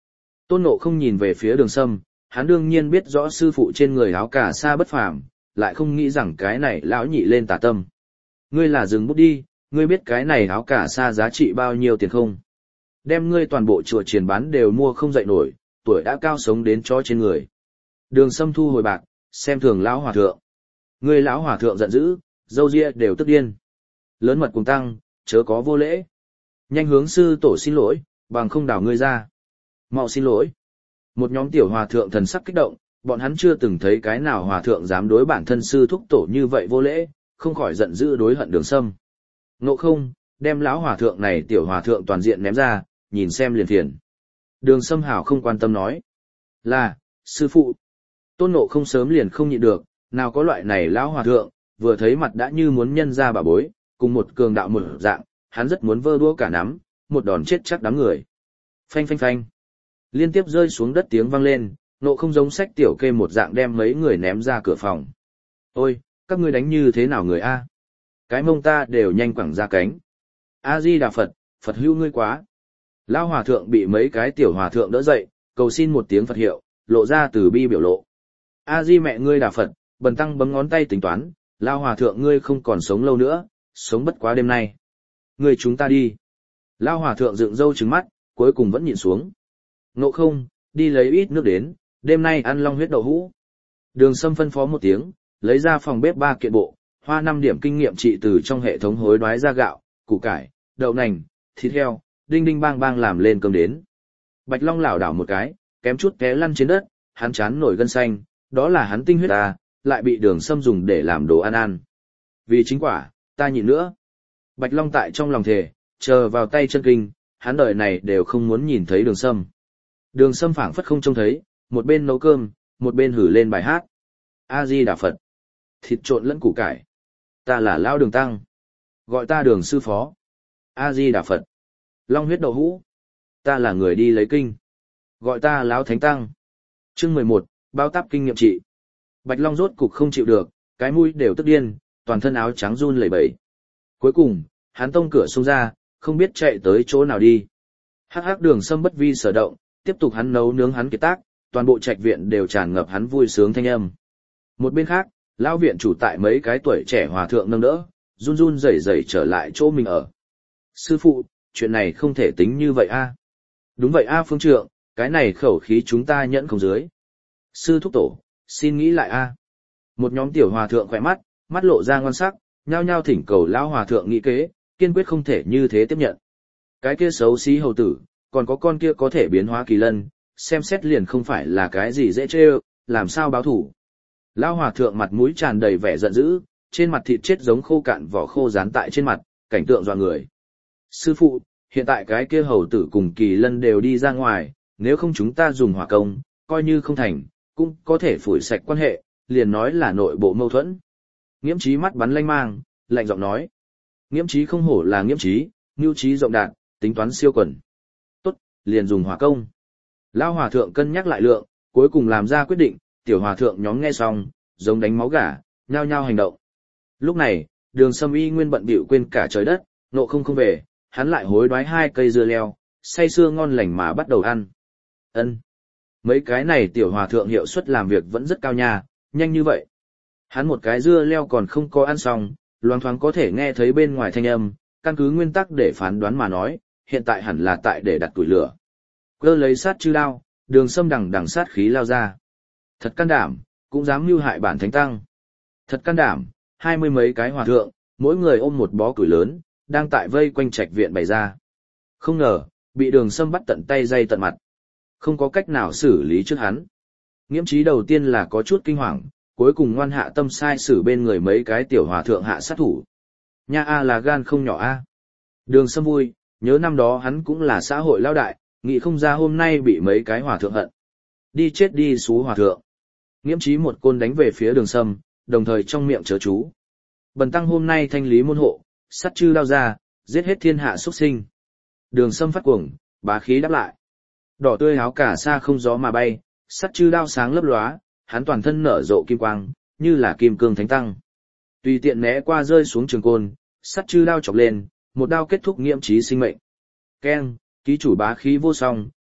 Tôn Ngộ không nhìn về phía Đường Sâm, hắn đương nhiên biết rõ sư phụ trên người áo cà sa bất phàm, lại không nghĩ rằng cái này lão nhị lên tà tâm. Ngươi là dừng bút đi, ngươi biết cái này áo cà sa giá trị bao nhiêu tiền không? Đem ngươi toàn bộ chùa triển bán đều mua không dậy nổi, tuổi đã cao sống đến chó trên người. Đường Sâm thu hồi bạc, xem thường lão hòa thượng. Ngươi lão hòa thượng giận dữ, râu ria đều tức điên. Lớn mật cùng tăng, chớ có vô lễ. Nhanh hướng sư tổ xin lỗi, bằng không đảo ngươi ra. Mau xin lỗi. Một nhóm tiểu hòa thượng thần sắc kích động, bọn hắn chưa từng thấy cái nào hòa thượng dám đối bản thân sư thúc tổ như vậy vô lễ, không khỏi giận dữ đối hận Đường Sâm. Ngộ không, đem lão hòa thượng này tiểu hòa thượng toàn diện ném ra, nhìn xem liền phiền. Đường Sâm hảo không quan tâm nói. Là, sư phụ. Tôn Ngộ không sớm liền không nhịn được, nào có loại này lão hòa thượng, vừa thấy mặt đã như muốn nhân ra bà bối, cùng một cường đạo một dạng, hắn rất muốn vơ đũa cả nắm, một đòn chết chắc đám người. Phanh phanh phanh. Liên tiếp rơi xuống đất tiếng vang lên, Ngộ không giống sách tiểu kê một dạng đem mấy người ném ra cửa phòng. Ôi, các ngươi đánh như thế nào người a? Cái mông ta đều nhanh quẳng ra cánh. A-di-đà Phật, Phật hữu ngươi quá. Lão hòa thượng bị mấy cái tiểu hòa thượng đỡ dậy, cầu xin một tiếng Phật hiệu, lộ ra từ bi biểu lộ. A-di mẹ ngươi đà Phật, bần tăng bấm ngón tay tính toán, lão hòa thượng ngươi không còn sống lâu nữa, sống bất quá đêm nay. Ngươi chúng ta đi. Lão hòa thượng dựng râu trừng mắt, cuối cùng vẫn nhìn xuống. Ngộ không, đi lấy ít nước đến, đêm nay ăn long huyết đậu hũ. Đường Sâm phân phó một tiếng, lấy ra phòng bếp ba kiện bộ, hoa năm điểm kinh nghiệm trị từ trong hệ thống hối đoái ra gạo, củ cải, đậu nành, thịt heo, đinh đinh bang bang làm lên cơm đến. Bạch Long lảo đảo một cái, kém chút té lăn trên đất, hắn chán nổi gân xanh, đó là hắn tinh huyết ta, lại bị Đường Sâm dùng để làm đồ ăn ăn. Vì chính quả, ta nhịn nữa. Bạch Long tại trong lòng thề, chờ vào tay chân kinh, hắn đời này đều không muốn nhìn thấy Đường Sâm. Đường Sâm phảng phất không trông thấy, một bên nấu cơm, một bên hử lên bài hát. A-di-đà Phật. Thịt trộn lẫn củ cải. Ta là Lão Đường Tăng. Gọi ta Đường sư phó. A-di-đà Phật. Long huyết đậu hũ. Ta là người đi lấy kinh. Gọi ta Lão Thánh Tăng. Chương mười một, bao táp kinh nghiệm trị. Bạch Long rốt cục không chịu được, cái mũi đều tức điên, toàn thân áo trắng run lẩy bẩy. Cuối cùng, hắn tông cửa xông ra, không biết chạy tới chỗ nào đi. Hắc hắc Đường Sâm bất vi sở động, tiếp tục hắn nấu nướng hắn kiệt tác, toàn bộ trạch viện đều tràn ngập hắn vui sướng thanh âm. Một bên khác, lão viện chủ tại mấy cái tuổi trẻ hòa thượng nâng đỡ, run run rẩy rẩy trở lại chỗ mình ở. Sư phụ, chuyện này không thể tính như vậy a. Đúng vậy a phương trượng, cái này khẩu khí chúng ta nhẫn không dưới. Sư thúc tổ, xin nghĩ lại a. Một nhóm tiểu hòa thượng khỏe mắt, mắt lộ ra ngon sắc, nhao nhao thỉnh cầu lão hòa thượng nghĩ kế, kiên quyết không thể như thế tiếp nhận. Cái kia xấu xí hầu tử, còn có con kia có thể biến hóa kỳ lân, xem xét liền không phải là cái gì dễ trêu, làm sao báo thủ. Lão hòa thượng mặt mũi tràn đầy vẻ giận dữ, trên mặt thịt chết giống khô cạn vỏ khô dán tại trên mặt, cảnh tượng dọa người. Sư phụ, hiện tại cái kia hầu tử cùng kỳ lân đều đi ra ngoài, nếu không chúng ta dùng hỏa công, coi như không thành, cũng có thể phủi sạch quan hệ, liền nói là nội bộ mâu thuẫn. Nghiễm Trí mắt bắn lanh mang, lạnh giọng nói. Nghiễm Trí không hổ là Nghiễm Trí, mưu trí rộng đạt, tính toán siêu quần. Tốt, liền dùng hỏa công. Lão hòa thượng cân nhắc lại lượng, cuối cùng làm ra quyết định, tiểu hòa thượng nhóm nghe xong, giống đánh máu gà, nhao nhao hành động. Lúc này, Đường Sâm y nguyên bận bịu quên cả trời đất, Ngộ không không về, hắn lại hối đoái hai cây dưa leo, say sưa ngon lành mà bắt đầu ăn. Ân, mấy cái này tiểu hòa thượng hiệu suất làm việc vẫn rất cao nha, nhanh như vậy. Hắn một cái dưa leo còn không có ăn xong, loáng thoáng có thể nghe thấy bên ngoài thanh âm, căn cứ nguyên tắc để phán đoán mà nói, hiện tại hẳn là tại để đặt củi lửa. Cơ lấy sát chư đao, Đường Sâm đằng đằng sát khí lao ra. Thật can đảm, cũng dám mưu hại bản thánh tăng. Thật can đảm, hai mươi mấy cái hòa thượng, mỗi người ôm một bó củi lớn, đang tại vây quanh trạch viện bày ra. Không ngờ, bị Đường Sâm bắt tận tay dây tận mặt. Không có cách nào xử lý trước hắn. Nghiễm Trí đầu tiên là có chút kinh hoàng, cuối cùng ngoan hạ tâm sai xử bên người mấy cái tiểu hòa thượng hạ sát thủ. Nha a là gan không nhỏ a. Đường Sâm vui, nhớ năm đó hắn cũng là xã hội lao đại, nghĩ không ra hôm nay bị mấy cái hòa thượng hận. Đi chết đi xú hòa thượng. Nghiễm Trí một côn đánh về phía Đường Sâm, đồng thời trong miệng chớ chú. Bần tăng hôm nay thanh lý môn hộ, sắt chư đao ra, giết hết thiên hạ xuất sinh. Đường Sâm phát cuồng, bá khí đáp lại. Đỏ tươi áo cả sa không gió mà bay, sắt chư đao sáng lấp lóa, hắn toàn thân nở rộ kim quang, như là kim cương thánh tăng. Tùy tiện né qua rơi xuống trường côn, sắt chư đao chọc lên, một đao kết thúc Nghiễm Trí sinh mệnh. Keng, ký chủ bá khí vô song,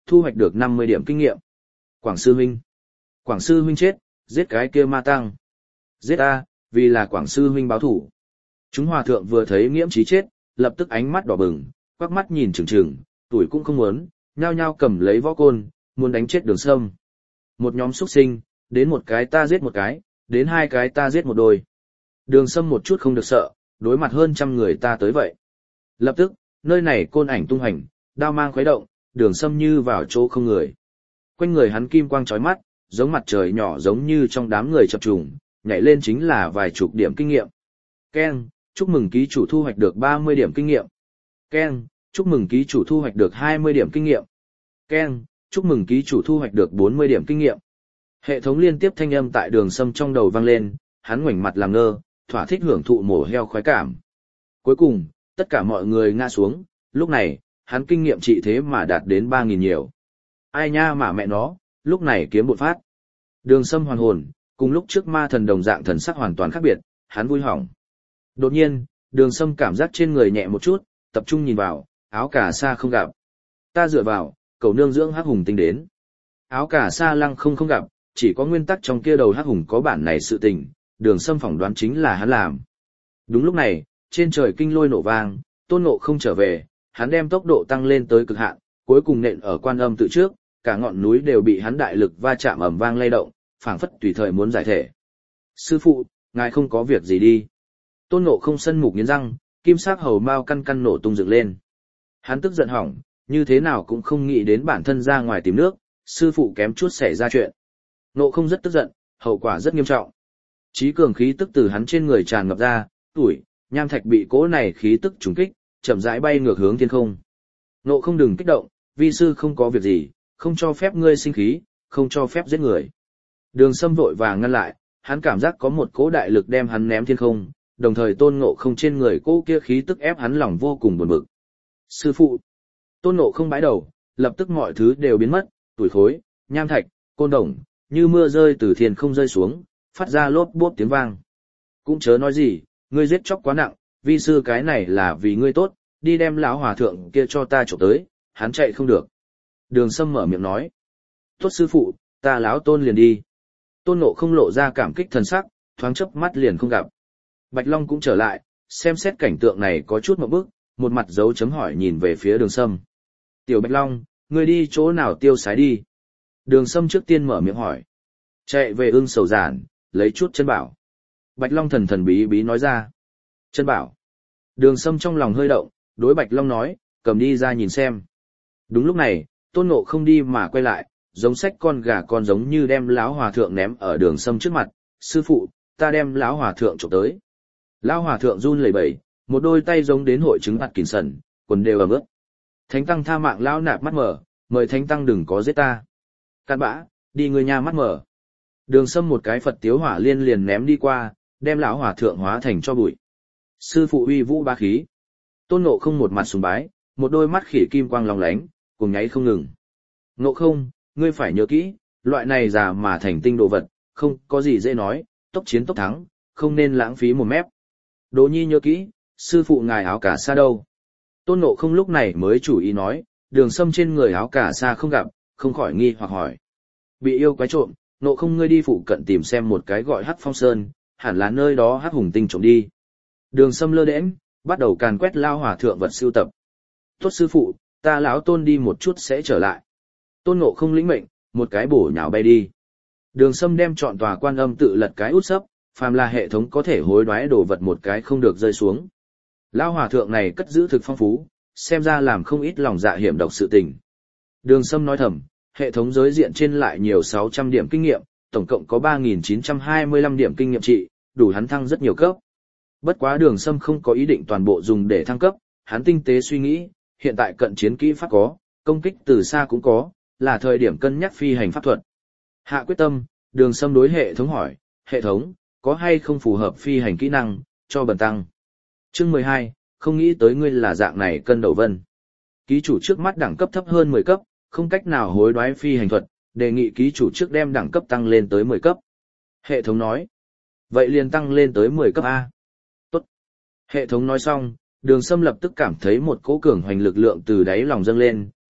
thu hoạch được năm mươi điểm kinh nghiệm. Quảng sư huynh. Quảng sư huynh chết, giết cái kia ma tăng. Giết a, vì là Quảng sư huynh báo thủ. Chúng hòa thượng vừa thấy Nghiễm Trí chết, lập tức ánh mắt đỏ bừng, quắc mắt nhìn chừng chừng, tuổi cũng không muốn, nhao nhao cầm lấy võ côn, muốn đánh chết Đường Sâm. Một nhóm xuất sinh, đến một cái ta giết một cái, đến hai cái ta giết một đôi. Đường Sâm một chút không được sợ, đối mặt hơn trăm người ta tới vậy. Lập tức, nơi này côn ảnh tung hành, đao mang khuấy động, Đường Sâm như vào chỗ không người. Quanh người hắn kim quang chói mắt, giống mặt trời nhỏ giống như trong đám người chập trùng, nhảy lên chính là vài chục điểm kinh nghiệm. Ken, chúc mừng ký chủ thu hoạch được ba mươi điểm kinh nghiệm. Ken, chúc mừng ký chủ thu hoạch được hai mươi điểm kinh nghiệm. Ken, chúc mừng ký chủ thu hoạch được bốn mươi điểm kinh nghiệm. Hệ thống liên tiếp thanh âm tại Đường Sâm trong đầu vang lên, hắn ngoảnh mặt làm ngơ, thỏa thích hưởng thụ mổ heo khoái cảm. Cuối cùng, tất cả mọi người ngã xuống, lúc này, hắn kinh nghiệm trị thế mà đạt đến ba nghìn nhiều. Ai nha mà mẹ nó, lúc này kiếm bột phát. Đường Sâm hoàn hồn, cùng lúc trước ma thần đồng dạng thần sắc hoàn toàn khác biệt, hắn vui hỏng. Đột nhiên, Đường Sâm cảm giác trên người nhẹ một chút, tập trung nhìn vào, áo cà sa không gặp. Ta dựa vào, cầu nương dưỡng hắc hùng tinh đến. Áo cà sa lăng không không gặp, chỉ có nguyên tắc trong kia đầu hắc hùng có bản này sự tình, Đường Sâm phỏng đoán chính là hắn làm. Đúng lúc này, trên trời kinh lôi nổ vang, Tôn Ngộ không trở về, hắn đem tốc độ tăng lên tới cực hạn, cuối cùng nện ở Quan Âm tự trước, cả ngọn núi đều bị hắn đại lực va chạm ầm vang lay động, phảng phất tùy thời muốn giải thể. Sư phụ, ngài không có việc gì đi. Tôn Ngộ không sân mục nghiến răng, kim sắc hầu mao căn căn nổ tung dựng lên. Hắn tức giận hỏng, như thế nào cũng không nghĩ đến bản thân ra ngoài tìm nước, sư phụ kém chút xảy ra chuyện. Ngộ không rất tức giận, hậu quả rất nghiêm trọng. Chí cường khí tức từ hắn trên người tràn ngập ra, tuổi, nham thạch bị cỗ này khí tức trúng kích, chậm rãi bay ngược hướng thiên không. Ngộ không đừng kích động, vi sư không có việc gì, không cho phép ngươi sinh khí, không cho phép giết người. Đường Sâm vội vàng ngăn lại, hắn cảm giác có một cỗ đại lực đem hắn ném thiên không, đồng thời Tôn Ngộ không trên người cỗ kia khí tức ép hắn lòng vô cùng buồn bực. Sư phụ! Tôn Ngộ không bãi đầu, lập tức mọi thứ đều biến mất, tuổi khối, nham thạch, côn đồng, như mưa rơi từ thiên không rơi xuống, phát ra lốp bốp tiếng vang. Cũng chớ nói gì, ngươi giết chóc quá nặng, vi sư cái này là vì ngươi tốt, đi đem lão hòa thượng kia cho ta trộm tới, hắn chạy không được. Đường Sâm mở miệng nói. Tốt sư phụ, ta lão Tôn liền đi. Tôn Ngộ không lộ ra cảm kích thần sắc, thoáng chớp mắt liền không gặp. Bạch Long cũng trở lại, xem xét cảnh tượng này có chút một bước, một mặt dấu chấm hỏi nhìn về phía Đường Sâm. Tiểu Bạch Long, ngươi đi chỗ nào tiêu sái đi? Đường Sâm trước tiên mở miệng hỏi. Chạy về Ưng Sầu Giản, lấy chút chân bảo. Bạch Long thần thần bí bí nói ra. Chân bảo. Đường Sâm trong lòng hơi động, đối Bạch Long nói, cầm đi ra nhìn xem. Đúng lúc này, Tôn Ngộ không đi mà quay lại, giống sách con gà con giống như đem lão hòa thượng ném ở Đường Sâm trước mặt. Sư phụ, ta đem lão hòa thượng trộm tới. Lão hòa thượng run lẩy bẩy, một đôi tay giống đến hội chứng mặt kìm sần, quần đều ẩm ướt. Thánh tăng tha mạng lão nạp mắt mở, mời thánh tăng đừng có giết ta. Cát bã, đi người nha mắt mở. Đường Sâm một cái Phật tiếu hỏa liên liền ném đi qua, đem lão hòa thượng hóa thành cho bụi. Sư phụ uy vũ ba khí. Tôn Ngộ không một mặt sùng bái, một đôi mắt khỉ kim quang long lánh, cùng nháy không ngừng. Ngộ không, ngươi phải nhớ kỹ, loại này già mà thành tinh đồ vật, không có gì dễ nói, tốc chiến tốc thắng, không nên lãng phí một mép. Đỗ Nhi nhớ kỹ, sư phụ ngài áo cà sa đâu? Tôn Ngộ không lúc này mới chủ ý nói, Đường Sâm trên người áo cà sa không gặp, không khỏi nghi hoặc hỏi. Bị yêu quái trộm, Ngộ không ngươi đi phụ cận tìm xem một cái gọi Hắc Phong Sơn, hẳn là nơi đó Hắc Hùng Tinh trộm đi. Đường Sâm lơ đễnh, bắt đầu càn quét lao hòa thượng vật sưu tập. Tốt sư phụ, ta lão Tôn đi một chút sẽ trở lại. Tôn Ngộ không lĩnh mệnh, một cái bổ nhào bay đi. Đường Sâm đem chọn tòa Quan Âm tự lật cái út sấp, phàm là hệ thống có thể hối đoái đồ vật một cái không được rơi xuống. Lão hòa thượng này cất giữ thực phong phú, xem ra làm không ít lòng dạ hiểm độc sự tình. Đường Sâm nói thầm, hệ thống giới diện trên lại nhiều sáu trăm điểm kinh nghiệm, tổng cộng có ba nghìn chín trăm hai mươi lăm điểm kinh nghiệm trị, đủ hắn thăng rất nhiều cấp. Bất quá Đường Sâm không có ý định toàn bộ dùng để thăng cấp, hắn tinh tế suy nghĩ, hiện tại cận chiến kỹ pháp có, công kích từ xa cũng có, là thời điểm cân nhắc phi hành pháp thuật. Hạ quyết tâm, Đường Sâm đối hệ thống hỏi, hệ thống, có hay không phù hợp phi hành kỹ năng, cho bần tăng. Chương mười hai, không nghĩ tới ngươi là dạng này cân đầu vân. Ký chủ trước mắt đẳng cấp thấp hơn mười cấp, không cách nào hối đoái phi hành thuật, đề nghị ký chủ trước đem đẳng cấp tăng lên tới mười cấp. Hệ thống nói, vậy liền tăng lên tới mười cấp A. Tốt. Hệ thống nói xong, Đường Sâm lập tức cảm thấy một cỗ cường hoành lực lượng từ đáy lòng dâng lên,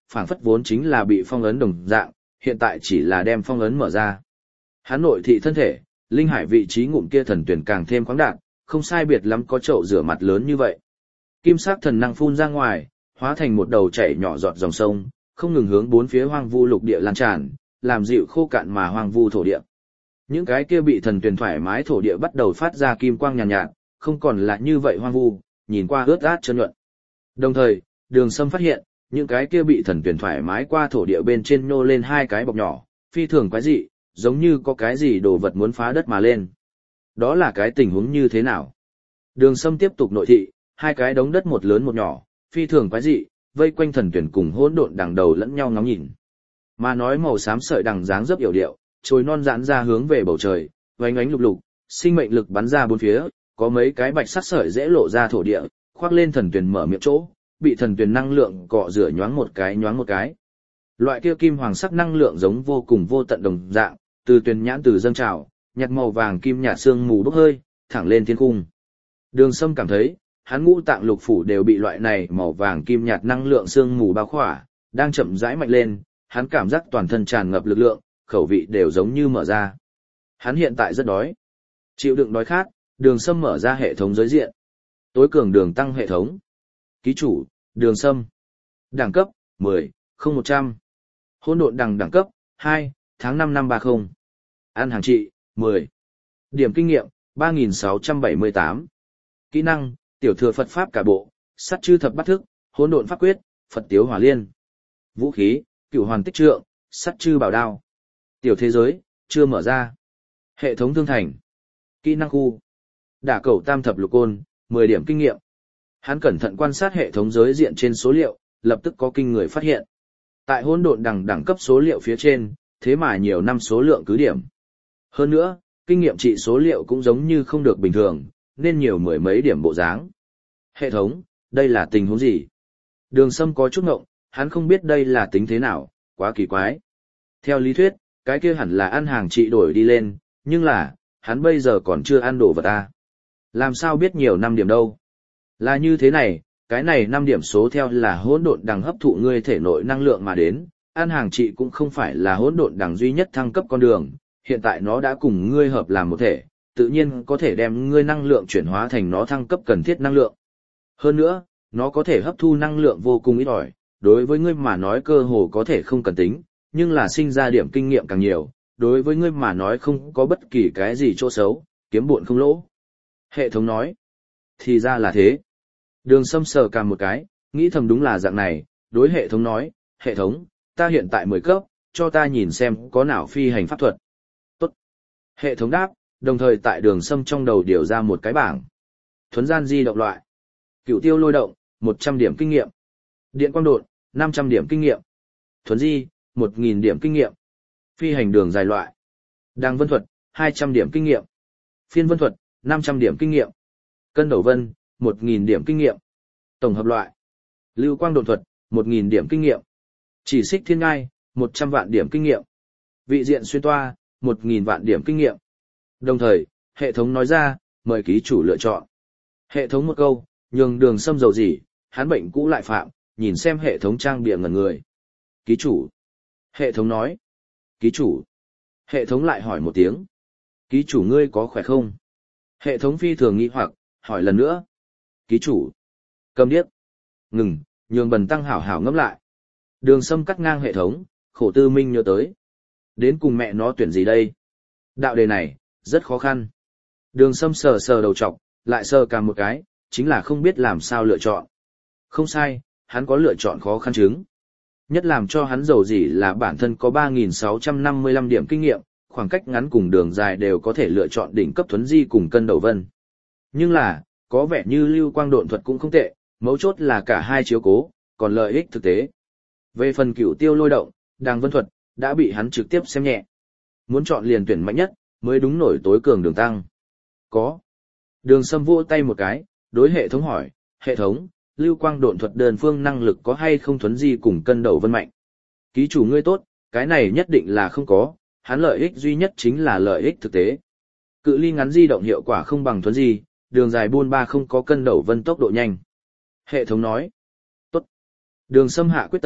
phảng phất vốn chính là bị phong ấn đồng dạng, hiện tại chỉ là đem phong ấn mở ra. Hắn nội thị thân thể, linh hải vị trí ngụm kia thần tuyển càng thêm khoáng đạt, không sai biệt lắm có chậu rửa mặt lớn như vậy. Kim sắc thần năng phun ra ngoài, hóa thành một đầu chảy nhỏ giọt dòng sông, không ngừng hướng bốn phía hoang vu lục địa lan tràn, làm dịu khô cạn mà hoang vu thổ địa. Những cái kia bị thần tuyển thoải mái thổ địa bắt đầu phát ra kim quang nhàn nhạt, nhạt, không còn là như vậy hoang vu, nhìn qua ướt át trơn nhuận. Đồng thời, Đường Sâm phát hiện, những cái kia bị thần tuyển thoải mái qua thổ địa bên trên nhô lên hai cái bọc nhỏ, phi thường quái dị, giống như có cái gì đồ vật muốn phá đất mà lên. Đó là cái tình huống như thế nào? Đường Sâm tiếp tục nội thị, hai cái đống đất một lớn một nhỏ, phi thường quái dị, vây quanh thần tuyển cùng hỗn độn đằng đầu lẫn nhau ngóng nhìn. Mà nói màu xám sợi đằng dáng dấp yểu điệu, trồi non giãn ra hướng về bầu trời, vánh ánh lục lục, sinh mệnh lực bắn ra bốn phía, có mấy cái bạch sắc sợi dễ lộ ra thổ địa, khoác lên thần tuyển mở miệng chỗ, bị thần tuyển năng lượng cọ rửa nhoáng một cái nhoáng một cái. Loại kia kim hoàng sắc năng lượng giống vô cùng vô tận đồng dạng, từ tuyển nhãn từ dâng trào, nhạt màu vàng kim nhạt sương mù bốc hơi, thẳng lên thiên cung. Đường Sâm cảm thấy, hắn ngũ tạng lục phủ đều bị loại này màu vàng kim nhạt năng lượng sương mù bao khỏa, đang chậm rãi mạnh lên, hắn cảm giác toàn thân tràn ngập lực lượng, khẩu vị đều giống như mở ra. Hắn hiện tại rất đói. Chịu đựng đói khát, Đường Sâm mở ra hệ thống giới diện. Tối cường đường tăng hệ thống. Ký chủ, Đường Sâm. Đẳng cấp, mười, không một trăm. Hỗn độn đằng đẳng cấp, hai, tháng năm năm ba mươi. Ăn hàng trị, mười. Điểm kinh nghiệm, ba nghìn sáu trăm bảy mươi tám. Kỹ năng, tiểu thừa Phật Pháp cả bộ, sát chư thập bát thức, hỗn độn pháp quyết, Phật tiếu hỏa liên. Vũ khí, cửu hoàn tích trượng, sát chư bảo đao. Tiểu thế giới, chưa mở ra. Hệ thống thương thành. Kỹ năng khu. Đả cầu tam thập lục côn, mười điểm kinh nghiệm. Hắn cẩn thận quan sát hệ thống giới diện trên số liệu, lập tức có kinh người phát hiện. Tại hỗn độn đẳng đẳng cấp số liệu phía trên, thế mà nhiều năm số lượng cứ điểm. Hơn nữa, kinh nghiệm trị số liệu cũng giống như không được bình thường, nên nhiều mười mấy điểm bộ dáng. Hệ thống, đây là tình huống gì? Đường Sâm có chút ngộng, hắn không biết đây là tính thế nào, quá kỳ quái. Theo lý thuyết, cái kia hẳn là ăn hàng trị đổi đi lên, nhưng là, hắn bây giờ còn chưa ăn đồ vật ta. Làm sao biết nhiều năm điểm đâu? Là như thế này, cái này năm điểm số theo là hỗn độn đằng hấp thụ ngươi thể nội năng lượng mà đến, ăn hàng trị cũng không phải là hỗn độn đằng duy nhất thăng cấp con đường, hiện tại nó đã cùng ngươi hợp làm một thể, tự nhiên có thể đem ngươi năng lượng chuyển hóa thành nó thăng cấp cần thiết năng lượng. Hơn nữa, nó có thể hấp thu năng lượng vô cùng ít ỏi, đối với ngươi mà nói cơ hồ có thể không cần tính, nhưng là sinh ra điểm kinh nghiệm càng nhiều, đối với ngươi mà nói không có bất kỳ cái gì chỗ xấu, kiếm buồn không lỗ. Hệ thống nói, thì ra là thế. Đường Sâm sờ cả một cái, nghĩ thầm đúng là dạng này, đối hệ thống nói, hệ thống, ta hiện tại mười cấp, cho ta nhìn xem có nào phi hành pháp thuật. Tốt. Hệ thống đáp, đồng thời tại Đường Sâm trong đầu điều ra một cái bảng. Thuấn gian di động loại. Cửu tiêu lôi động, một trăm điểm kinh nghiệm. Điện quang độn, năm trăm điểm kinh nghiệm. Thuấn di, một nghìn điểm kinh nghiệm. Phi hành đường dài loại. Đàng vân thuật, hai trăm điểm kinh nghiệm. Phiên vân thuật, năm trăm điểm kinh nghiệm. Cân đầu vân, một nghìn điểm kinh nghiệm. Tổng hợp loại. Lưu quang độn thuật, một nghìn điểm kinh nghiệm. Chỉ xích thiên ngai, một trăm vạn điểm kinh nghiệm. Vị diện xuyên toa, một nghìn vạn điểm kinh nghiệm. Đồng thời, hệ thống nói ra, mời ký chủ lựa chọn. Hệ thống một câu, nhường Đường Sâm dầu gì, hắn bệnh cũ lại phạm, nhìn xem hệ thống trang bìa ngẩn người. Ký chủ. Hệ thống nói. Ký chủ. Hệ thống lại hỏi một tiếng. Ký chủ ngươi có khỏe không? Hệ thống phi thường nghi hoặc, hỏi lần nữa. Ký chủ. Cầm điếc. Ngừng, nhường bần tăng hảo hảo ngẫm lại. Đường Sâm cắt ngang hệ thống, khổ tư minh nhớ tới. Đến cùng mẹ nó tuyển gì đây? Đạo đề này, rất khó khăn. Đường Sâm sờ sờ đầu trọc, lại sờ cả một cái, chính là không biết làm sao lựa chọn. Không sai, hắn có lựa chọn khó khăn chứng. Nhất làm cho hắn giàu gì là bản thân có ba nghìn sáu trăm năm mươi lăm điểm kinh nghiệm, khoảng cách ngắn cùng đường dài đều có thể lựa chọn đỉnh cấp thuấn di cùng cân đầu vân. Nhưng là, có vẻ như lưu quang độn thuật cũng không tệ, mấu chốt là cả hai chiếu cố, còn lợi ích thực tế. Về phần cửu tiêu lôi động, đàng vân thuật, đã bị hắn trực tiếp xem nhẹ. Muốn chọn liền tuyển mạnh nhất, mới đúng nổi tối cường đường tăng. Có. Đường Sâm vỗ tay một cái, đối hệ thống hỏi, hệ thống, lưu quang độn thuật đơn phương năng lực có hay không thuấn di cùng cân đầu vân mạnh? Ký chủ ngươi tốt, cái này nhất định là không có, hắn lợi ích duy nhất chính là lợi ích thực tế. Cự ly ngắn di động hiệu quả không bằng thuấn di, đường dài buôn ba không có cân đầu vân tốc độ nhanh. Hệ thống nói, tốt. Đường Sâm hạ quyết tâm,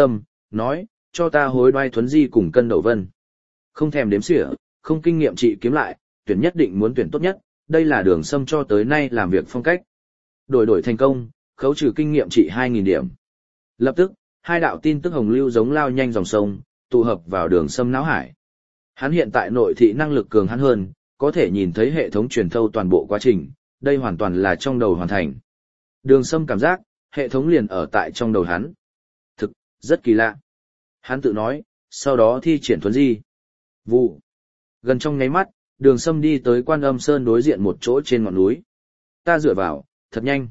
nói, cho ta hối đoái thuấn di cùng cân đầu vân. Không thèm đếm xỉa, không kinh nghiệm trị kiếm lại, tuyển nhất định muốn tuyển tốt nhất, đây là Đường Sâm cho tới nay làm việc phong cách. Đổi đổi thành công, khấu trừ kinh nghiệm trị hai nghìn điểm. Lập tức, hai đạo tin tức hồng lưu giống lao nhanh dòng sông, tụ hợp vào Đường Sâm não hải. Hắn hiện tại nội thị năng lực cường hắn hơn, có thể nhìn thấy hệ thống truyền thâu toàn bộ quá trình, đây hoàn toàn là trong đầu hoàn thành. Đường Sâm cảm giác, hệ thống liền ở tại trong đầu hắn. Thực, rất kỳ lạ. Hắn tự nói, sau đó thi triển thuấn di. Vụ. Gần trong nháy mắt, Đường Sâm đi tới Quan Âm Sơn đối diện một chỗ trên ngọn núi. Ta dựa vào, thật nhanh.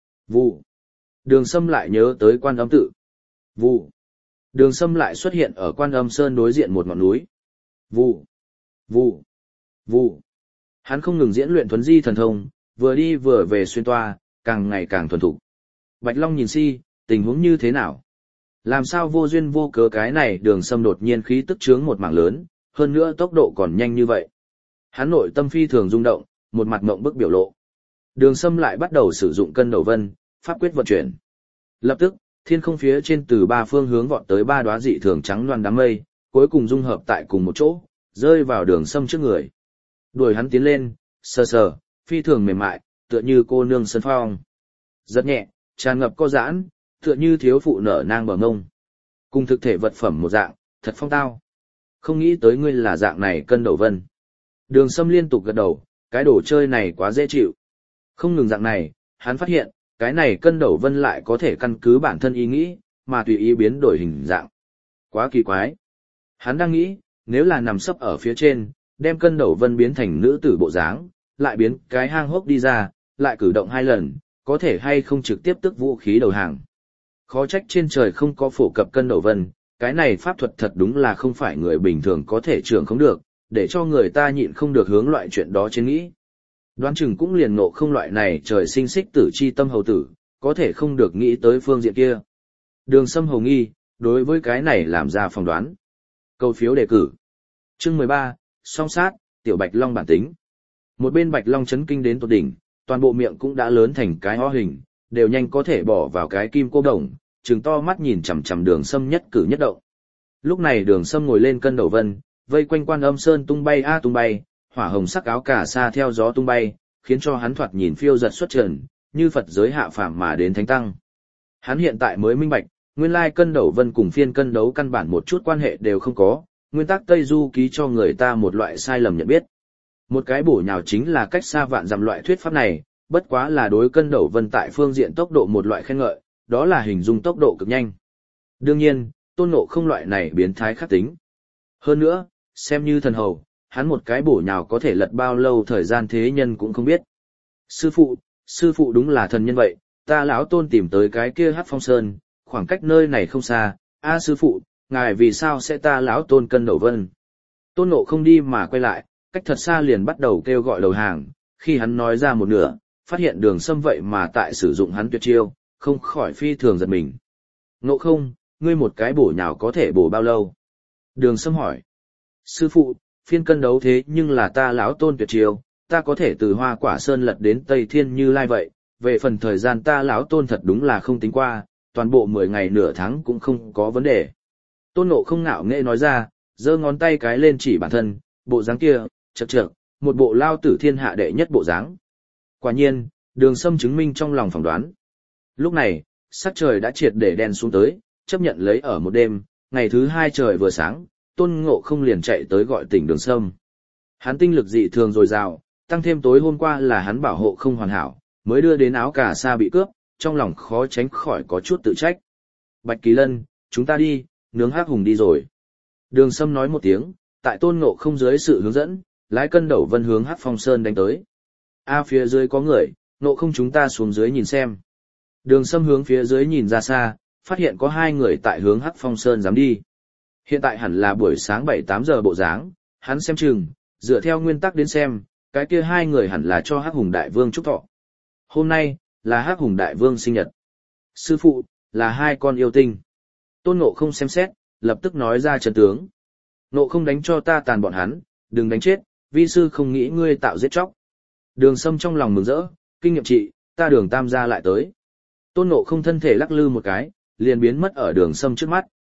Vụ. Đường Sâm lại nhớ tới Quan Âm tự. Vụ. Đường Sâm lại xuất hiện ở Quan Âm Sơn đối diện một ngọn núi. Vụ. Vụ. Vụ. Hắn không ngừng diễn luyện thuấn di thần thông, vừa đi vừa về xuyên toa, càng ngày càng thuần thục. Bạch Long nhìn si, tình huống như thế nào? Làm sao vô duyên vô cớ cái này Đường Sâm đột nhiên khí tức trướng một mảng lớn, hơn nữa tốc độ còn nhanh như vậy. Hắn nội tâm phi thường rung động, một mặt mộng bức biểu lộ. Đường Sâm lại bắt đầu sử dụng cân đầu vân, pháp quyết vận chuyển. Lập tức, thiên không phía trên từ ba phương hướng vọt tới ba đóa dị thường trắng loan đám mây, cuối cùng dung hợp tại cùng một chỗ, rơi vào Đường Sâm trước người. Đuổi hắn tiến lên, sờ sờ, phi thường mềm mại, tựa như cô nương sân phong. Rất nhẹ, tràn ngập co giãn, tựa như thiếu phụ nở nang bờ ngông. Cùng thực thể vật phẩm một dạng, thật phong tao. Không nghĩ tới ngươi là dạng này cân đầu vân. Đường Sâm liên tục gật đầu, cái đồ chơi này quá dễ chịu. Không ngừng dạng này, hắn phát hiện, cái này cân đầu vân lại có thể căn cứ bản thân ý nghĩ, mà tùy ý biến đổi hình dạng. Quá kỳ quái. Hắn đang nghĩ, nếu là nằm sấp ở phía trên, đem cân đầu vân biến thành nữ tử bộ dáng, lại biến cái hang hốc đi ra, lại cử động hai lần, có thể hay không trực tiếp tức vũ khí đầu hàng. Khó trách trên trời không có phổ cập cân đầu vân, cái này pháp thuật thật đúng là không phải người bình thường có thể trưởng không được, để cho người ta nhịn không được hướng loại chuyện đó trên nghĩ. Đoán chừng cũng liền ngộ không loại này trời sinh xích tử chi tâm hầu tử, có thể không được nghĩ tới phương diện kia. Đường Sâm hầu nghi, đối với cái này làm ra phỏng đoán. Câu phiếu đề cử. Chương mười ba, song sát, tiểu Bạch Long bản tính. Một bên Bạch Long chấn kinh đến tột đỉnh, toàn bộ miệng cũng đã lớn thành cái ho hình, đều nhanh có thể bỏ vào cái kim cô đồng, trừng to mắt nhìn chằm chằm Đường Sâm nhất cử nhất động. Lúc này Đường Sâm ngồi lên cân đầu vân, vây quanh Quan Âm Sơn tung bay a tung bay, hỏa hồng sắc áo cà sa theo gió tung bay, khiến cho hắn thoạt nhìn phiêu giật xuất trần, như Phật giới hạ phàm mà đến thánh tăng. Hắn hiện tại mới minh bạch, nguyên lai cân đầu vân cùng phiên cân đấu căn bản một chút quan hệ đều không có, nguyên tắc Tây Du ký cho người ta một loại sai lầm nhận biết. Một cái bổ nhào chính là cách xa vạn dặm loại thuyết pháp này, bất quá là đối cân đầu vân tại phương diện tốc độ một loại khen ngợi, đó là hình dung tốc độ cực nhanh. Đương nhiên, Tôn Ngộ Không loại này biến thái khắc tính. Hơn nữa, xem như thần hầu, hắn một cái bổ nhào có thể lật bao lâu thời gian thế nhân cũng không biết. Sư phụ, sư phụ đúng là thần nhân vậy, ta lão Tôn tìm tới cái kia Hắc Phong Sơn, khoảng cách nơi này không xa, a sư phụ, ngài vì sao sẽ ta lão Tôn cân đầu vân. Tôn Ngộ Không đi mà quay lại, cách thật xa liền bắt đầu kêu gọi đầu hàng, khi hắn nói ra một nửa, phát hiện Đường Sâm vậy mà tại sử dụng hắn tuyệt chiêu, không khỏi phi thường giật mình. Ngộ Không, ngươi một cái bổ nhào có thể bổ bao lâu? Đường Sâm hỏi. Sư phụ, phiên cân đấu thế nhưng là ta lão Tôn tuyệt chiêu, ta có thể từ Hoa Quả Sơn lật đến Tây Thiên Như Lai vậy, về phần thời gian ta lão Tôn thật đúng là không tính qua, toàn bộ mười ngày nửa tháng cũng không có vấn đề. Tôn Ngộ Không ngạo nghễ nói ra, giơ ngón tay cái lên chỉ bản thân, bộ dáng kia, chậc chậc, một bộ lao tử thiên hạ đệ nhất bộ dáng. Quả nhiên, Đường Sâm chứng minh trong lòng phỏng đoán. Lúc này, sắc trời đã triệt để đen xuống tới, chấp nhận lấy ở một đêm, ngày thứ hai trời vừa sáng, Tôn Ngộ Không liền chạy tới gọi tỉnh Đường Sâm. Hắn tinh lực dị thường dồi dào, tăng thêm tối hôm qua là hắn bảo hộ không hoàn hảo, mới đưa đến áo cà sa bị cướp, trong lòng khó tránh khỏi có chút tự trách. Bạch Kỳ Lân, chúng ta đi, nướng hắc hùng đi rồi. Đường Sâm nói một tiếng, tại Tôn Ngộ Không dưới sự hướng dẫn, lái cân đầu vân hướng Hắc Phong Sơn đánh tới. A phía dưới có người, Ngộ Không chúng ta xuống dưới nhìn xem. Đường Sâm hướng phía dưới nhìn ra xa, phát hiện có hai người tại hướng Hắc Phong Sơn dám đi. Hiện tại hẳn là buổi sáng bảy tám giờ bộ dáng, hắn xem chừng, dựa theo nguyên tắc đến xem, cái kia hai người hẳn là cho Hắc Hùng Đại Vương chúc thọ. Hôm nay, là Hắc Hùng Đại Vương sinh nhật. Sư phụ, là hai con yêu tinh. Tôn Ngộ Không xem xét, lập tức nói ra trận tướng. Ngộ Không đánh cho ta tàn bọn hắn, đừng đánh chết, vi sư không nghĩ ngươi tạo giết chóc. Đường Sâm trong lòng mừng rỡ, kinh nghiệm trị, ta Đường Tam gia lại tới. Tôn Ngộ Không thân thể lắc lư một cái, liền biến mất ở Đường Sâm trước mắt,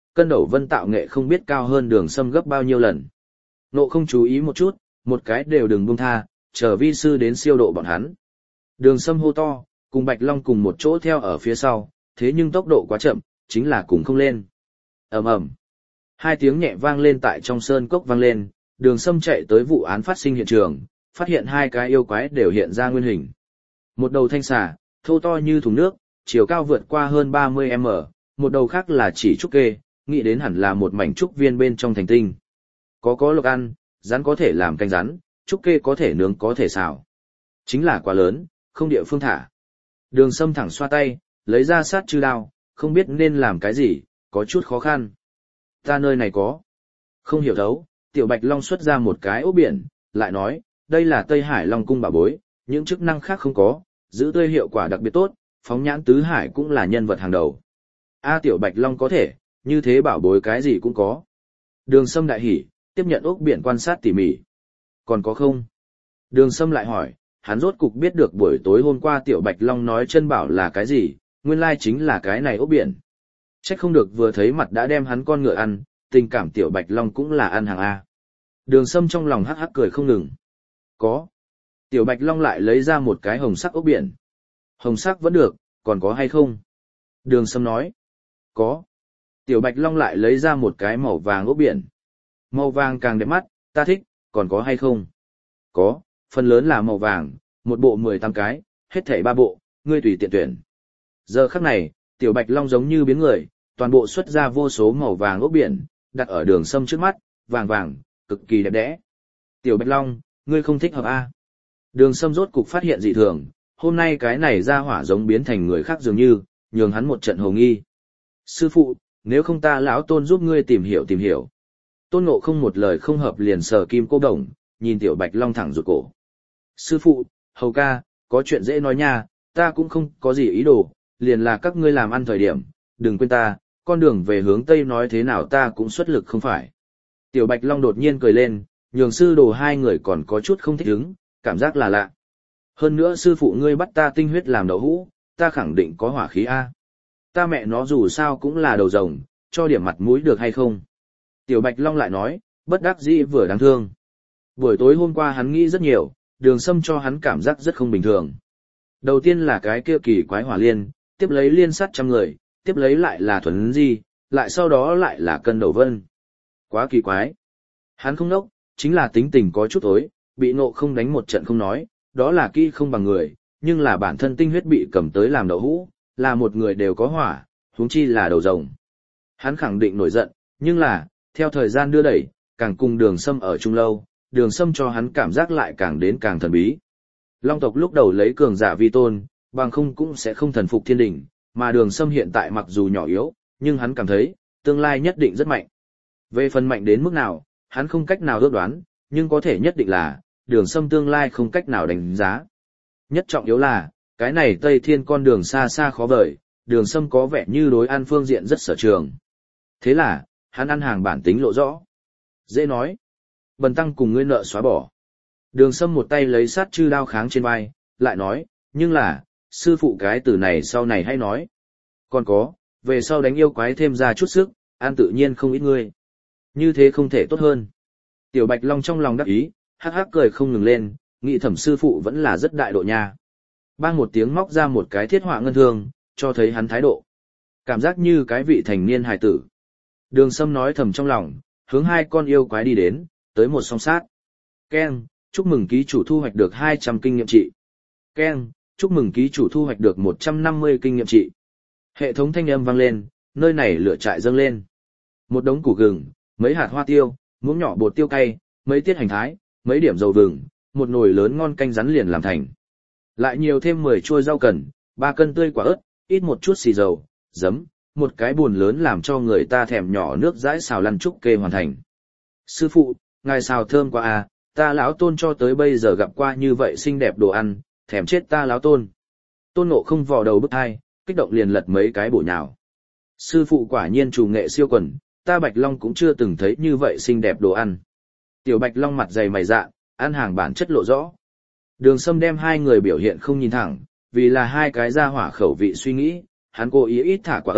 cân đẩu vân tạo nghệ không biết cao hơn đường sâm gấp bao nhiêu lần. Nộ không chú ý một chút, một cái đều đừng buông tha, chờ vi sư đến siêu độ bọn hắn. Đường sâm hô to, cùng Bạch Long cùng một chỗ theo ở phía sau, thế nhưng tốc độ quá chậm, chính là cùng không lên. Ầm ầm. Hai tiếng nhẹ vang lên tại trong sơn cốc vang lên, đường sâm chạy tới vụ án phát sinh hiện trường, phát hiện hai cái yêu quái đều hiện ra nguyên hình. Một đầu thanh xà, thô to như thùng nước, chiều cao vượt qua hơn ba mươi mét, một đầu khác là chỉ trúc kê, nghĩ đến hẳn là một mảnh trúc viên bên trong thành tinh. Có có lộc ăn, rắn có thể làm canh rắn, trúc kê có thể nướng có thể xào. Chính là quá lớn, không địa phương thả. Đường sâm thẳng xoa tay, lấy ra sát chư đao, không biết nên làm cái gì, có chút khó khăn. Ta nơi này có. Không hiểu thấu, tiểu Bạch Long xuất ra một cái ốc biển, lại nói, đây là Tây Hải Long cung bảo bối, những chức năng khác không có, giữ tươi hiệu quả đặc biệt tốt, phóng nhãn tứ hải cũng là nhân vật hàng đầu. A tiểu Bạch Long có thể, như thế bảo bối cái gì cũng có. Đường sâm đại hỉ, tiếp nhận ốc biển quan sát tỉ mỉ. Còn có không? Đường sâm lại hỏi, hắn rốt cục biết được buổi tối hôm qua tiểu Bạch Long nói chân bảo là cái gì, nguyên lai chính là cái này ốc biển. Trách không được vừa thấy mặt đã đem hắn con ngựa ăn, tình cảm tiểu Bạch Long cũng là ăn hàng A. Đường sâm trong lòng hắc hắc cười không ngừng. Có. Tiểu Bạch Long lại lấy ra một cái hồng sắc ốc biển. Hồng sắc vẫn được, còn có hay không? Đường sâm nói. Có. Tiểu Bạch Long lại lấy ra một cái màu vàng ốc biển. Màu vàng càng đẹp mắt, ta thích, còn có hay không? Có, phần lớn là màu vàng, một bộ mười tám cái, hết thảy ba bộ, ngươi tùy tiện tuyển. Giờ khắc này, tiểu Bạch Long giống như biến người, toàn bộ xuất ra vô số màu vàng ốc biển, đặt ở đường sâm trước mắt, vàng vàng, cực kỳ đẹp đẽ. Tiểu Bạch Long, ngươi không thích hợp a? Đường sâm rốt cục phát hiện dị thường, hôm nay cái này ra hỏa giống biến thành người khác dường như, nhường hắn một trận hồ nghi. Sư phụ, nếu không ta lão tôn giúp ngươi tìm hiểu tìm hiểu. Tôn Ngộ không một lời không hợp liền sờ kim cô đồng, nhìn tiểu Bạch Long thẳng rụt cổ. Sư phụ, hầu ca, có chuyện dễ nói nha, ta cũng không có gì ý đồ, liền là các ngươi làm ăn thời điểm, đừng quên ta, con đường về hướng Tây nói thế nào ta cũng xuất lực không phải. Tiểu Bạch Long đột nhiên cười lên, nhường sư đồ hai người còn có chút không thích ứng, cảm giác là lạ. Hơn nữa sư phụ ngươi bắt ta tinh huyết làm đậu hũ, ta khẳng định có hỏa khí A. Ta mẹ nó dù sao cũng là đầu rồng, cho điểm mặt mũi được hay không? Tiểu Bạch Long lại nói, bất đắc dĩ vừa đáng thương. Buổi tối hôm qua hắn nghĩ rất nhiều, đường sâm cho hắn cảm giác rất không bình thường. Đầu tiên là cái kia kỳ quái hỏa liên, tiếp lấy liên sát trăm người, tiếp lấy lại là thuần di, lại sau đó lại là cân đầu vân. Quá kỳ quái. Hắn không nốc, chính là tính tình có chút tối, bị nộ không đánh một trận không nói, đó là kỹ không bằng người, nhưng là bản thân tinh huyết bị cầm tới làm đậu hũ, là một người đều có hỏa, huống chi là đầu rồng. Hắn khẳng định nổi giận, nhưng là, theo thời gian đưa đẩy, càng cùng đường sâm ở chung lâu, đường sâm cho hắn cảm giác lại càng đến càng thần bí. Long tộc lúc đầu lấy cường giả vi tôn, bằng không cũng sẽ không thần phục thiên đỉnh, mà đường sâm hiện tại mặc dù nhỏ yếu, nhưng hắn cảm thấy, tương lai nhất định rất mạnh. Về phần mạnh đến mức nào, hắn không cách nào ước đoán, nhưng có thể nhất định là, đường sâm tương lai không cách nào đánh giá. Nhất trọng yếu là, cái này Tây Thiên con đường xa xa khó vời, đường sâm có vẻ như đối an phương diện rất sở trường. Thế là, hắn ăn hàng bản tính lộ rõ. Dễ nói. Bần tăng cùng ngươi nợ xóa bỏ. Đường sâm một tay lấy sát chư đao kháng trên vai, lại nói, nhưng là, sư phụ cái từ này sau này hay nói. Còn có, về sau đánh yêu quái thêm ra chút sức, an tự nhiên không ít ngươi. Như thế không thể tốt hơn. Tiểu Bạch Long trong lòng đắc ý, hắc hắc cười không ngừng lên, nghĩ thẩm sư phụ vẫn là rất đại độ nha. Bang một tiếng móc ra một cái thiết họa ngân thương, cho thấy hắn thái độ. Cảm giác như cái vị thành niên hài tử. Đường sâm nói thầm trong lòng, hướng hai con yêu quái đi đến, tới một song sát. Keng, chúc mừng ký chủ thu hoạch được hai trăm kinh nghiệm trị. Keng, chúc mừng ký chủ thu hoạch được một trăm năm mươi kinh nghiệm trị. Hệ thống thanh âm vang lên, nơi này lửa trại dâng lên. Một đống củ gừng, mấy hạt hoa tiêu, muỗng nhỏ bột tiêu cay, mấy tiết hành thái, mấy điểm dầu vừng, một nồi lớn ngon canh rắn liền làm thành. Lại nhiều thêm mười chuôi rau cần, ba cân tươi quả ớt, ít một chút xì dầu, giấm, một cái buồn lớn làm cho người ta thèm nhỏ nước dãi xào lăn trúc kê hoàn thành. Sư phụ, ngài xào thơm quá à, ta lão tôn cho tới bây giờ gặp qua như vậy xinh đẹp đồ ăn, thèm chết ta lão tôn. Tôn Ngộ không vò đầu bức hai, kích động liền lật mấy cái bổ nhào. Sư phụ quả nhiên trù nghệ siêu quần, ta Bạch Long cũng chưa từng thấy như vậy xinh đẹp đồ ăn. Tiểu Bạch Long mặt dày mày dạ, ăn hàng bản chất lộ rõ. Đường Sâm đem hai người biểu hiện không nhìn thẳng, vì là hai cái ra hỏa khẩu vị suy nghĩ, hắn cố ý ít thả quả ớt,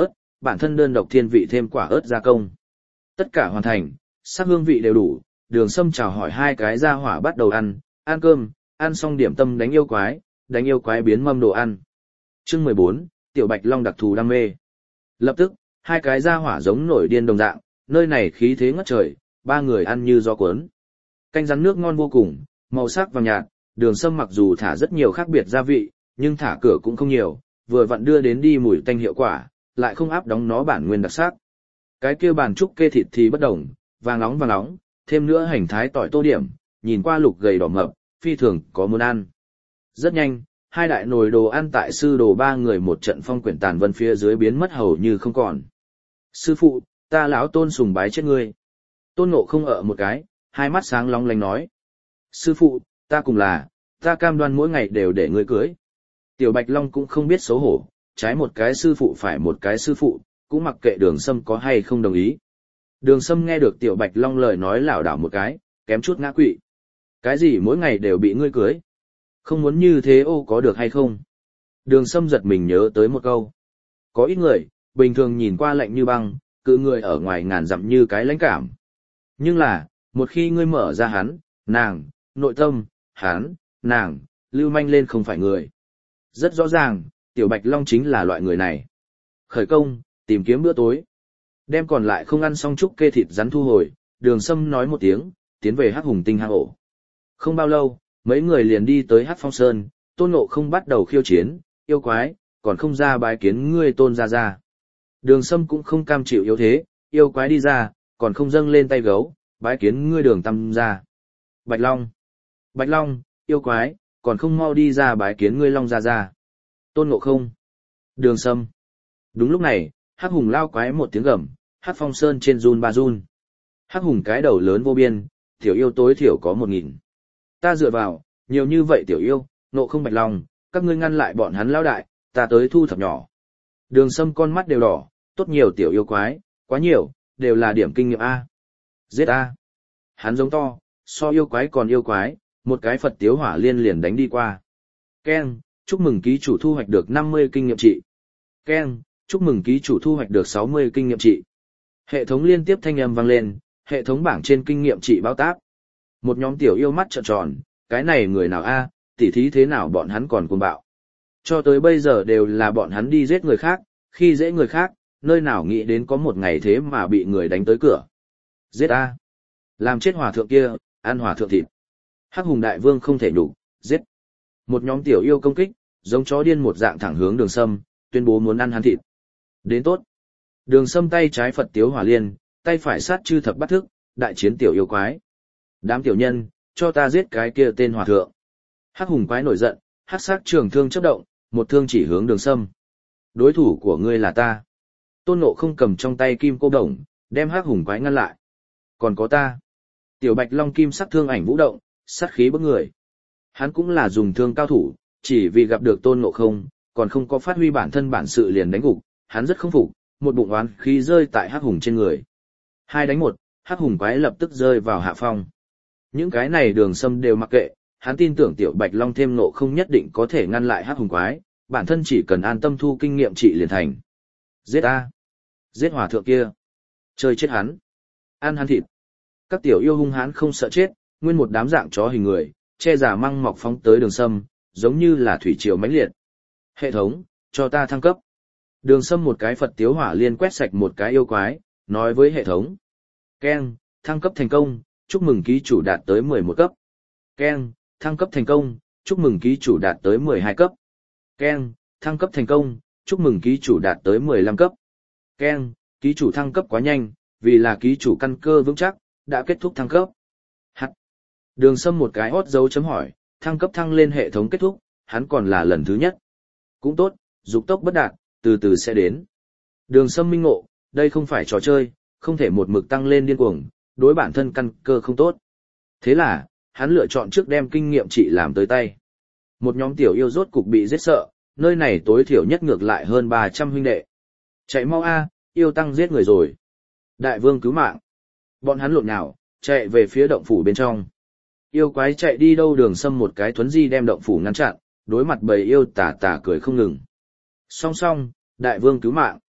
bản thân đơn độc thiên vị thêm quả ớt gia công. Tất cả hoàn thành, sắc hương vị đều đủ, Đường Sâm chào hỏi hai cái gia hỏa bắt đầu ăn, ăn cơm, ăn xong điểm tâm đánh yêu quái, đánh yêu quái biến mâm đồ ăn. Chương mười bốn, Tiểu Bạch Long đặc thù đam mê. Lập tức, hai cái gia hỏa giống nổi điên đồng dạng, nơi này khí thế ngất trời, ba người ăn như gió cuốn. Canh rắn nước ngon vô cùng, màu sắc vàng nhạt, Đường Sâm mặc dù thả rất nhiều khác biệt gia vị, nhưng thả cửa cũng không nhiều, vừa vặn đưa đến đi mùi tanh hiệu quả, lại không áp đóng nó bản nguyên đặc sắc. Cái kia bàn trúc kê thịt thì bất đồng, vàng nóng vàng nóng, thêm nữa hành thái tỏi tô điểm, nhìn qua lục gầy đỏ mập, phi thường có muốn ăn. Rất nhanh, hai đại nồi đồ ăn tại sư đồ ba người một trận phong quyển tàn vân phía dưới biến mất hầu như không còn. Sư phụ, ta lão Tôn sùng bái chết ngươi. Tôn Ngộ không ở một cái, hai mắt sáng long lanh nói. Sư phụ, ta cùng là, ta cam đoan mỗi ngày đều để ngươi cưới. Tiểu Bạch Long cũng không biết xấu hổ, trái một cái sư phụ phải một cái sư phụ, cũng mặc kệ Đường Sâm có hay không đồng ý. Đường Sâm nghe được Tiểu Bạch Long lời nói lảo đảo một cái, kém chút ngã quỵ. Cái gì mỗi ngày đều bị ngươi cưới? Không muốn như thế ô có được hay không? Đường Sâm giật mình nhớ tới một câu. Có ít người, bình thường nhìn qua lạnh như băng, cự người ở ngoài ngàn dặm như cái lãnh cảm. Nhưng là, một khi ngươi mở ra hắn, nàng, nội tâm, hắn, nàng, lưu manh lên không phải người. Rất rõ ràng, Tiểu Bạch Long chính là loại người này. Khởi công, tìm kiếm bữa tối. Đem còn lại không ăn xong chúc kê thịt rắn thu hồi, Đường Sâm nói một tiếng, tiến về Hắc Hùng Tinh hang ổ. Không bao lâu, mấy người liền đi tới Hắc Phong Sơn, Tôn Ngộ không bắt đầu khiêu chiến, yêu quái, còn không ra bái kiến ngươi Tôn ra ra. Đường Sâm cũng không cam chịu yếu thế, yêu quái đi ra, còn không dâng lên tay gấu, bái kiến ngươi Đường Tam ra. Bạch Long, Bạch Long, yêu quái, còn không mau đi ra bái kiến ngươi Long ra ra. Tôn Ngộ không, Đường Sâm. Đúng lúc này, Hắc Hùng lao quái một tiếng gầm, Hắc Phong Sơn trên run ba run. Hắc Hùng cái đầu lớn vô biên, tiểu yêu tối thiểu có một nghìn. Ta dựa vào, nhiều như vậy tiểu yêu, Ngộ không Bạch Long, các ngươi ngăn lại bọn hắn lao đại, ta tới thu thập nhỏ. Đường Sâm con mắt đều đỏ, tốt nhiều tiểu yêu quái, quá nhiều, đều là điểm kinh nghiệm A. Giết A. Hắn giống to, so yêu quái còn yêu quái, một cái Phật tiếu hỏa liên liền đánh đi qua. Keng, chúc mừng ký chủ thu hoạch được năm mươi kinh nghiệm trị. Keng, chúc mừng ký chủ thu hoạch được sáu mươi kinh nghiệm trị. Hệ thống liên tiếp thanh âm vang lên, hệ thống bảng trên kinh nghiệm trị báo táp. Một nhóm tiểu yêu mắt trợn tròn, cái này người nào a, tỉ thí thế nào bọn hắn còn cuồng bạo. Cho tới bây giờ đều là bọn hắn đi giết người khác, khi dễ người khác, nơi nào nghĩ đến có một ngày thế mà bị người đánh tới cửa. Giết a. Làm chết hòa thượng kia, ăn hòa thượng thịt. Hắc Hùng đại vương không thể nhục, giết. Một nhóm tiểu yêu công kích, giống chó điên một dạng thẳng hướng Đường Sâm, tuyên bố muốn ăn hắn thịt. Đến tốt. Đường Sâm tay trái Phật tiếu hỏa liên, tay phải sát chư thập bắt thức, đại chiến tiểu yêu quái. Đám tiểu nhân, cho ta giết cái kia tên hòa thượng. Hắc Hùng quái nổi giận, hắc sắc trường thương chớp động, một thương chỉ hướng Đường Sâm. Đối thủ của ngươi là ta. Tôn Ngộ không cầm trong tay kim cô đồng, đem Hắc Hùng quái ngăn lại. Còn có ta. Tiểu Bạch Long kim sắc thương ảnh vũ động, sát khí bức người. Hắn cũng là dùng thương cao thủ, chỉ vì gặp được Tôn Ngộ không, còn không có phát huy bản thân bản sự liền đánh gục, hắn rất không phục, một bụng oán khí rơi tại Hắc Hùng trên người. Hai đánh một, Hắc Hùng quái lập tức rơi vào hạ phong. Những cái này Đường Sâm đều mặc kệ, hắn tin tưởng Tiểu Bạch Long thêm Ngộ không nhất định có thể ngăn lại Hắc Hùng quái, bản thân chỉ cần an tâm thu kinh nghiệm trị liền thành. Giết a, giết hòa thượng kia, chơi chết hắn, ăn hắn thịt. Các tiểu yêu hung hãn không sợ chết, nguyên một đám dạng chó hình người, che giả măng mọc phóng tới Đường Sâm, giống như là thủy triều mãnh liệt. Hệ thống, cho ta thăng cấp. Đường Sâm một cái Phật tiếu hỏa liên quét sạch một cái yêu quái, nói với hệ thống. Keng, thăng cấp thành công, chúc mừng ký chủ đạt tới mười một cấp. Keng, thăng cấp thành công, chúc mừng ký chủ đạt tới mười hai cấp. Keng, thăng cấp thành công, chúc mừng ký chủ đạt tới mười lăm cấp. Keng, ký chủ thăng cấp quá nhanh, vì là ký chủ căn cơ vững chắc, đã kết thúc thăng cấp. Hắc. Đường Sâm một cái hót dấu chấm hỏi, thăng cấp thăng lên hệ thống kết thúc, hắn còn là lần thứ nhất. Cũng tốt, dục tốc bất đạt, từ từ sẽ đến. Đường Sâm minh ngộ, đây không phải trò chơi, không thể một mực tăng lên điên cuồng, đối bản thân căn cơ không tốt. Thế là, hắn lựa chọn trước đem kinh nghiệm trị làm tới tay. Một nhóm tiểu yêu rốt cục bị giết sợ, nơi này tối thiểu nhất ngược lại hơn ba trăm huynh đệ. Chạy mau a, yêu tăng giết người rồi. Đại vương cứu mạng. Bọn hắn lộn nhào, chạy về phía động phủ bên trong. Yêu quái chạy đi đâu, Đường Sâm một cái thuấn di đem động phủ ngăn chặn, đối mặt bầy yêu tà tà cười không ngừng. Song song, đại vương cứu mạng.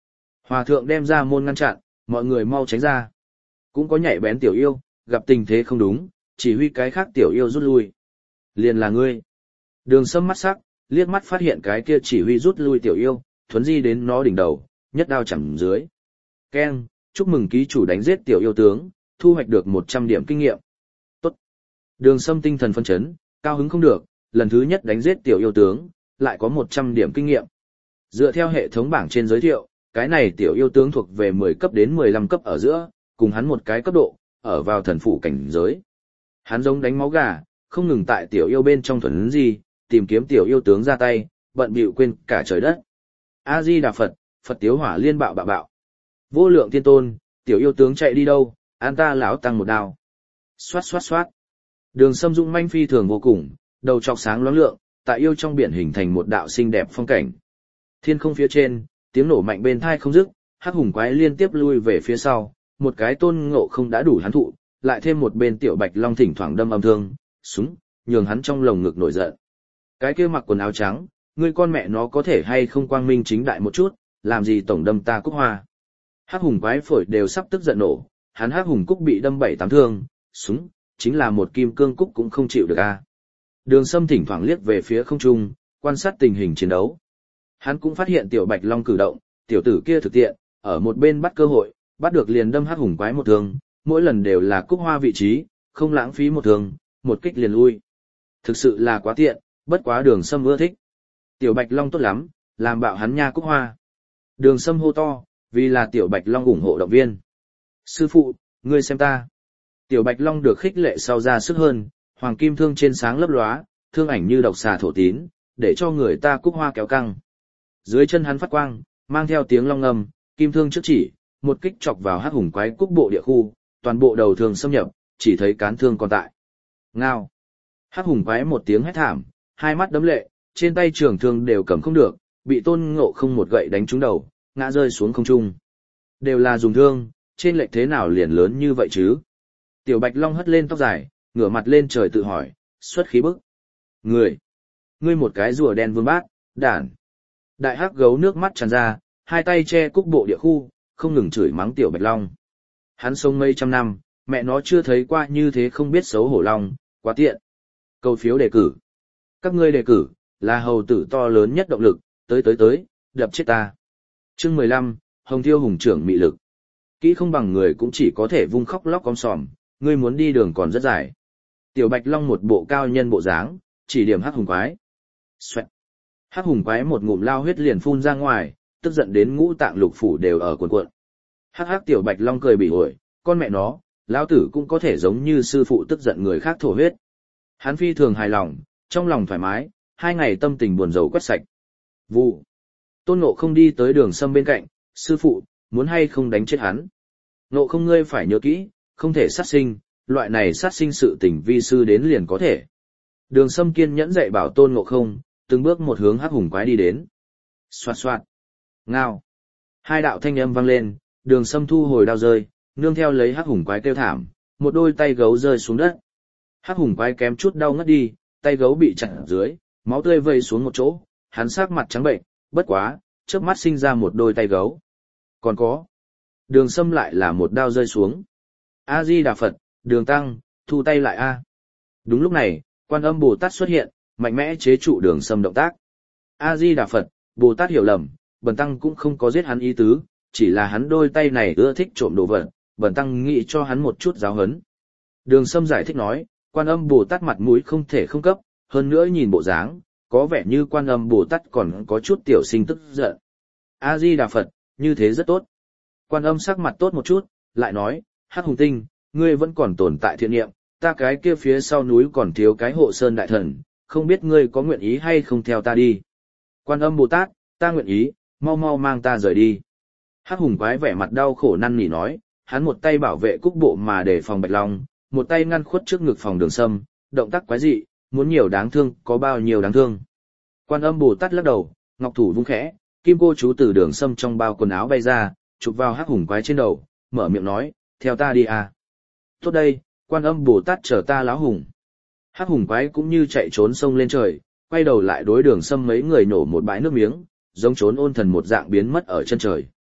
Hòa thượng đem ra môn ngăn chặn, mọi người mau tránh ra. Cũng có nhạy bén tiểu yêu, gặp tình thế không đúng, chỉ huy cái khác tiểu yêu rút lui. Liền là ngươi. Đường Sâm mắt sắc, liếc mắt phát hiện cái kia chỉ huy rút lui tiểu yêu, thuấn di đến nó đỉnh đầu, nhất đao chằm dưới. Keng, chúc mừng ký chủ đánh giết tiểu yêu tướng, thu hoạch được một trăm điểm kinh nghiệm. Tốt. Đường Sâm tinh thần phân chấn, cao hứng không được, lần thứ nhất đánh giết tiểu yêu tướng, lại có một trăm điểm kinh nghiệm. Dựa theo hệ thống bảng trên giới thiệu, cái này tiểu yêu tướng thuộc về mười cấp đến mười lăm cấp ở giữa, cùng hắn một cái cấp độ, ở vào thần phủ cảnh giới. Hắn giống đánh máu gà, không ngừng tại tiểu yêu bên trong thuần gì, tìm kiếm tiểu yêu tướng ra tay, bận bịu quên cả trời đất. A Di Đà Phật, Phật Tiếu Hỏa liên bạo bạo bạo. Vô lượng thiên tôn, tiểu yêu tướng chạy đi đâu, an ta lão tăng một đao. Xoát xoát xoát. Đường Sâm Dũng manh phi thường vô cùng, đầu trọc sáng loáng lượng, tại yêu trong biển hình thành một đạo xinh đẹp phong cảnh. Thiên không phía trên, tiếng nổ mạnh bên thai không dứt, hắc hùng quái liên tiếp lui về phía sau, một cái tôn ngộ không đã đủ hắn thụ, lại thêm một bên tiểu bạch long thỉnh thoảng đâm âm thương, súng, nhường hắn trong lồng ngực nổi giận. Cái kia mặc quần áo trắng, ngươi con mẹ nó có thể hay không quang minh chính đại một chút, làm gì tổng đâm ta cúc hoa. Hắc hùng quái phổi đều sắp tức giận nổ, hắn hắc hùng cúc bị đâm bảy tám thương, súng, chính là một kim cương cúc cũng không chịu được a. Đường Sâm thỉnh thoảng liếc về phía không trung, quan sát tình hình chiến đấu. Hắn cũng phát hiện tiểu bạch long cử động, tiểu tử kia thực tiện, ở một bên bắt cơ hội, bắt được liền đâm hắc hùng quái một thương, mỗi lần đều là cúc hoa vị trí, không lãng phí một thương, một kích liền lui. Thực sự là quá tiện, bất quá Đường Sâm ưa thích. Tiểu bạch long tốt lắm, làm bạo hắn nha cúc hoa. Đường Sâm hô to, vì là tiểu bạch long ủng hộ động viên. Sư phụ, ngươi xem ta. Tiểu bạch long được khích lệ sau ra sức hơn, hoàng kim thương trên sáng lấp lóa, thương ảnh như độc xà thổ tín, để cho người ta cúc hoa kéo căng. Dưới chân hắn phát quang, mang theo tiếng long ngâm, kim thương trước chỉ, một kích chọc vào hắc hùng quái cúc bộ địa khu, toàn bộ đầu thương xâm nhập, chỉ thấy cán thương còn tại. Ngao. Hắc hùng quái một tiếng hét thảm, hai mắt đấm lệ, trên tay trường thương đều cầm không được, bị tôn ngộ không một gậy đánh trúng đầu, ngã rơi xuống không trung. Đều là dùng thương, trên lệch thế nào liền lớn như vậy chứ? Tiểu bạch long hất lên tóc dài, ngửa mặt lên trời tự hỏi, xuất khí bức. Người. Ngươi một cái rùa đen vương bát, đản. Đại hắc gấu nước mắt tràn ra, hai tay che cúc bộ địa khu, không ngừng chửi mắng tiểu bạch long. Hắn sống mấy trăm năm, mẹ nó chưa thấy qua như thế không biết xấu hổ long, quá tiện. Câu phiếu đề cử. Các ngươi đề cử, là hầu tử to lớn nhất động lực, tới tới tới, đập chết ta. Chương mười lăm, Hồng Thiêu hùng trưởng mị lực. Kỹ không bằng người cũng chỉ có thể vung khóc lóc con sòm, ngươi muốn đi đường còn rất dài. Tiểu bạch long một bộ cao nhân bộ dáng, chỉ điểm hắc hùng quái. Xoẹt. Hắc hùng quái một ngụm lao huyết liền phun ra ngoài, tức giận đến ngũ tạng lục phủ đều ở cuộn cuộn. Hắc hắc tiểu bạch long cười bị ổi, con mẹ nó, lão tử cũng có thể giống như sư phụ tức giận người khác thổ huyết. Hắn phi thường hài lòng, trong lòng thoải mái, hai ngày tâm tình buồn rầu quét sạch. Vụ. Tôn Ngộ không đi tới Đường Sâm bên cạnh, sư phụ, muốn hay không đánh chết hắn. Ngộ không ngươi phải nhớ kỹ, không thể sát sinh, loại này sát sinh sự tình vi sư đến liền có thể. Đường Sâm kiên nhẫn dạy bảo Tôn Ngộ không, từng bước một hướng hắc hùng quái đi đến. Xoạt xoạt. Ngao. Hai đạo thanh âm vang lên, Đường Sâm thu hồi đao rơi, nương theo lấy hắc hùng quái kêu thảm, một đôi tay gấu rơi xuống đất. Hắc hùng quái kém chút đau ngất đi, tay gấu bị chặt ở dưới, máu tươi vẩy xuống một chỗ, hắn sắc mặt trắng bệnh, bất quá, chớp mắt sinh ra một đôi tay gấu. Còn có. Đường Sâm lại là một đao rơi xuống. A Di Đà Phật, Đường Tăng, thu tay lại a. Đúng lúc này, Quan Âm Bồ Tát xuất hiện, mạnh mẽ chế trụ Đường Sâm động tác. A Di Đà Phật, Bồ Tát hiểu lầm, Bần Tăng cũng không có giết hắn ý tứ, chỉ là hắn đôi tay này ưa thích trộm đồ vật, Bần Tăng nghĩ cho hắn một chút giáo huấn. Đường Sâm giải thích nói, Quan Âm Bồ Tát mặt mũi không thể không cấp, hơn nữa nhìn bộ dáng, có vẻ như Quan Âm Bồ Tát còn có chút tiểu sinh tức giận. A Di Đà Phật, như thế rất tốt. Quan Âm sắc mặt tốt một chút, lại nói, Hắc Hùng Tinh, ngươi vẫn còn tồn tại thiện niệm, ta cái kia phía sau núi còn thiếu cái hộ sơn đại thần, không biết ngươi có nguyện ý hay không theo ta đi. Quan Âm Bồ Tát, ta nguyện ý, mau mau mang ta rời đi. Hắc hùng quái vẻ mặt đau khổ năn nỉ nói, hắn một tay bảo vệ cúc bộ mà để phòng bạch long, một tay ngăn khuất trước ngực phòng Đường Sâm, động tác quái dị, muốn nhiều đáng thương có bao nhiêu đáng thương. Quan Âm Bồ Tát lắc đầu, ngọc thủ vung khẽ, kim cô chú từ Đường Sâm trong bao quần áo bay ra, chụp vào hắc hùng quái trên đầu, mở miệng nói, theo ta đi à. Tốt đây, Quan Âm Bồ Tát chở ta láo hùng. Hắc hùng quái cũng như chạy trốn sông lên trời, quay đầu lại đối Đường Sâm mấy người nổ một bãi nước miếng, giống trốn ôn thần một dạng biến mất ở chân trời.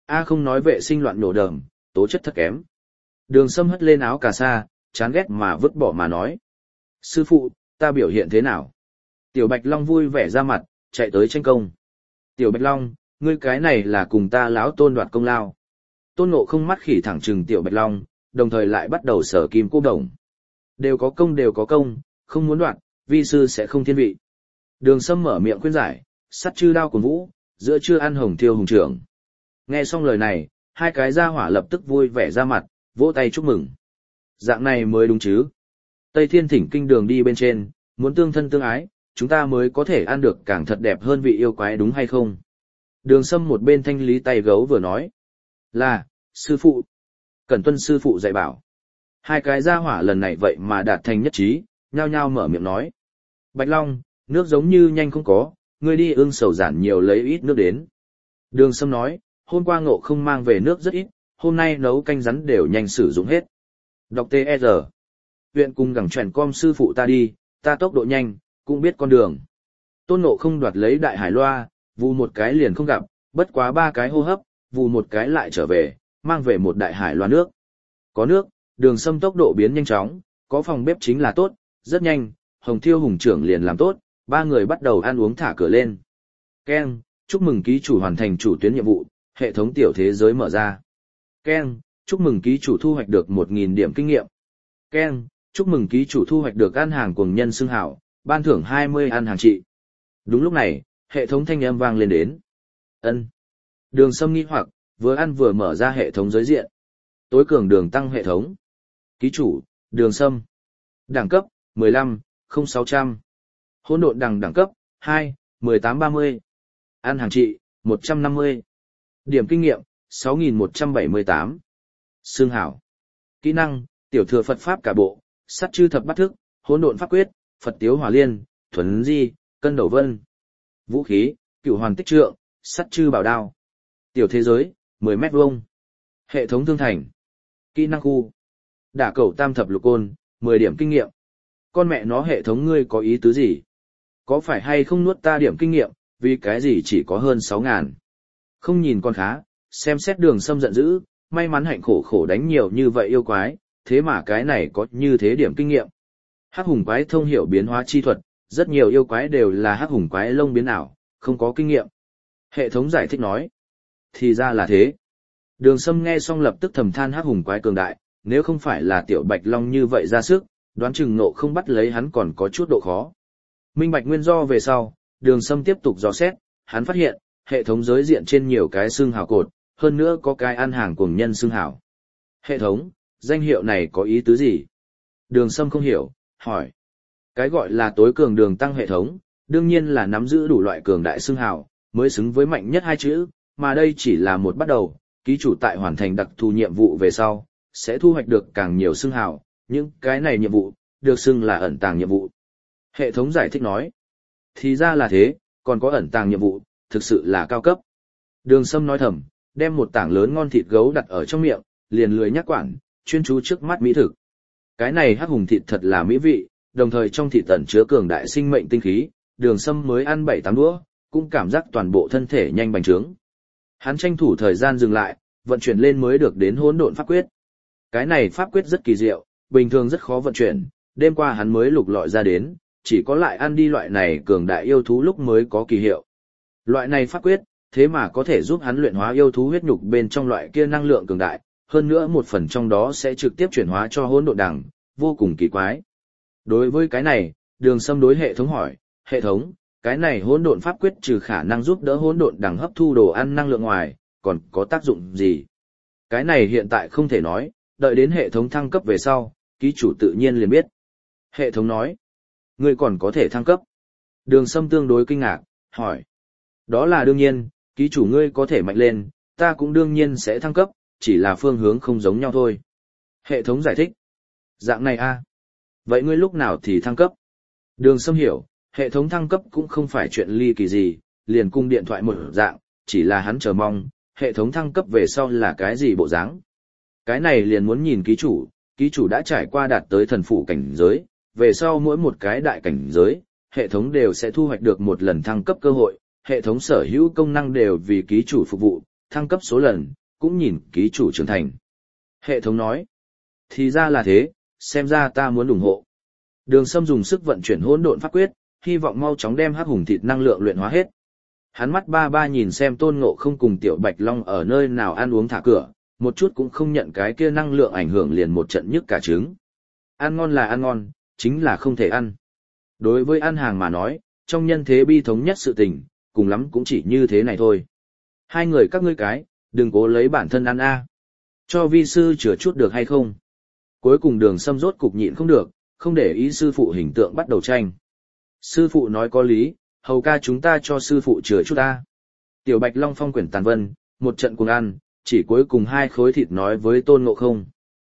A không nói vệ sinh loạn nổ đờm, tố chất thật kém. Đường Sâm hất lên áo cà sa, chán ghét mà vứt bỏ mà nói. Sư phụ, ta biểu hiện thế nào? Tiểu Bạch Long vui vẻ ra mặt, chạy tới tranh công. Tiểu Bạch Long, ngươi cái này là cùng ta lão Tôn đoạt công lao. Tôn Ngộ không mắt khỉ thẳng trừng Tiểu Bạch Long, đồng thời lại bắt đầu sở kim cô đồng. Đều có công đều có công, không muốn đoạt, vi sư sẽ không thiên vị. Đường Sâm mở miệng khuyên giải, sắt chư đao của vũ, giữa chưa ăn hồng thiêu hùng trưởng. Nghe xong lời này, hai cái gia hỏa lập tức vui vẻ ra mặt, vỗ tay chúc mừng. Dạng này mới đúng chứ. Tây Thiên Thỉnh Kinh đường đi bên trên, muốn tương thân tương ái, chúng ta mới có thể ăn được càng thật đẹp hơn vị yêu quái đúng hay không? Đường Sâm một bên thanh lý tay gấu vừa nói. Là, sư phụ. Cẩn tuân sư phụ dạy bảo. Hai cái gia hỏa lần này vậy mà đạt thành nhất trí, nhao nhao mở miệng nói. Bạch Long, nước giống như nhanh không có, ngươi đi ương sầu giản nhiều lấy ít nước đến. Đường Sâm nói, hôm qua Ngộ không mang về nước rất ít, hôm nay nấu canh rắn đều nhanh sử dụng hết. Đọc tê e rờ. Huyện cùng gẳng chuyển com sư phụ ta đi, ta tốc độ nhanh, cũng biết con đường. Tôn Ngộ không đoạt lấy đại hải loa, vù một cái liền không gặp, bất quá ba cái hô hấp, vù một cái lại trở về, mang về một đại hải loa nước. Có nước, Đường Sâm tốc độ biến nhanh chóng, có phòng bếp chính là tốt, rất nhanh, Hồng Thiêu Hùng trưởng liền làm tốt, ba người bắt đầu ăn uống thả cửa lên. Ken, chúc mừng ký chủ hoàn thành chủ tuyến nhiệm vụ, hệ thống tiểu thế giới mở ra. Ken, chúc mừng ký chủ thu hoạch được một nghìn điểm kinh nghiệm. Ken, chúc mừng ký chủ thu hoạch được ăn hàng cuồng nhân xưng hảo, ban thưởng hai mươi ăn hàng trị. Đúng lúc này, hệ thống thanh âm vang lên đến. Ân. Đường Sâm nghi hoặc, vừa ăn vừa mở ra hệ thống giới diện. Tối cường đường tăng hệ thống. Ký chủ, Đường Sâm. Đẳng cấp, mười lăm, không sáu trăm. Hỗn độn đằng đẳng cấp, hai, mười tám ba mươi. Ăn hàng trị, một trăm năm mươi. Điểm kinh nghiệm, sáu nghìn một trăm bảy mươi tám. Xương hảo. Kỹ năng, tiểu thừa Phật Pháp cả bộ, sát chư thập bát thức, hỗn độn pháp quyết, Phật tiếu hỏa liên, thuần di, cân đầu vân. Vũ khí, cửu hoàn tích trượng, sắt chư bảo đao. Tiểu thế giới, mười mét vuông. Hệ thống thương thành. Kỹ năng khu. Đả cầu tam thập lục côn, mười điểm kinh nghiệm. Con mẹ nó hệ thống ngươi có ý tứ gì? Có phải hay không nuốt ta điểm kinh nghiệm, vì cái gì chỉ có hơn sáu ngàn? Không nhìn con khá, xem xét Đường Sâm giận dữ, may mắn hạnh khổ khổ đánh nhiều như vậy yêu quái, thế mà cái này có như thế điểm kinh nghiệm. Hắc hùng quái thông hiểu biến hóa chi thuật, rất nhiều yêu quái đều là hắc hùng quái lông biến ảo, không có kinh nghiệm. Hệ thống giải thích nói. Thì ra là thế. Đường Sâm nghe xong lập tức thầm than hắc hùng quái cường đại, nếu không phải là tiểu Bạch Long như vậy ra sức, đoán chừng Ngộ không bắt lấy hắn còn có chút độ khó. Minh bạch nguyên do về sau, Đường Sâm tiếp tục dò xét, hắn phát hiện, hệ thống giới diện trên nhiều cái xương hào cột, hơn nữa có cái ăn hàng cuồng nhân xương hào. Hệ thống, danh hiệu này có ý tứ gì? Đường Sâm không hiểu, hỏi. Cái gọi là tối cường đường tăng hệ thống, đương nhiên là nắm giữ đủ loại cường đại xương hào, mới xứng với mạnh nhất hai chữ, mà đây chỉ là một bắt đầu, ký chủ tại hoàn thành đặc thù nhiệm vụ về sau, sẽ thu hoạch được càng nhiều xương hào, những cái này nhiệm vụ, được xưng là ẩn tàng nhiệm vụ. Hệ thống giải thích nói. Thì ra là thế, còn có ẩn tàng nhiệm vụ, thực sự là cao cấp. Đường Sâm nói thầm, đem một tảng lớn ngon thịt gấu đặt ở trong miệng, liền lười nhắc quản, chuyên chú trước mắt mỹ thực. Cái này hắc hùng thịt thật là mỹ vị, đồng thời trong thịt tẩn chứa cường đại sinh mệnh tinh khí, Đường Sâm mới ăn bảy tám đũa, cũng cảm giác toàn bộ thân thể nhanh bành trướng. Hắn tranh thủ thời gian dừng lại, vận chuyển lên mới được đến hỗn độn pháp quyết. Cái này pháp quyết rất kỳ diệu, bình thường rất khó vận chuyển, đêm qua hắn mới lục lọi ra đến, chỉ có lại ăn đi loại này cường đại yêu thú lúc mới có kỳ hiệu. Loại này pháp quyết, thế mà có thể giúp hắn luyện hóa yêu thú huyết nhục bên trong loại kia năng lượng cường đại, hơn nữa một phần trong đó sẽ trực tiếp chuyển hóa cho hỗn độn đằng, vô cùng kỳ quái. Đối với cái này, Đường Sâm đối hệ thống hỏi, hệ thống, cái này hỗn độn pháp quyết trừ khả năng giúp đỡ hỗn độn đằng hấp thu đồ ăn năng lượng ngoài, còn có tác dụng gì? Cái này hiện tại không thể nói, đợi đến hệ thống thăng cấp về sau, ký chủ tự nhiên liền biết. Hệ thống nói, ngươi còn có thể thăng cấp. Đường Sâm tương đối kinh ngạc, hỏi. Đó là đương nhiên, ký chủ ngươi có thể mạnh lên, ta cũng đương nhiên sẽ thăng cấp, chỉ là phương hướng không giống nhau thôi. Hệ thống giải thích. Dạng này a, à? Vậy ngươi lúc nào thì thăng cấp? Đường Sâm hiểu, hệ thống thăng cấp cũng không phải chuyện ly kỳ gì, liền cung điện thoại một dạng, chỉ là hắn chờ mong, hệ thống thăng cấp về sau là cái gì bộ dáng. Cái này liền muốn nhìn ký chủ, ký chủ đã trải qua đạt tới thần phủ cảnh giới, về sau mỗi một cái đại cảnh giới, hệ thống đều sẽ thu hoạch được một lần thăng cấp cơ hội, hệ thống sở hữu công năng đều vì ký chủ phục vụ, thăng cấp số lần, cũng nhìn ký chủ trưởng thành. Hệ thống nói, thì ra là thế, xem ra ta muốn ủng hộ. Đường Sâm dùng sức vận chuyển hỗn độn pháp quyết, hy vọng mau chóng đem hắc hùng thịt năng lượng luyện hóa hết. Hắn mắt ba ba nhìn xem Tôn Ngộ Không cùng Tiểu Bạch Long ở nơi nào ăn uống thả cửa, một chút cũng không nhận cái kia năng lượng ảnh hưởng liền một trận nhức cả trứng. Ăn ngon là ăn ngon, chính là không thể ăn. Đối với ăn hàng mà nói, trong nhân thế bi thống nhất sự tình, cùng lắm cũng chỉ như thế này thôi. Hai người các ngươi cái, đừng cố lấy bản thân ăn a. Cho vi sư chữa chút được hay không? Cuối cùng Đường Sâm rốt cục nhịn không được, không để ý sư phụ hình tượng bắt đầu tranh. Sư phụ nói có lý, hầu ca chúng ta cho sư phụ chữa chút ta. Tiểu Bạch Long phong quyển tàn vân, một trận cùng ăn, chỉ cuối cùng hai khối thịt nói với Tôn Ngộ Không.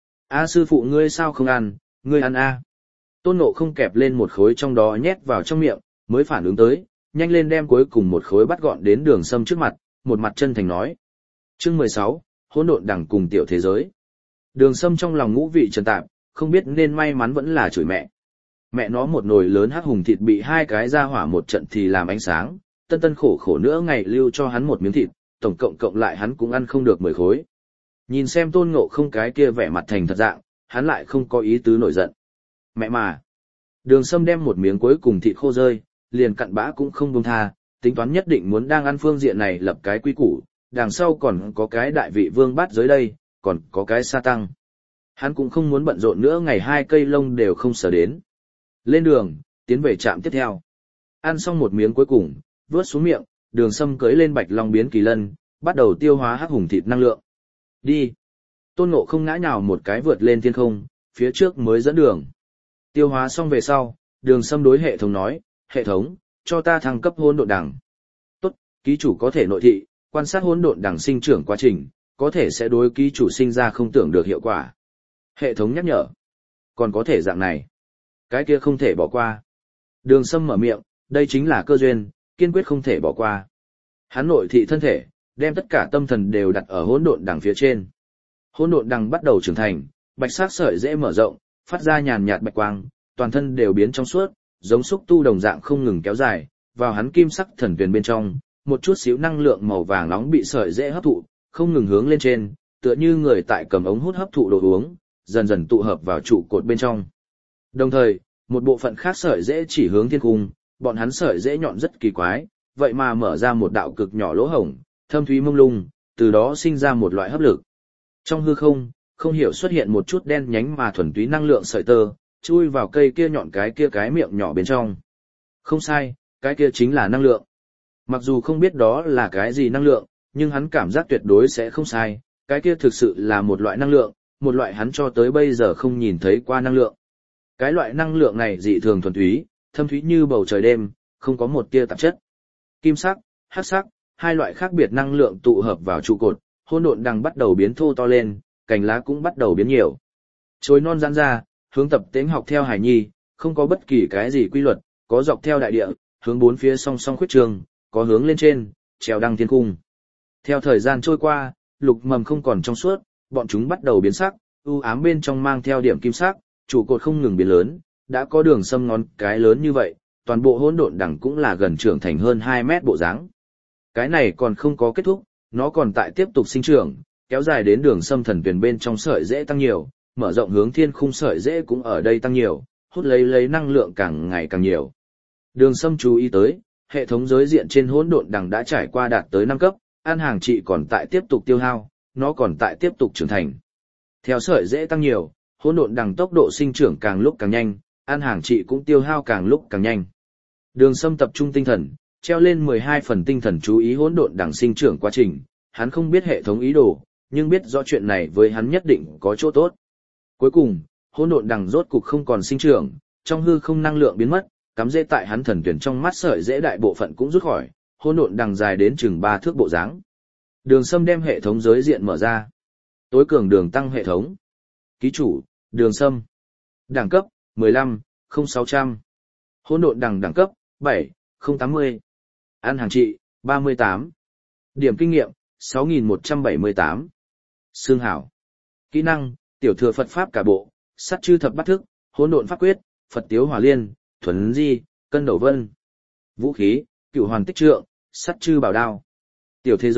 A sư phụ ngươi sao không ăn, ngươi ăn a. Tôn Ngộ Không kẹp lên một khối trong đó nhét vào trong miệng, mới phản ứng tới, nhanh lên đem cuối cùng một khối bắt gọn đến Đường Sâm trước mặt, một mặt chân thành nói. Chương mười sáu, hỗn độn đẳng cùng tiểu thế giới. Đường Sâm trong lòng ngũ vị trần tạp, không biết nên may mắn vẫn là chửi mẹ. Mẹ nó một nồi lớn hắc hùng thịt bị hai cái ra hỏa một trận thì làm ánh sáng, tân tân khổ khổ nữa ngày lưu cho hắn một miếng thịt, tổng cộng cộng lại hắn cũng ăn không được mười khối. Nhìn xem Tôn Ngộ Không cái kia vẻ mặt thành thật dạng, hắn lại không có ý tứ nổi giận. Mẹ mà! Đường Sâm đem một miếng cuối cùng thịt khô rơi, liền cặn bã cũng không buông tha, tính toán nhất định muốn đang ăn phương diện này lập cái quy củ, đằng sau còn có cái đại vị vương bát giới đây, còn có cái sa tăng. Hắn cũng không muốn bận rộn nữa, ngày hai cây lông đều không sở đến. Lên đường, tiến về trạm tiếp theo. Ăn xong một miếng cuối cùng, vớt xuống miệng, Đường Sâm cưỡi lên Bạch Long biến kỳ lân, bắt đầu tiêu hóa hắc hùng thịt năng lượng. Đi. Tôn Ngộ Không ngã nhào một cái vượt lên thiên không, phía trước mới dẫn đường. Tiêu hóa xong về sau, Đường Sâm đối hệ thống nói, hệ thống, cho ta thăng cấp hỗn độn đằng. Tốt, ký chủ có thể nội thị, quan sát hỗn độn đằng sinh trưởng quá trình, có thể sẽ đối ký chủ sinh ra không tưởng được hiệu quả. Hệ thống nhắc nhở. Còn có thể dạng này. Cái kia không thể bỏ qua. Đường Sâm mở miệng, đây chính là cơ duyên, kiên quyết không thể bỏ qua. Hắn nội thị thân thể, đem tất cả tâm thần đều đặt ở hỗn độn đằng phía trên. Hỗn độn đằng bắt đầu trưởng thành, bạch sắc sợi dễ mở rộng, phát ra nhàn nhạt bạch quang, toàn thân đều biến trong suốt, giống xúc tu đồng dạng không ngừng kéo dài, vào hắn kim sắc thần tuyền bên trong, một chút xíu năng lượng màu vàng nóng bị sợi dễ hấp thụ, không ngừng hướng lên trên, tựa như người tại cầm ống hút hấp thụ đồ uống, dần dần tụ hợp vào trụ cột bên trong. Đồng thời, một bộ phận khác sợi dễ chỉ hướng thiên cung, bọn hắn sợi dễ nhọn rất kỳ quái, vậy mà mở ra một đạo cực nhỏ lỗ hổng, thâm thúy mông lung, từ đó sinh ra một loại hấp lực. Trong hư không, không hiểu xuất hiện một chút đen nhánh mà thuần túy năng lượng sợi tơ, chui vào cây kia nhọn cái kia cái miệng nhỏ bên trong. Không sai, cái kia chính là năng lượng. Mặc dù không biết đó là cái gì năng lượng, nhưng hắn cảm giác tuyệt đối sẽ không sai, cái kia thực sự là một loại năng lượng, một loại hắn cho tới bây giờ không nhìn thấy qua năng lượng. Cái loại năng lượng này dị thường thuần túy, thâm thúy như bầu trời đêm, không có một tia tạp chất. Kim sắc, hắc sắc, hai loại khác biệt năng lượng tụ hợp vào trụ cột, hỗn độn đằng bắt đầu biến thô to lên, cành lá cũng bắt đầu biến nhiều. Chồi non giãn ra, hướng tập tễnh học theo hải nhi, không có bất kỳ cái gì quy luật, có dọc theo đại địa, hướng bốn phía song song khuyết trường, có hướng lên trên, trèo đăng thiên cung. Theo thời gian trôi qua, lục mầm không còn trong suốt, bọn chúng bắt đầu biến sắc, u ám bên trong mang theo điểm kim sắc, trụ cột không ngừng biến lớn, đã có đường sâm ngón cái lớn như vậy, toàn bộ hỗn độn đằng cũng là gần trưởng thành hơn hai mét bộ dáng. Cái này còn không có kết thúc, nó còn tại tiếp tục sinh trưởng, kéo dài đến đường sâm thần tuyển bên trong sợi dễ tăng nhiều, mở rộng hướng thiên khung sợi dễ cũng ở đây tăng nhiều, hút lấy lấy năng lượng càng ngày càng nhiều. Đường sâm chú ý tới, hệ thống giới diện trên hỗn độn đằng đã trải qua đạt tới năm cấp, ăn hàng trị còn tại tiếp tục tiêu hao, nó còn tại tiếp tục trưởng thành. Theo sợi dễ tăng nhiều, hỗn độn đằng tốc độ sinh trưởng càng lúc càng nhanh, ăn hàng trị cũng tiêu hao càng lúc càng nhanh. Đường Sâm tập trung tinh thần, treo lên mười hai phần tinh thần chú ý hỗn độn đằng sinh trưởng quá trình, hắn không biết hệ thống ý đồ, nhưng biết rõ chuyện này với hắn nhất định có chỗ tốt. Cuối cùng, hỗn độn đằng rốt cục không còn sinh trưởng, trong hư không năng lượng biến mất, cắm rễ tại hắn thần tuyển trong mắt sợi dễ đại bộ phận cũng rút khỏi, hỗn độn đằng dài đến chừng ba thước bộ dáng. Đường Sâm đem hệ thống giới diện mở ra. Tối cường đường tăng hệ thống. Ký chủ, Đường Sâm. Đẳng cấp, mười lăm, không sáu trăm. Hỗn độn đằng đẳng cấp, bảy, không tám mươi. Ăn hàng trị, ba mươi tám. Điểm kinh nghiệm, sáu nghìn một trăm bảy mươi tám. Xương hảo. Kỹ năng, tiểu thừa Phật Pháp cả bộ, sát chư thập bát thức, hỗn độn pháp quyết, Phật tiếu hỏa liên, thuần di, cân đầu vân. Vũ khí, cửu hoàn tích trượng, sát chư bảo đao. Tiểu thế giới,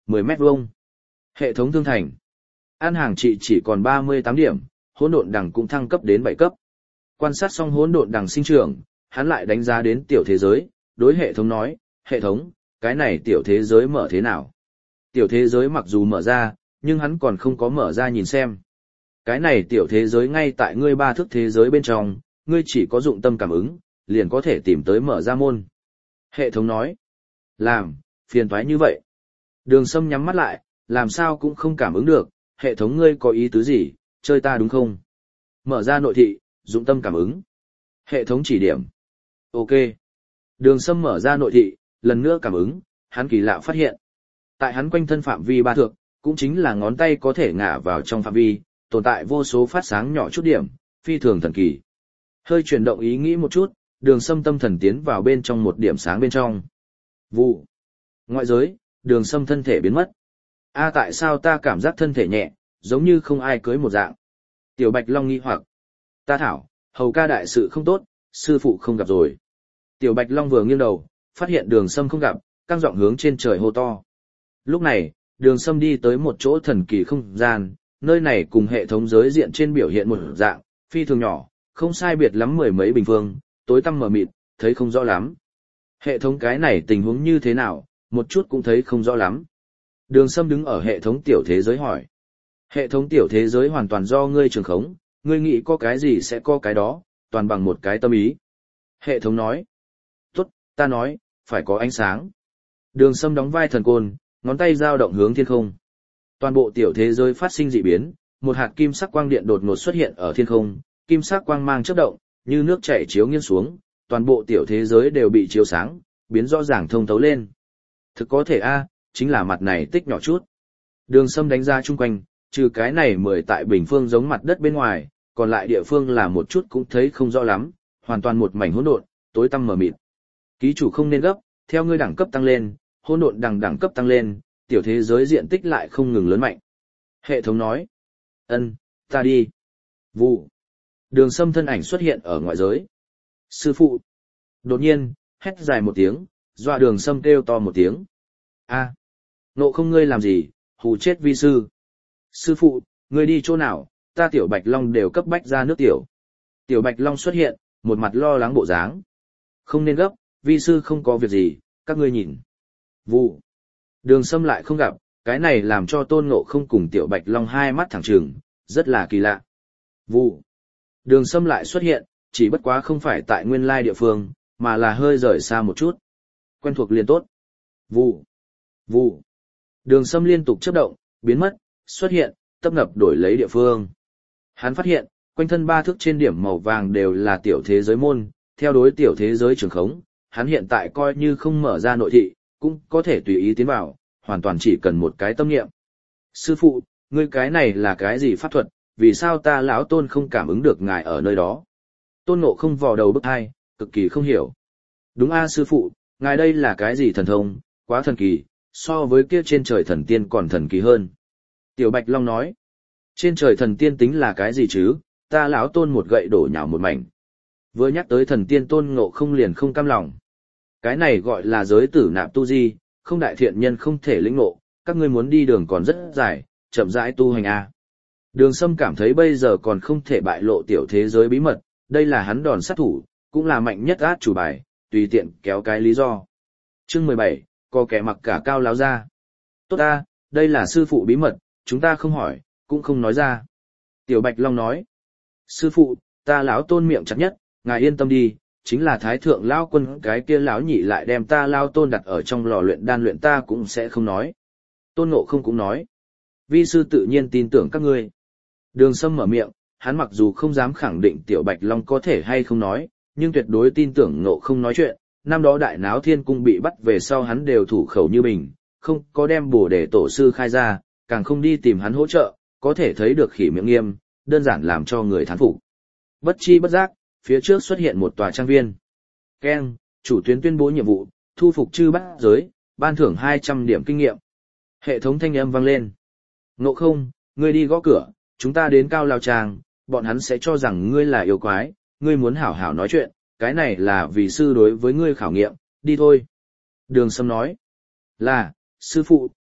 mười mét vuông. Hệ thống thương thành. An hàng trị chỉ còn ba mươi tám điểm, hỗn độn đằng cũng thăng cấp đến bảy cấp. Quan sát xong hỗn độn đằng sinh trưởng, hắn lại đánh giá đến tiểu thế giới, đối hệ thống nói, hệ thống, cái này tiểu thế giới mở thế nào? Tiểu thế giới mặc dù mở ra, nhưng hắn còn không có mở ra nhìn xem. Cái này tiểu thế giới ngay tại ngươi ba thức thế giới bên trong, ngươi chỉ có dụng tâm cảm ứng, liền có thể tìm tới mở ra môn. Hệ thống nói, làm, phiền toái như vậy. Đường Sâm nhắm mắt lại, làm sao cũng không cảm ứng được, hệ thống ngươi có ý tứ gì, chơi ta đúng không? Mở ra nội thị, dụng tâm cảm ứng. Hệ thống chỉ điểm. Ok. Đường Sâm mở ra nội thị, lần nữa cảm ứng, hắn kỳ lạ phát hiện. Tại hắn quanh thân phạm vi ba thước, cũng chính là ngón tay có thể ngả vào trong phạm vi, tồn tại vô số phát sáng nhỏ chút điểm, phi thường thần kỳ. Hơi chuyển động ý nghĩ một chút, Đường Sâm tâm thần tiến vào bên trong một điểm sáng bên trong. Vụ. Ngoại giới, Đường Sâm thân thể biến mất. A tại sao ta cảm giác thân thể nhẹ, giống như không ai cưới một dạng. Tiểu Bạch Long nghi hoặc. Ta thảo, hầu ca đại sự không tốt, sư phụ không gặp rồi. Tiểu Bạch Long vừa nghiêng đầu, phát hiện Đường Sâm không gặp, căng giọng hướng trên trời hô to. Lúc này, Đường Sâm đi tới một chỗ thần kỳ không gian, nơi này cùng hệ thống giới diện trên biểu hiện một dạng, phi thường nhỏ, không sai biệt lắm mười mấy bình phương, tối tăm mờ mịt, thấy không rõ lắm. Hệ thống cái này tình huống như thế nào, một chút cũng thấy không rõ lắm. Đường Sâm đứng ở hệ thống tiểu thế giới hỏi. Hệ thống tiểu thế giới hoàn toàn do ngươi trường khống, ngươi nghĩ có cái gì sẽ có cái đó, toàn bằng một cái tâm ý. Hệ thống nói. Tốt, ta nói, phải có ánh sáng. Đường Sâm đóng vai thần côn, ngón tay dao động hướng thiên không. Toàn bộ tiểu thế giới phát sinh dị biến, một hạt kim sắc quang điện đột ngột xuất hiện ở thiên không, kim sắc quang mang chớp động, như nước chảy chiếu nghiêng xuống, toàn bộ tiểu thế giới đều bị chiếu sáng, biến rõ ràng thông thấu lên. Thực có thể a, chính là mặt này tích nhỏ chút. Đường Sâm đánh ra chung quanh, trừ cái này mười tại bình phương giống mặt đất bên ngoài, còn lại địa phương là một chút cũng thấy không rõ lắm, hoàn toàn một mảnh hỗn độn, tối tăm mờ mịt. Ký chủ không nên gấp, theo ngươi đẳng cấp tăng lên, hỗn độn đẳng đẳng cấp tăng lên, tiểu thế giới diện tích lại không ngừng lớn mạnh. Hệ thống nói, ân, ta đi. Vụ. Đường Sâm thân ảnh xuất hiện ở ngoại giới. Sư phụ. Đột nhiên, hét dài một tiếng, dọa Đường Sâm kêu to một tiếng. A, nộ không ngươi làm gì, hù chết vi sư. Sư phụ, ngươi đi chỗ nào, ta tiểu Bạch Long đều cấp bách ra nước tiểu. Tiểu Bạch Long xuất hiện, một mặt lo lắng bộ dáng. Không nên gấp, vi sư không có việc gì, các ngươi nhìn. Vụ. Đường Sâm lại không gặp, cái này làm cho Tôn Ngộ không cùng tiểu Bạch Long hai mắt thẳng trừng, rất là kỳ lạ. Vụ. Đường Sâm lại xuất hiện, chỉ bất quá không phải tại nguyên lai địa phương, mà là hơi rời xa một chút. Quen thuộc liền tốt. Vụ. Vụ. Đường Sâm liên tục chớp động, biến mất, xuất hiện, tấp nập đổi lấy địa phương. Hắn phát hiện, quanh thân ba thước trên điểm màu vàng đều là tiểu thế giới môn, theo đối tiểu thế giới trường khống, hắn hiện tại coi như không mở ra nội thị, cũng có thể tùy ý tiến vào, hoàn toàn chỉ cần một cái tâm niệm. Sư phụ, ngươi cái này là cái gì pháp thuật, vì sao ta lão Tôn không cảm ứng được ngài ở nơi đó? Tôn Ngộ không vò đầu bức hai, cực kỳ không hiểu. Đúng a sư phụ, ngài đây là cái gì thần thông, quá thần kỳ, so với kia trên trời thần tiên còn thần kỳ hơn. Tiểu Bạch Long nói, trên trời thần tiên tính là cái gì chứ, ta lão Tôn một gậy đổ nhào một mảnh. Vừa nhắc tới thần tiên Tôn Ngộ không liền không cam lòng. Cái này gọi là giới tử nạp tu di, không đại thiện nhân không thể lĩnh ngộ, các ngươi muốn đi đường còn rất dài, chậm rãi tu hành a. Đường Sâm cảm thấy bây giờ còn không thể bại lộ tiểu thế giới bí mật, đây là hắn đòn sát thủ, cũng là mạnh nhất át chủ bài, tùy tiện kéo cái lý do. Chương mười bảy, có kẻ mặc cả cao láo ra. Tốt ta, đây là sư phụ bí mật, chúng ta không hỏi, cũng không nói ra. Tiểu Bạch Long nói, sư phụ, ta lão Tôn miệng chặt nhất, ngài yên tâm đi, chính là thái thượng lão quân cái kia lão nhị lại đem ta lão Tôn đặt ở trong lò luyện đan luyện ta cũng sẽ không nói. Tôn Ngộ không cũng nói, vi sư tự nhiên tin tưởng các ngươi. Đường Sâm mở miệng, hắn mặc dù không dám khẳng định Tiểu Bạch Long có thể hay không nói, nhưng tuyệt đối tin tưởng Ngộ không nói chuyện. Năm đó đại náo thiên cung bị bắt về sau hắn đều thủ khẩu như bình, không có đem bổ để tổ sư khai ra, càng không đi tìm hắn hỗ trợ, có thể thấy được khỉ miệng nghiêm, đơn giản làm cho người thán phục. Bất chi bất giác, phía trước xuất hiện một tòa trang viên. Keng, chủ tuyến tuyên bố nhiệm vụ, thu phục chư bát giới, ban thưởng hai trăm điểm kinh nghiệm. Hệ thống thanh âm vang lên. Ngộ không, ngươi đi gõ cửa, chúng ta đến Cao Lao Tràng, bọn hắn sẽ cho rằng ngươi là yêu quái, ngươi muốn hảo hảo nói chuyện, cái này là vì sư đối với ngươi khảo nghiệm, đi thôi. Đường Sâm nói. Là, sư phụ,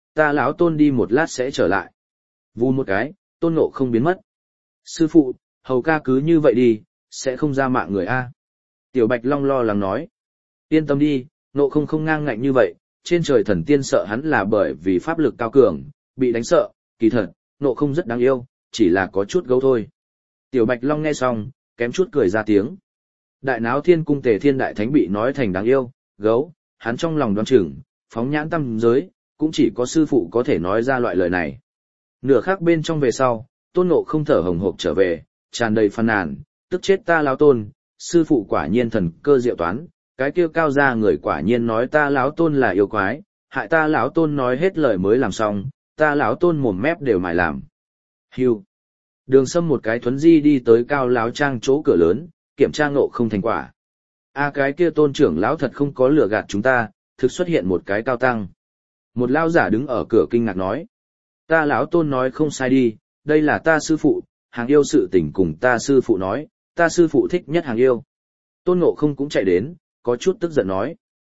ta lão tôn đi một lát sẽ trở lại. Vù một cái, Tôn Ngộ Không biến mất. Sư phụ, hầu ca cứ như vậy đi, sẽ không ra mạng người a. Tiểu Bạch Long lo lắng nói. Yên tâm đi, Ngộ Không không ngang ngạnh như vậy, trên trời thần tiên sợ hắn là bởi vì pháp lực cao cường, bị đánh sợ, kỳ thật, Ngộ Không rất đáng yêu, chỉ là có chút gấu thôi. Tiểu Bạch Long nghe xong, kém chút cười ra tiếng. Đại Náo Thiên Cung Tề Thiên Đại Thánh bị nói thành đáng yêu, gấu, hắn trong lòng đoán chừng, phóng nhãn tâm giới, cũng chỉ có sư phụ có thể nói ra loại lời này. Nửa khác bên trong về sau, Tôn Ngộ Không thở hồng hộc trở về, tràn đầy phàn nàn, tức chết ta lão tôn, sư phụ quả nhiên thần cơ diệu toán, cái kia cao ra người quả nhiên nói ta lão tôn là yêu quái, hại ta lão tôn nói hết lời mới làm xong, ta lão tôn mồm mép đều mải làm. Hưu. Đường Sâm một cái thuấn di đi tới cao lão trang chỗ cửa lớn, kiểm tra Ngộ Không thành quả. A cái kia Tôn trưởng lão thật không có lừa gạt chúng ta, thực xuất hiện một cái cao tăng. Một lão giả đứng ở cửa kinh ngạc nói. Ta lão Tôn nói không sai đi, đây là ta sư phụ, hàng yêu sự tình cùng ta sư phụ nói, ta sư phụ thích nhất hàng yêu. Tôn Ngộ Không cũng chạy đến, có chút tức giận nói.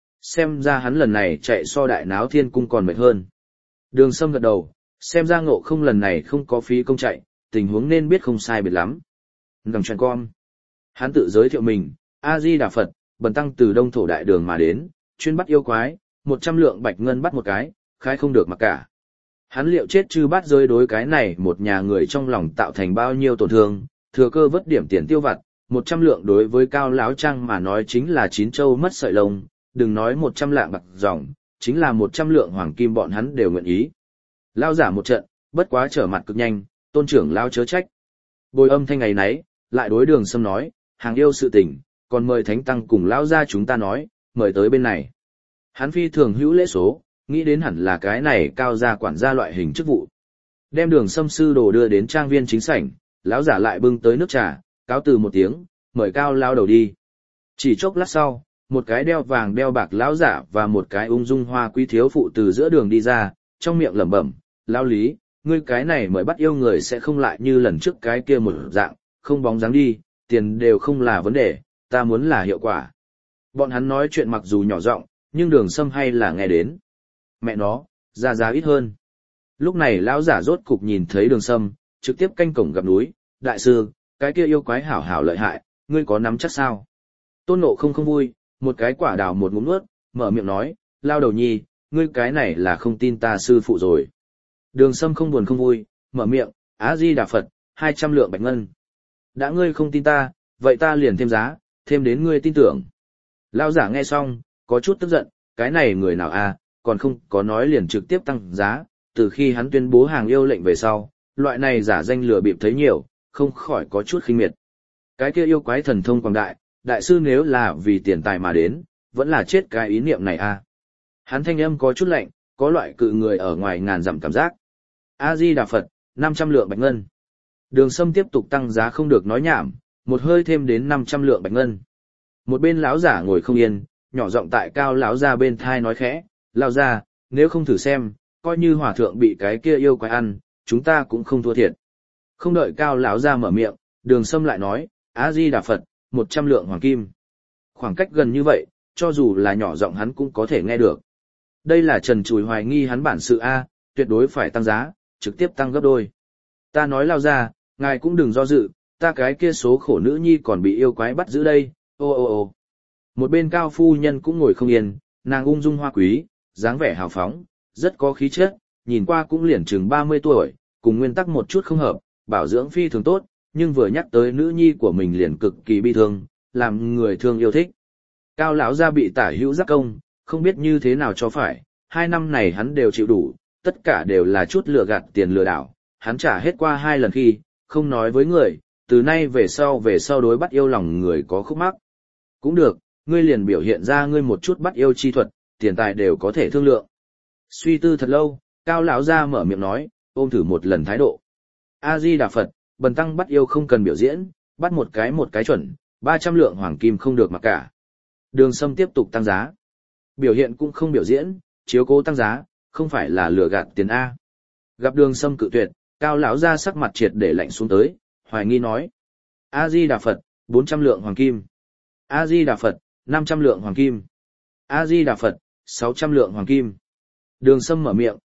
Xem ra hắn lần này chạy so Đại Náo Thiên Cung còn mệt hơn. Đường Sâm gật đầu, xem ra Ngộ Không lần này không có phí công chạy, tình huống nên biết không sai biệt lắm. Ngầm truyền con. Hắn tự giới thiệu mình, A-di-đà Phật, bần tăng từ Đông Thổ Đại Đường mà đến, chuyên bắt yêu quái, một trăm lượng bạch ngân bắt một cái, khai không được mặc cả. Hắn liệu chết chư bát giới đối cái này một nhà người trong lòng tạo thành bao nhiêu tổn thương, thừa cơ vớt điểm tiền tiêu vặt, một trăm lượng đối với cao láo trang mà nói chính là chín châu mất sợi lông, đừng nói một trăm lạng bạc dòng, chính là một trăm lượng hoàng kim bọn hắn đều nguyện ý. Lao giả một trận, bất quá trở mặt cực nhanh, Tôn trưởng lao chớ trách. Bồi âm thanh ngày nấy, lại đối Đường Sâm nói, hàng yêu sự tình, còn mời thánh tăng cùng lão gia chúng ta nói, mời tới bên này. Hắn phi thường hữu lễ số, nghĩ đến hẳn là cái này cao gia quản gia loại hình chức vụ. Đem Đường Sâm sư đồ đưa đến trang viên chính sảnh, lão giả lại bưng tới nước trà, cáo từ một tiếng, mời cao lao đầu đi. Chỉ chốc lát sau, một cái đeo vàng đeo bạc lão giả và một cái ung dung hoa quý thiếu phụ từ giữa đường đi ra, trong miệng lẩm bẩm, lão lý, ngươi cái này mời bắt yêu người sẽ không lại như lần trước cái kia một dạng, không bóng dáng đi, tiền đều không là vấn đề, ta muốn là hiệu quả. Bọn hắn nói chuyện mặc dù nhỏ giọng, nhưng Đường Sâm hay là nghe đến. Mẹ nó, ra giá ít hơn. Lúc này lão giả rốt cục nhìn thấy Đường Sâm, trực tiếp canh cổng gặp núi, đại sư, cái kia yêu quái hảo hảo lợi hại, ngươi có nắm chắc sao? Tôn Ngộ Không không vui, một cái quả đào một ngụm nuốt, mở miệng nói, lao đầu nhi, ngươi cái này là không tin ta sư phụ rồi. Đường Sâm không buồn không vui, mở miệng, A-di-đà Phật, hai trăm lượng bạch ngân. Đã ngươi không tin ta, vậy ta liền thêm giá, thêm đến ngươi tin tưởng. Lao giả nghe xong, có chút tức giận, cái này người nào à, còn không có nói liền trực tiếp tăng giá, từ khi hắn tuyên bố hàng yêu lệnh về sau, loại này giả danh lừa bịp thấy nhiều, không khỏi có chút khinh miệt. Cái kia yêu quái thần thông quảng đại, đại sư nếu là vì tiền tài mà đến, vẫn là chết cái ý niệm này à. Hắn thanh âm có chút lạnh, có loại cự người ở ngoài ngàn dặm cảm giác. A-di-đà Phật, năm trăm lượng bạch ngân. Đường Sâm tiếp tục tăng giá không được nói nhảm, một hơi thêm đến năm trăm lượng bạch ngân. Một bên lão giả ngồi không yên, nhỏ giọng tại cao lão ra bên thai nói khẽ, lão ra, nếu không thử xem, coi như hòa thượng bị cái kia yêu quái ăn, chúng ta cũng không thua thiệt. Không đợi cao lão ra mở miệng, Đường Sâm lại nói, A-di-đà Phật, một trăm lượng hoàng kim. Khoảng cách gần như vậy, cho dù là nhỏ giọng hắn cũng có thể nghe được. Đây là trần trùi hoài nghi hắn bản sự A, tuyệt đối phải tăng giá, trực tiếp tăng gấp đôi. Ta nói lao ra, ngài cũng đừng do dự, ta cái kia số khổ nữ nhi còn bị yêu quái bắt giữ đây, ô ô ô. Một bên cao phu nhân cũng ngồi không yên, nàng ung dung hoa quý, dáng vẻ hào phóng, rất có khí chất, nhìn qua cũng liền chừng ba mươi tuổi, cùng nguyên tắc một chút không hợp, bảo dưỡng phi thường tốt, nhưng vừa nhắc tới nữ nhi của mình liền cực kỳ bi thương, làm người thương yêu thích. Cao lão gia bị tả hữu giác công, không biết như thế nào cho phải, hai năm này hắn đều chịu đủ, tất cả đều là chút lừa gạt tiền lừa đảo, hắn trả hết qua hai lần khi, không nói với người, từ nay về sau về sau đối bắt yêu lòng người có khúc mắc. Cũng được, ngươi liền biểu hiện ra ngươi một chút bắt yêu chi thuật, tiền tài đều có thể thương lượng. Suy tư thật lâu, Cao lão gia mở miệng nói, ôm thử một lần thái độ. A-di-đà Phật, bần tăng bắt yêu không cần biểu diễn, bắt một cái một cái chuẩn, ba trăm lượng hoàng kim không được mặc cả. Đường Sâm tiếp tục tăng giá. Biểu hiện cũng không biểu diễn, chiếu cố tăng giá, không phải là lừa gạt tiền A. Gặp Đường Sâm cự tuyệt, Cao lão gia sắc mặt triệt để lạnh xuống tới, hoài nghi nói. A-di-đà Phật, bốn trăm lượng hoàng kim. A-di-đà Phật, năm trăm lượng hoàng kim. A-di-đà Phật, sáu trăm lượng hoàng kim. Đường Sâm mở miệng,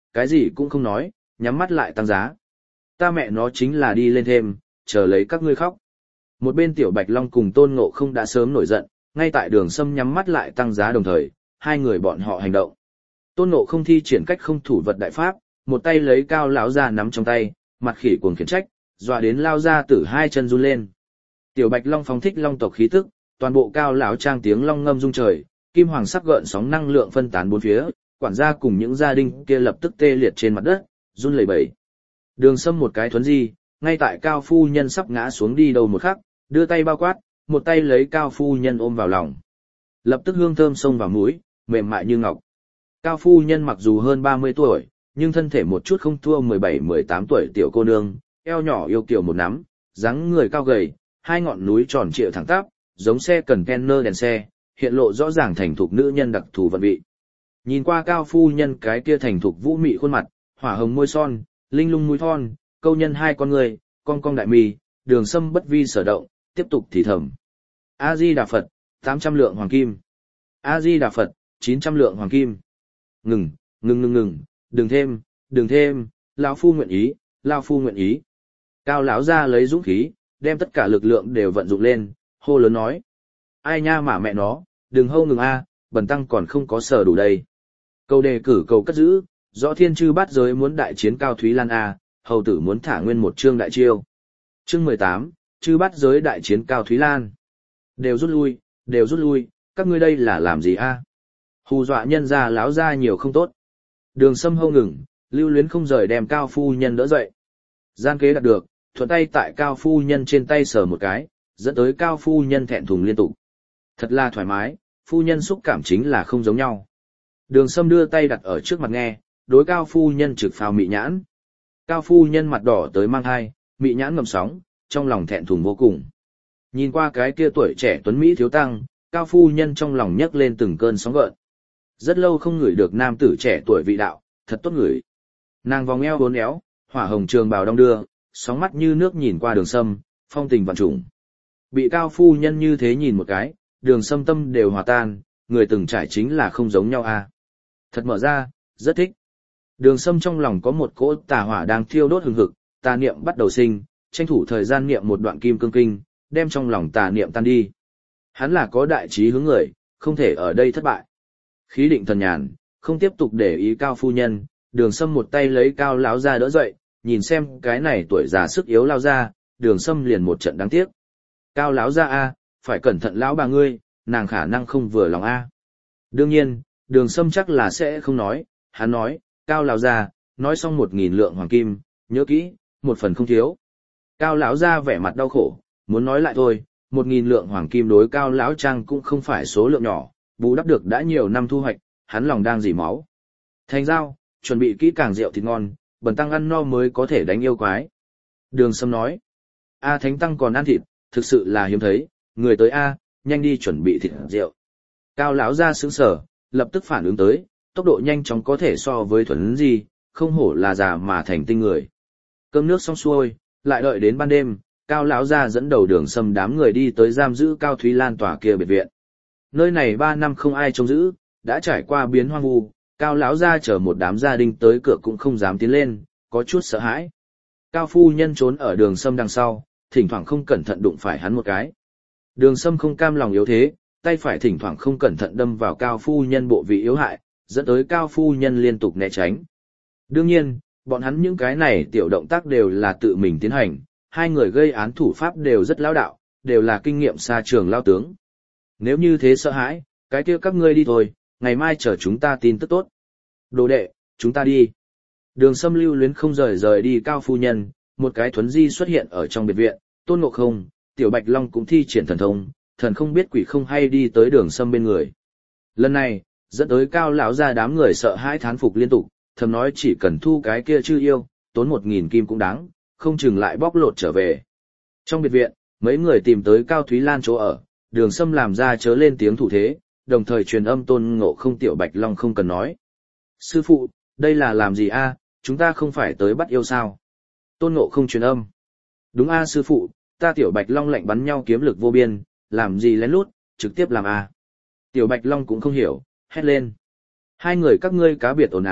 cái gì cũng không nói, nhắm mắt lại tăng giá. Ta mẹ nó chính là đi lên thêm, chờ lấy các ngươi khóc. Một bên Tiểu Bạch Long cùng Tôn Ngộ Không đã sớm nổi giận, ngay tại Đường Sâm nhắm mắt lại tăng giá đồng thời, hai người bọn họ hành động. Tôn Ngộ Không thi triển cách không thủ vật đại pháp, một tay lấy Cao lão gia nắm trong tay, mặt khỉ cuồng khiển trách, dọa đến lao ra từ hai chân run lên. Tiểu Bạch Long phóng thích long tộc khí tức, toàn bộ Cao lão trang tiếng long ngâm rung trời, kim hoàng sắc gợn sóng năng lượng phân tán bốn phía, quản gia cùng những gia đình kia lập tức tê liệt trên mặt đất, run lẩy bẩy. Đường Sâm một cái thuấn di, ngay tại Cao phu nhân sắp ngã xuống đi đầu một khắc, đưa tay bao quát, một tay lấy Cao phu nhân ôm vào lòng. Lập tức hương thơm xông vào mũi, mềm mại như ngọc. Cao phu nhân mặc dù hơn ba mươi tuổi, nhưng thân thể một chút không thua mười bảy mười tám tuổi tiểu cô nương, eo nhỏ yêu kiều một nắm, dáng người cao gầy, hai ngọn núi tròn trịa thẳng tắp, giống xe cần Kenner đèn xe, hiện lộ rõ ràng thành thục nữ nhân đặc thù vận vị. Nhìn qua Cao phu nhân cái kia thành thục vũ mị khuôn mặt, hỏa hồng môi son, linh lung mũi thon, câu nhân hai con người, cong cong đại mì, Đường Sâm bất vi sở động, tiếp tục thì thầm. A Di Đà Phật, tám trăm lượng hoàng kim. A Di Đà Phật, chín trăm lượng hoàng kim. Ngừng, ngừng ngừng ngừng, đừng thêm, đừng thêm, lão phu nguyện ý, lão phu nguyện ý. Cao lão ra lấy dũng khí, đem tất cả lực lượng đều vận dụng lên, hô lớn nói. Ai nha mà mẹ nó, đừng hâu ngừng a, bần tăng còn không có sở đủ đây. Câu đề cử cầu cất giữ, rõ thiên chư bát giới muốn đại chiến Cao Thúy Lan a, hầu tử muốn thả nguyên một chương đại chiêu. Chương mười tám, chư bát giới đại chiến Cao Thúy Lan. Đều rút lui, đều rút lui, các ngươi đây là làm gì a? Hù dọa nhân ra láo ra nhiều không tốt. Đường Sâm hâu ngừng, lưu luyến không rời đem Cao phu nhân đỡ dậy. Gian kế đạt được, thuận tay tại Cao phu nhân trên tay sờ một cái, dẫn tới Cao phu nhân thẹn thùng liên tục. Thật là thoải mái, phu nhân xúc cảm chính là không giống nhau. Đường Sâm đưa tay đặt ở trước mặt nghe, đối Cao phu nhân trực phào mị nhãn. Cao phu nhân mặt đỏ tới mang hai, mị nhãn ngầm sóng, trong lòng thẹn thùng vô cùng. Nhìn qua cái kia tuổi trẻ tuấn Mỹ thiếu tăng, Cao phu nhân trong lòng nhấc lên từng cơn sóng gợn. Rất lâu không ngửi được nam tử trẻ tuổi vị đạo, thật tốt ngửi. Nàng vòng eo uốn éo, hỏa hồng trường bào đong đưa, sóng mắt như nước nhìn qua Đường Sâm, phong tình vạn trùng. Bị Cao phu nhân như thế nhìn một cái, Đường Sâm tâm đều hòa tan, người từng trải chính là không giống nhau a. Thật mở ra, rất thích. Đường Sâm trong lòng có một cỗ tà hỏa đang thiêu đốt hừng hực, tà niệm bắt đầu sinh, tranh thủ thời gian niệm một đoạn kim cương kinh, đem trong lòng tà niệm tan đi. Hắn là có đại trí hướng người, không thể ở đây thất bại. Khí định thần nhàn, không tiếp tục để ý Cao phu nhân, Đường Sâm một tay lấy Cao lão ra đỡ dậy, nhìn xem cái này tuổi già sức yếu lao ra, Đường Sâm liền một trận đáng tiếc. Cao lão ra a, phải cẩn thận lão bà ngươi, nàng khả năng không vừa lòng a. Đương nhiên, Đường Sâm chắc là sẽ không nói, hắn nói, Cao lão ra, nói xong một nghìn lượng hoàng kim, nhớ kỹ, một phần không thiếu. Cao lão ra vẻ mặt đau khổ, muốn nói lại thôi, một nghìn lượng hoàng kim đối Cao lão trang cũng không phải số lượng nhỏ, bù đắp được đã nhiều năm thu hoạch, hắn lòng đang dỉ máu. Thành giao, chuẩn bị kỹ càng rượu thịt ngon, bần tăng ăn no mới có thể đánh yêu quái. Đường Sâm nói, A Thánh Tăng còn ăn thịt, thực sự là hiếm thấy, người tới A, nhanh đi chuẩn bị thịt rượu. Cao lão ra sững sở, lập tức phản ứng tới, tốc độ nhanh chóng có thể so với thuần gì, không hổ là già mà thành tinh người. Cơm nước xong xuôi, lại đợi đến ban đêm, Cao lão ra dẫn đầu Đường Sâm đám người đi tới giam giữ Cao Thúy Lan tòa kia biệt viện. Nơi này ba năm không ai trông giữ, đã trải qua biến hoang vu, Cao lão ra chờ một đám gia đình tới cửa cũng không dám tiến lên, có chút sợ hãi. Cao phu nhân trốn ở Đường Sâm đằng sau, thỉnh thoảng không cẩn thận đụng phải hắn một cái. Đường Sâm không cam lòng yếu thế, tay phải thỉnh thoảng không cẩn thận đâm vào Cao phu nhân bộ vị yếu hại, dẫn tới Cao phu nhân liên tục né tránh. Đương nhiên, bọn hắn những cái này tiểu động tác đều là tự mình tiến hành, hai người gây án thủ pháp đều rất lão đạo, đều là kinh nghiệm xa trường lao tướng. Nếu như thế sợ hãi, cái kia các ngươi đi thôi, ngày mai chờ chúng ta tin tức tốt. Đồ đệ, chúng ta đi. Đường Sâm lưu luyến không rời rời đi Cao phu nhân, một cái thuấn di xuất hiện ở trong biệt viện, Tôn Ngộ Không, Tiểu Bạch Long cũng thi triển thần thông, thần không biết quỷ không hay đi tới Đường Sâm bên người. Lần này, dẫn tới Cao lão ra đám người sợ hãi thán phục liên tục, thầm nói chỉ cần thu cái kia chư yêu, tốn một nghìn kim cũng đáng, không chừng lại bóc lột trở về. Trong biệt viện, mấy người tìm tới Cao Thúy Lan chỗ ở, Đường Sâm làm ra chớ lên tiếng thủ thế, đồng thời truyền âm Tôn Ngộ Không Tiểu Bạch Long không cần nói. Sư phụ, đây là làm gì a? Chúng ta không phải tới bắt yêu sao? Tôn Ngộ Không truyền âm. Đúng a sư phụ, ta Tiểu Bạch Long lạnh bắn nhau kiếm lực vô biên, làm gì lén lút, trực tiếp làm a. Tiểu Bạch Long cũng không hiểu, hét lên. Hai người các ngươi cá biệt ồn ào,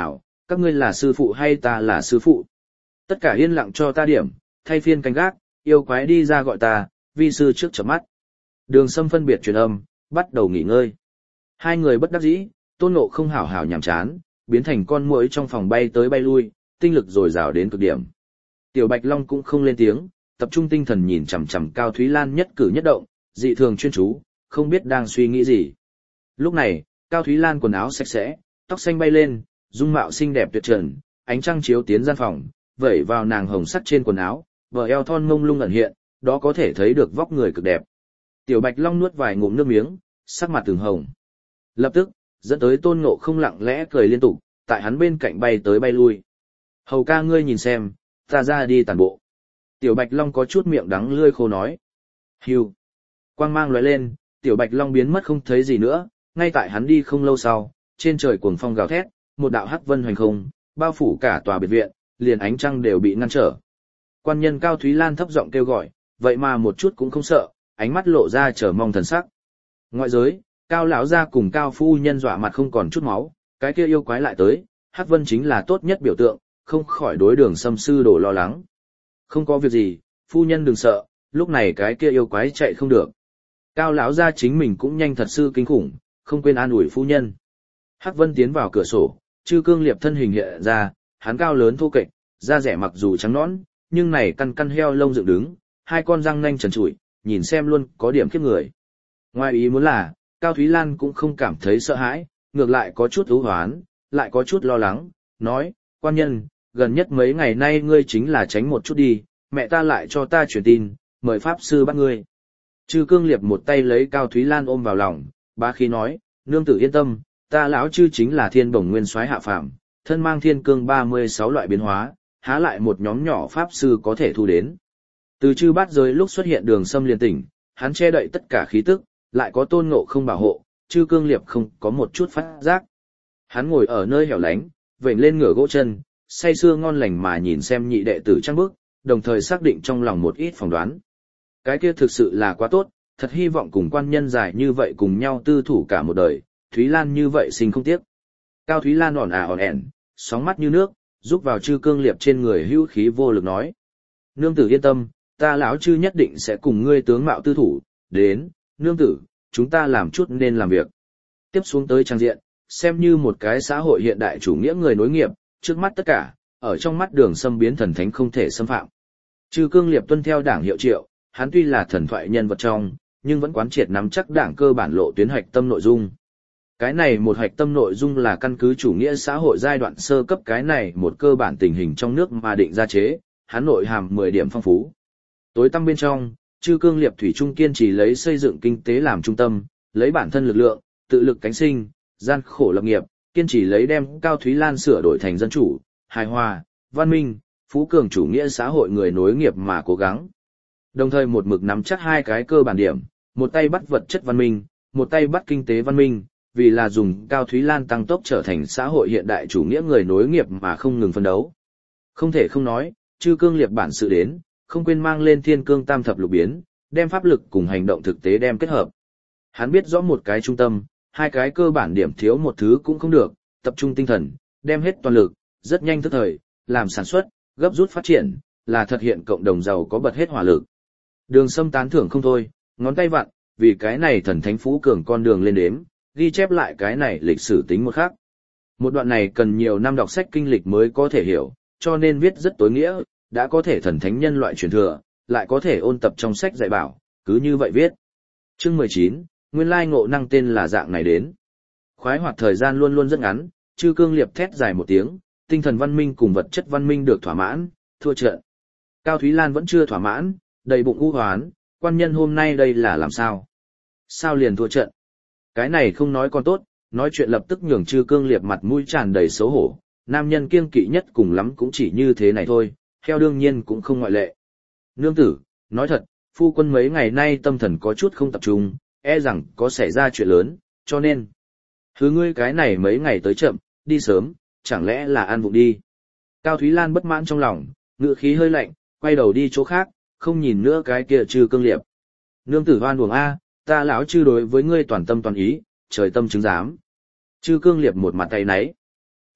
các ngươi là sư phụ hay ta là sư phụ? Tất cả yên lặng cho ta điểm, thay phiên canh gác, yêu quái đi ra gọi ta, vi sư trước chớp mắt. Đường Sâm phân biệt truyền âm, bắt đầu nghỉ ngơi. Hai người bất đắc dĩ, Tôn Ngộ không hảo hảo nhàm chán, biến thành con muỗi trong phòng bay tới bay lui, tinh lực dồi dào đến cực điểm. Tiểu Bạch Long cũng không lên tiếng, tập trung tinh thần nhìn chằm chằm Cao Thúy Lan nhất cử nhất động, dị thường chuyên chú, không biết đang suy nghĩ gì. Lúc này, Cao Thúy Lan quần áo sạch sẽ, tóc xanh bay lên, dung mạo xinh đẹp tuyệt trần, ánh trăng chiếu tiến gian phòng, vẩy vào nàng hồng sắt trên quần áo, bờ eo thon mông lung ẩn hiện, đó có thể thấy được vóc người cực đẹp. Tiểu Bạch Long nuốt vài ngụm nước miếng, sắc mặt từng hồng. Lập tức, dẫn tới Tôn Ngộ không lặng lẽ cười liên tục, tại hắn bên cạnh bay tới bay lui. Hầu ca ngươi nhìn xem, ta ra đi tàn bộ. Tiểu Bạch Long có chút miệng đắng lưỡi khô nói. Hưu. Quang mang lóe lên, Tiểu Bạch Long biến mất không thấy gì nữa, ngay tại hắn đi không lâu sau, trên trời cuồng phong gào thét, một đạo hắc vân hoành không, bao phủ cả tòa biệt viện, liền ánh trăng đều bị ngăn trở. Quan nhân Cao Thúy Lan thấp giọng kêu gọi, vậy mà một chút cũng không sợ, ánh mắt lộ ra chờ mong thần sắc. Ngoại giới, Cao lão gia cùng Cao phu nhân dọa mặt không còn chút máu, cái kia yêu quái lại tới, hắc vân chính là tốt nhất biểu tượng, không khỏi đối Đường Sâm sư đồ lo lắng. Không có việc gì, phu nhân đừng sợ, lúc này cái kia yêu quái chạy không được. Cao lão gia chính mình cũng nhanh thật sự kinh khủng, không quên an ủi phu nhân. Hắc vân tiến vào cửa sổ, Chư Cương Liệp thân hình hiện ra, hắn cao lớn thô kệch, da rẻ mặc dù trắng nõn, nhưng này căn căn heo lông dựng đứng, hai con răng nanh trần trụi, nhìn xem luôn có điểm khiếp người. Ngoài ý muốn là, Cao Thúy Lan cũng không cảm thấy sợ hãi, ngược lại có chút ưu hoán, lại có chút lo lắng, nói, quan nhân, gần nhất mấy ngày nay ngươi chính là tránh một chút đi, mẹ ta lại cho ta truyền tin, mời Pháp Sư bắt ngươi. Chư Cương Liệp một tay lấy Cao Thúy Lan ôm vào lòng, bá khí nói, nương tử yên tâm, ta lão chư chính là thiên bổng nguyên soái hạ phàm, thân mang thiên cương ba mươi sáu loại biến hóa, há lại một nhóm nhỏ Pháp Sư có thể thu đến. Từ chư bát giới lúc xuất hiện Đường Sâm liền tỉnh, hắn che đậy tất cả khí tức, lại có Tôn Ngộ không bảo hộ, Chư Cương Liệp không có một chút phát giác. Hắn ngồi ở nơi hẻo lánh, vểnh lên ngửa gỗ chân, say sưa ngon lành mà nhìn xem nhị đệ tử trăng bước, đồng thời xác định trong lòng một ít phỏng đoán. Cái kia thực sự là quá tốt, thật hy vọng cùng quan nhân dài như vậy cùng nhau tư thủ cả một đời, Thúy Lan như vậy sinh không tiếc. Cao Thúy Lan ỏn ả ỏn ẻn, sóng mắt như nước, rúc vào Chư Cương Liệp trên người hữu khí vô lực nói. Nương tử yên tâm, ta lão chư nhất định sẽ cùng ngươi tướng mạo tư thủ, đến, nương tử, chúng ta làm chút nên làm việc. Tiếp xuống tới trang diện, xem như một cái xã hội hiện đại chủ nghĩa người nối nghiệp, trước mắt tất cả, ở trong mắt Đường Sâm biến thần thánh không thể xâm phạm. Chư Cương Liệp tuân theo đảng hiệu triệu, hắn tuy là thần thoại nhân vật trong, nhưng vẫn quán triệt nắm chắc đảng cơ bản lộ tuyến hạch tâm nội dung. Cái này một hạch tâm nội dung là căn cứ chủ nghĩa xã hội giai đoạn sơ cấp cái này một cơ bản tình hình trong nước mà định ra chế, hắn nội hàm mười điểm phong phú. Tối tăm bên trong, Chư Cương Liệp thủy chung kiên trì lấy xây dựng kinh tế làm trung tâm, lấy bản thân lực lượng, tự lực cánh sinh, gian khổ lập nghiệp, kiên trì lấy đem Cao Thúy Lan sửa đổi thành dân chủ, hài hòa, văn minh, phú cường chủ nghĩa xã hội người nối nghiệp mà cố gắng. Đồng thời một mực nắm chắc hai cái cơ bản điểm, một tay bắt vật chất văn minh, một tay bắt kinh tế văn minh, vì là dùng Cao Thúy Lan tăng tốc trở thành xã hội hiện đại chủ nghĩa người nối nghiệp mà không ngừng phấn đấu. Không thể không nói, Chư Cương Liệp bản sự đến, không quên mang lên thiên cương tam thập lục biến, đem pháp lực cùng hành động thực tế đem kết hợp. Hắn biết rõ một cái trung tâm, hai cái cơ bản điểm thiếu một thứ cũng không được, tập trung tinh thần, đem hết toàn lực, rất nhanh tức thời, làm sản xuất, gấp rút phát triển, là thực hiện cộng đồng giàu có bật hết hỏa lực. Đường Sâm tán thưởng không thôi, ngón tay vặn, vì cái này thần thánh phú cường con đường lên đếm, ghi chép lại cái này lịch sử tính một khác. Một đoạn này cần nhiều năm đọc sách kinh lịch mới có thể hiểu, cho nên viết rất tối nghĩa, đã có thể thần thánh nhân loại truyền thừa, lại có thể ôn tập trong sách dạy bảo, cứ như vậy viết. Chương mười chín, nguyên lai ngộ năng tên là dạng này đến. Khoái hoạt thời gian luôn luôn rất ngắn, Chư Cương Liệp thét dài một tiếng, tinh thần văn minh cùng vật chất văn minh được thỏa mãn, thua trận. Cao Thúy Lan vẫn chưa thỏa mãn, đầy bụng u hoán, quan nhân hôm nay đây là làm sao? Sao liền thua trận? Cái này không nói còn tốt, nói chuyện lập tức nhường Chư Cương Liệp mặt mũi tràn đầy xấu hổ, nam nhân kiêng kỵ nhất cùng lắm cũng chỉ như thế này thôi, theo đương nhiên cũng không ngoại lệ. Nương tử, nói thật, phu quân mấy ngày nay tâm thần có chút không tập trung, e rằng có xảy ra chuyện lớn, cho nên. Hứ ngươi cái này mấy ngày tới chậm, đi sớm, chẳng lẽ là ăn vụng đi. Cao Thúy Lan bất mãn trong lòng, ngựa khí hơi lạnh, quay đầu đi chỗ khác, không nhìn nữa cái kia Chư Cương Liệp. Nương tử hoan uổng a, ta lão chư đối với ngươi toàn tâm toàn ý, trời tâm chứng giám. Chư Cương Liệp một mặt tay náy.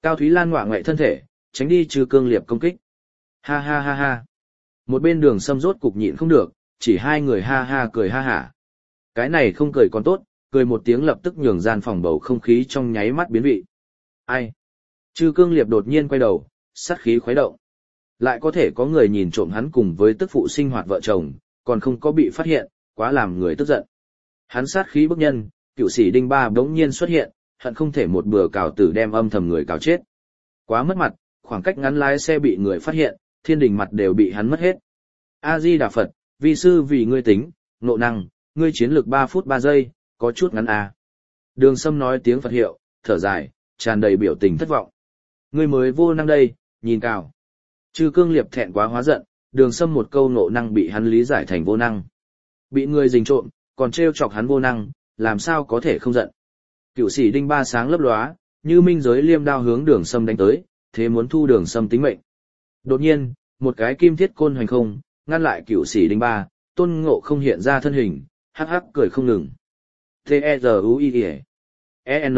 Cao Thúy Lan ngoạ ngoại thân thể, tránh đi Trư Cương Liệp công kích. Ha ha ha ha. Một bên Đường Sâm rốt cục nhịn không được, chỉ hai người ha ha cười ha hả. Cái này không cười còn tốt, cười một tiếng lập tức nhường gian phòng bầu không khí trong nháy mắt biến vị. Ai? Trư Cương Liệp đột nhiên quay đầu, sát khí khuấy động. Lại có thể có người nhìn trộm hắn cùng với tức phụ sinh hoạt vợ chồng, còn không có bị phát hiện, quá làm người tức giận. Hắn sát khí bức nhân, cựu sĩ Đinh Ba bỗng nhiên xuất hiện, hận không thể một bừa cào tử đem âm thầm người cào chết. Quá mất mặt, khoảng cách ngắn lái xe bị người phát hiện, thiên đình mặt đều bị hắn mất hết. A-di-đà Phật, vi sư vì ngươi tính, nộ năng, ngươi chiến lược ba phút ba giây, có chút ngắn à. Đường Sâm nói tiếng Phật hiệu, thở dài, tràn đầy biểu tình thất vọng. Ngươi mới vô năng đây, nhìn cào. Trư Cương Liệp thẹn quá hóa giận, Đường Sâm một câu nộ năng bị hắn lý giải thành vô năng. Bị người dình trộm, còn trêu chọc hắn vô năng, làm sao có thể không giận. Cựu sĩ Đinh Ba sáng lấp lóa, như minh giới liêm đao hướng Đường Sâm đánh tới, thế muốn thu Đường Sâm tính mệnh. Đột nhiên, một cái kim thiết côn hoành không, ngăn lại cựu sĩ Đinh Ba, Tôn Ngộ không hiện ra thân hình, hắc hắc cười không ngừng. T-E-Z-U-I-E-N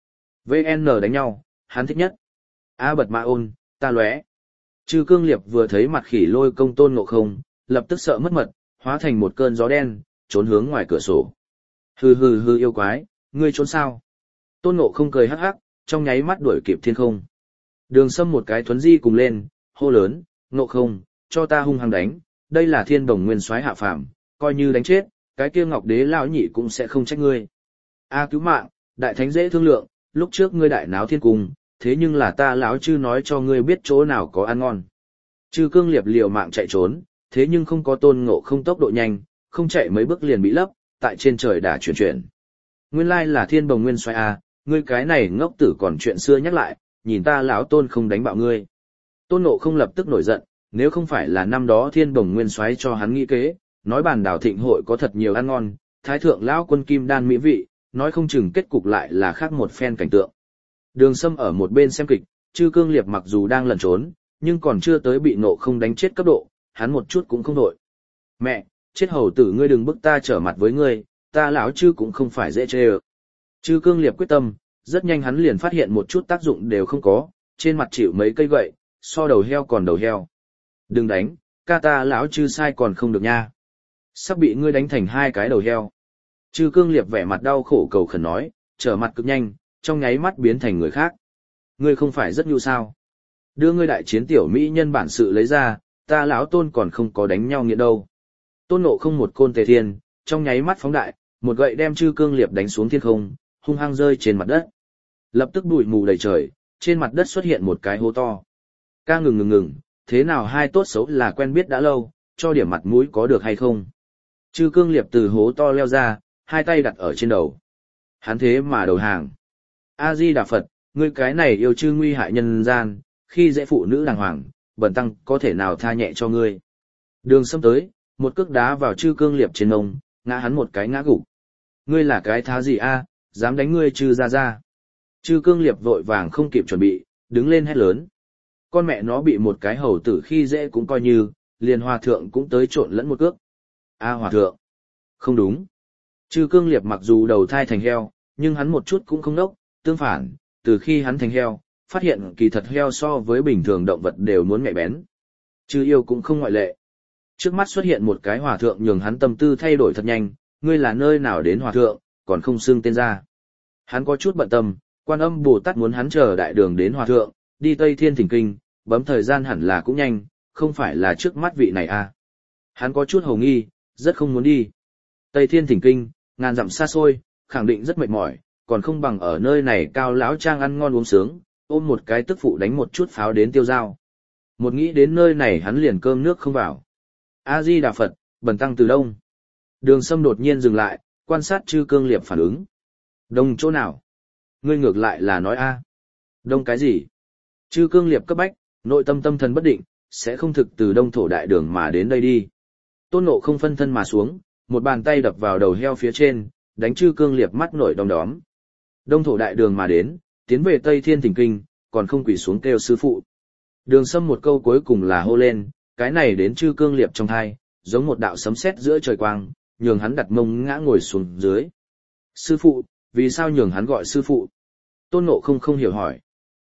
vê en đánh nhau, hắn thích nhất. A bật ma ôn, ta lóe. Trư Cương Liệp vừa thấy mặt khỉ lôi công Tôn Ngộ không, lập tức sợ mất mật, hóa thành một cơn gió đen, trốn hướng ngoài cửa sổ. Hừ hừ hừ yêu quái, ngươi trốn sao? Tôn Ngộ không cười hắc hắc, trong nháy mắt đuổi kịp thiên không. Đường Sâm một cái thuấn di cùng lên, hô lớn, Ngộ không, cho ta hung hăng đánh, đây là thiên bồng nguyên soái hạ phàm, coi như đánh chết, cái kia ngọc đế lão nhị cũng sẽ không trách ngươi. A cứu mạng, đại thánh dễ thương lượng, lúc trước ngươi đại náo thiên cung, thế nhưng là ta lão chư nói cho ngươi biết chỗ nào có ăn ngon. Trư Cương Liệp liều mạng chạy trốn, thế nhưng không có Tôn Ngộ không tốc độ nhanh, không chạy mấy bước liền bị lấp, tại trên trời đã chuyển chuyển. Nguyên lai là thiên bồng nguyên soái a, ngươi cái này ngốc tử còn chuyện xưa nhắc lại, nhìn ta lão Tôn không đánh bạo ngươi. Tôn Ngộ không lập tức nổi giận, nếu không phải là năm đó thiên bồng nguyên soái cho hắn nghĩ kế, nói bàn đảo thịnh hội có thật nhiều ăn ngon, thái thượng lão quân kim đan mỹ vị, nói không chừng kết cục lại là khác một phen cảnh tượng. Đường Sâm ở một bên xem kịch, Trư Cương Liệp mặc dù đang lẩn trốn, nhưng còn chưa tới bị Ngộ không đánh chết cấp độ, hắn một chút cũng không đổi. Mẹ, chết hầu tử ngươi đừng bức ta trở mặt với ngươi, ta lão Trư cũng không phải dễ chê ơ. Trư Cương Liệp quyết tâm, rất nhanh hắn liền phát hiện một chút tác dụng đều không có, trên mặt chịu mấy cây gậy, so đầu heo còn đầu heo. Đừng đánh, ca ta lão Trư sai còn không được nha. Sắp bị ngươi đánh thành hai cái đầu heo. Trư Cương Liệp vẻ mặt đau khổ cầu khẩn nói, trở mặt cực nhanh, trong nháy mắt biến thành người khác. Ngươi không phải rất nhu sao? Đưa ngươi đại chiến tiểu mỹ nhân bản sự lấy ra, ta lão Tôn còn không có đánh nhau nghĩa đâu. Tôn Ngộ không một côn tề thiên, trong nháy mắt phóng đại, một gậy đem Trư Cương Liệp đánh xuống thiên không, hung hăng rơi trên mặt đất. Lập tức bụi mù đầy trời, trên mặt đất xuất hiện một cái hố to. Ca ngừng ngừng ngừng, thế nào hai tốt xấu là quen biết đã lâu, cho điểm mặt mũi có được hay không? Trư Cương Liệp từ hố to leo ra, hai tay đặt ở trên đầu. Hắn thế mà đầu hàng. A-di-đà Phật, ngươi cái này yêu chư nguy hại nhân gian, khi dễ phụ nữ đàng hoàng, bần tăng có thể nào tha nhẹ cho ngươi. Đường Sâm tới, một cước đá vào Trư Cương Liệp trên mông, ngã hắn một cái ngã gục. Ngươi là cái thá gì a, dám đánh ngươi Trư ra ra. Trư Cương Liệp vội vàng không kịp chuẩn bị, đứng lên hét lớn. Con mẹ nó bị một cái hầu tử khi dễ cũng coi như, liền hòa thượng cũng tới trộn lẫn một cước. A hòa thượng. Không đúng. Trư Cương Liệp mặc dù đầu thai thành heo, nhưng hắn một chút cũng không nốc, tương phản, từ khi hắn thành heo, phát hiện kỳ thật heo so với bình thường động vật đều muốn nhạy bén. Trư yêu cũng không ngoại lệ. Trước mắt xuất hiện một cái hòa thượng nhường hắn tâm tư thay đổi thật nhanh, ngươi là nơi nào đến hòa thượng, còn không xưng tên ra. Hắn có chút bận tâm, Quan Âm Bồ Tát muốn hắn chờ đại đường đến hòa thượng, đi Tây Thiên thỉnh kinh, bấm thời gian hẳn là cũng nhanh, không phải là trước mắt vị này à. Hắn có chút hồ nghi, rất không muốn đi. Tây Thiên thỉnh kinh, ngàn dặm xa xôi, khẳng định rất mệt mỏi, còn không bằng ở nơi này cao lão trang ăn ngon uống sướng, ôm một cái tức phụ đánh một chút pháo đến tiêu dao. Một nghĩ đến nơi này hắn liền cơm nước không vào. A-di-đà Phật, bần tăng từ đông. Đường Sâm đột nhiên dừng lại, quan sát Trư Cương Liệp phản ứng. Đông chỗ nào? Ngươi ngược lại là nói a. Đông cái gì? Trư Cương Liệp cấp bách, nội tâm tâm thần bất định, sẽ không thực từ đông thổ đại đường mà đến đây đi. Tôn Ngộ không phân thân mà xuống, một bàn tay đập vào đầu heo phía trên, đánh Trư Cương Liệp mắt nổi đom đóm. Đông thổ đại đường mà đến, tiến về Tây Thiên thỉnh kinh, còn không quỳ xuống kêu sư phụ. Đường Sâm một câu cuối cùng là hô lên, cái này đến Trư Cương Liệp trong thai, giống một đạo sấm sét giữa trời quang, nhường hắn đặt mông ngã ngồi xuống dưới. Sư phụ, vì sao nhường hắn gọi sư phụ? Tôn Ngộ không không hiểu hỏi.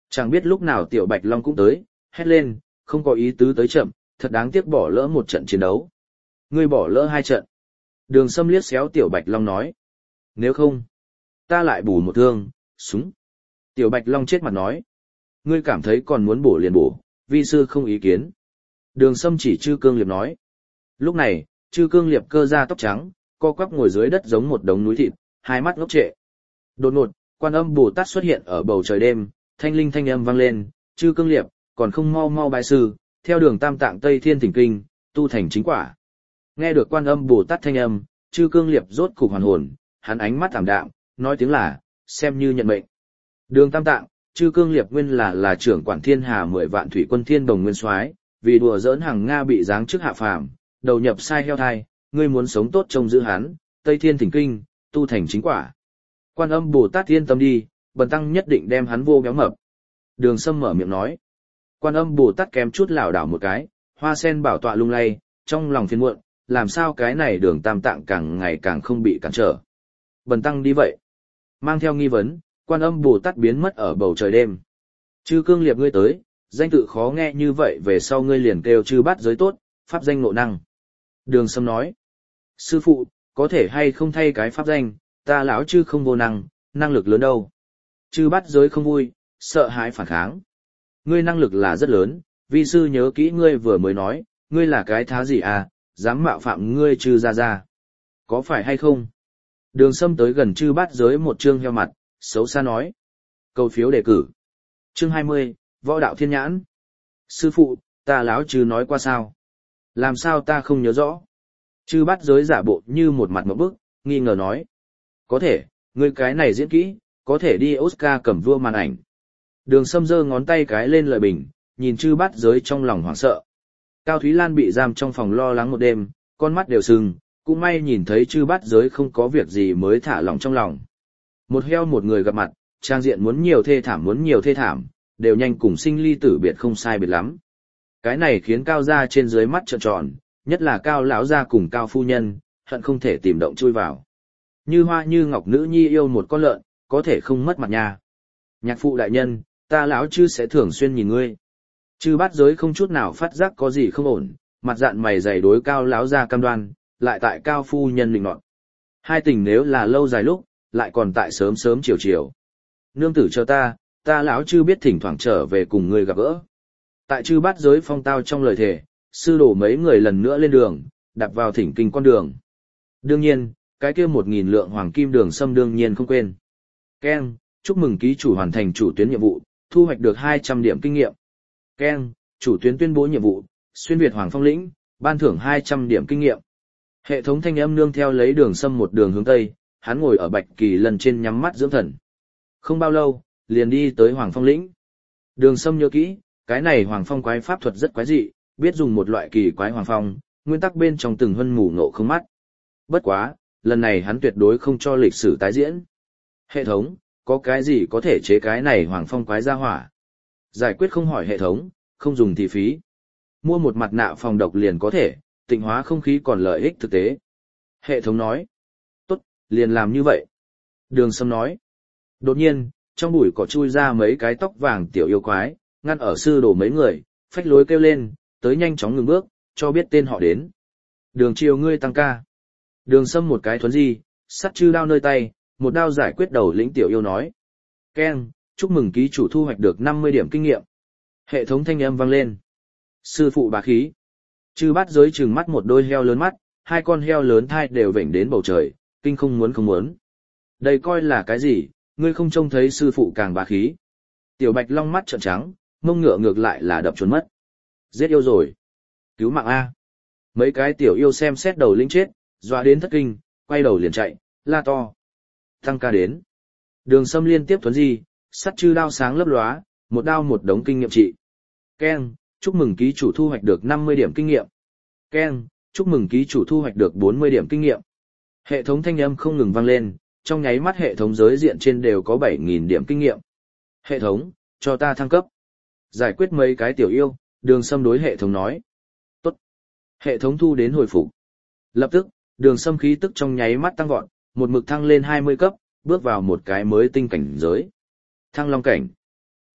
Chẳng biết lúc nào Tiểu Bạch Long cũng tới, hét lên, không có ý tứ tới chậm, thật đáng tiếc bỏ lỡ một trận chiến đấu. Ngươi bỏ lỡ hai trận. Đường Sâm liếc xéo Tiểu Bạch Long nói. Nếu không, ta lại bù một thương, súng. Tiểu Bạch Long chết mặt nói. Ngươi cảm thấy còn muốn bổ liền bổ, vi sư không ý kiến. Đường Sâm chỉ Chư Cương Liệp nói. Lúc này, Chư Cương Liệp cơ ra tóc trắng, co quắp ngồi dưới đất giống một đống núi thịt, hai mắt ngốc trệ. Đột ngột, Quan Âm Bồ Tát xuất hiện ở bầu trời đêm, thanh linh thanh âm vang lên, Chư Cương Liệp, còn không mau mau bái sư, theo đường Tam Tạng Tây Thiên Thỉnh Kinh, tu thành chính quả. Nghe được Quan Âm Bồ Tát thanh âm, Chư Cương Liệp rốt cục hoàn hồn, hắn ánh mắt ảm đạm, nói tiếng là, xem như nhận mệnh. Đường Tam Tạng, Chư Cương Liệp nguyên là là trưởng quản thiên hà mười vạn thủy quân thiên đồng nguyên soái, vì đùa giỡn hàng Nga bị giáng chức hạ phàm, đầu nhập sai heo thai, ngươi muốn sống tốt trông giữ hắn, Tây Thiên Thỉnh Kinh, tu thành chính quả. Quan Âm Bồ Tát yên tâm đi, bần tăng nhất định đem hắn vô béo mập. Đường Sâm mở miệng nói. Quan Âm Bồ Tát kém chút lảo đảo một cái, hoa sen bảo tọa lung lay, trong lòng phiền muộn, làm sao cái này đường Tam Tạng càng ngày càng không bị cản trở. Bần tăng đi vậy. Mang theo nghi vấn, Quan Âm Bồ Tát biến mất ở bầu trời đêm. Chư Cương Liệp ngươi tới, danh tự khó nghe như vậy về sau ngươi liền kêu chư bát giới tốt, pháp danh ngộ năng. Đường Sâm nói. Sư phụ, có thể hay không thay cái pháp danh, ta lão chư không vô năng, năng lực lớn đâu. Chư bát giới không vui, sợ hãi phản kháng. Ngươi năng lực là rất lớn, vi sư nhớ kỹ ngươi vừa mới nói, ngươi là cái thá gì à, dám mạo phạm ngươi chư ra ra. Có phải hay không? Đường Sâm tới gần chư bát giới một chương heo mặt, xấu xa nói. Cầu phiếu đề cử. Chương hai mươi, Võ đạo thiên nhãn. Sư phụ, ta lão chư nói qua sao? Làm sao ta không nhớ rõ? Chư bát giới giả bộ như một mặt ngộp bức, nghi ngờ nói. Có thể, ngươi cái này diễn kỹ, có thể đi Oscar cầm vua màn ảnh. Đường Sâm giơ ngón tay cái lên lời bình, nhìn chư bát giới trong lòng hoảng sợ. Cao Thúy Lan bị giam trong phòng lo lắng một đêm, con mắt đều sưng, cũng may nhìn thấy chư bát giới không có việc gì mới thả lòng trong lòng. Một heo một người gặp mặt, trang diện muốn nhiều thê thảm muốn nhiều thê thảm, đều nhanh cùng sinh ly tử biệt không sai biệt lắm. Cái này khiến Cao gia trên dưới mắt trợn tròn, nhất là Cao lão gia cùng Cao phu nhân, hận không thể tìm động chui vào. Như hoa như ngọc nữ nhi yêu một con lợn, có thể không mất mặt nha. Nhạc phụ đại nhân, ta lão chư sẽ thường xuyên nhìn ngươi. Chư bát giới không chút nào phát giác có gì không ổn, mặt dạn mày dày đối Cao lão gia cam đoan, lại tại Cao phu nhân định nọt. Hai tình nếu là lâu dài lúc, lại còn tại sớm sớm chiều chiều. Nương tử cho ta, ta lão chư biết thỉnh thoảng trở về cùng ngươi gặp gỡ. Tại chư bát giới phong tao trong lời thề, sư đổ mấy người lần nữa lên đường, đạp vào thỉnh kinh con đường. Đương nhiên, cái kia một nghìn lượng hoàng kim Đường Sâm đương nhiên không quên. Ken, chúc mừng ký chủ hoàn thành chủ tuyến nhiệm vụ, thu hoạch được hai trăm điểm kinh nghiệm. Ken, chủ tuyến tuyên bố nhiệm vụ, xuyên Việt Hoàng Phong lĩnh, ban thưởng hai trăm điểm kinh nghiệm. Hệ thống thanh âm nương theo lấy Đường Sâm một đường hướng tây, hắn ngồi ở Bạch Kỳ lần trên nhắm mắt dưỡng thần. Không bao lâu, liền đi tới Hoàng Phong lĩnh. Đường Sâm nhớ kỹ, cái này Hoàng Phong quái pháp thuật rất quái dị, biết dùng một loại kỳ quái Hoàng Phong, nguyên tắc bên trong từng hân mù ngộ không mắt. Bất quá, lần này hắn tuyệt đối không cho lịch sử tái diễn. Hệ thống, có cái gì có thể chế cái này Hoàng Phong quái ra hỏa? Giải quyết không hỏi hệ thống, không dùng thì phí. Mua một mặt nạ phòng độc liền có thể, tịnh hóa không khí còn lợi ích thực tế. Hệ thống nói. Tốt, liền làm như vậy. Đường Sâm nói. Đột nhiên, trong bụi cỏ chui ra mấy cái tóc vàng tiểu yêu quái, ngăn ở sư đồ mấy người, phách lối kêu lên, tới nhanh chóng ngừng bước, cho biết tên họ đến. Đường Triều ngươi tăng ca. Đường Sâm một cái thuấn di, sắt chư đao nơi tay, một đao giải quyết đầu lĩnh tiểu yêu nói. Ken, chúc mừng ký chủ thu hoạch được năm mươi điểm kinh nghiệm. Hệ thống thanh âm vang lên. Sư phụ bá khí. Chư bát giới trừng mắt một đôi heo lớn mắt, hai con heo lớn thai đều vểnh đến bầu trời, kinh không muốn không muốn. Đây coi là cái gì, ngươi không trông thấy sư phụ càng bá khí. Tiểu Bạch Long mắt trợn trắng, mông ngựa ngược lại là đập trốn mất. Giết yêu rồi. Cứu mạng A. Mấy cái tiểu yêu xem xét đầu lĩnh chết, dọa đến thất kinh, quay đầu liền chạy, la to. Tăng ca đến. Đường Sâm liên tiếp thuấn di, sắt chư đao sáng lấp lóa, một đao một đống kinh nghiệm trị. Ken, chúc mừng ký chủ thu hoạch được năm mươi điểm kinh nghiệm. Ken, chúc mừng ký chủ thu hoạch được bốn mươi điểm kinh nghiệm. Hệ thống thanh âm không ngừng vang lên, trong nháy mắt hệ thống giới diện trên đều có bảy nghìn điểm kinh nghiệm. Hệ thống, cho ta thăng cấp. Giải quyết mấy cái tiểu yêu, Đường Sâm đối hệ thống nói. Tốt. Hệ thống thu đến hồi phục. Lập tức, Đường Sâm khí tức trong nháy mắt tăng vọt, một mực thăng lên hai mươi cấp, bước vào một cái mới tinh cảnh giới. Thăng long cảnh.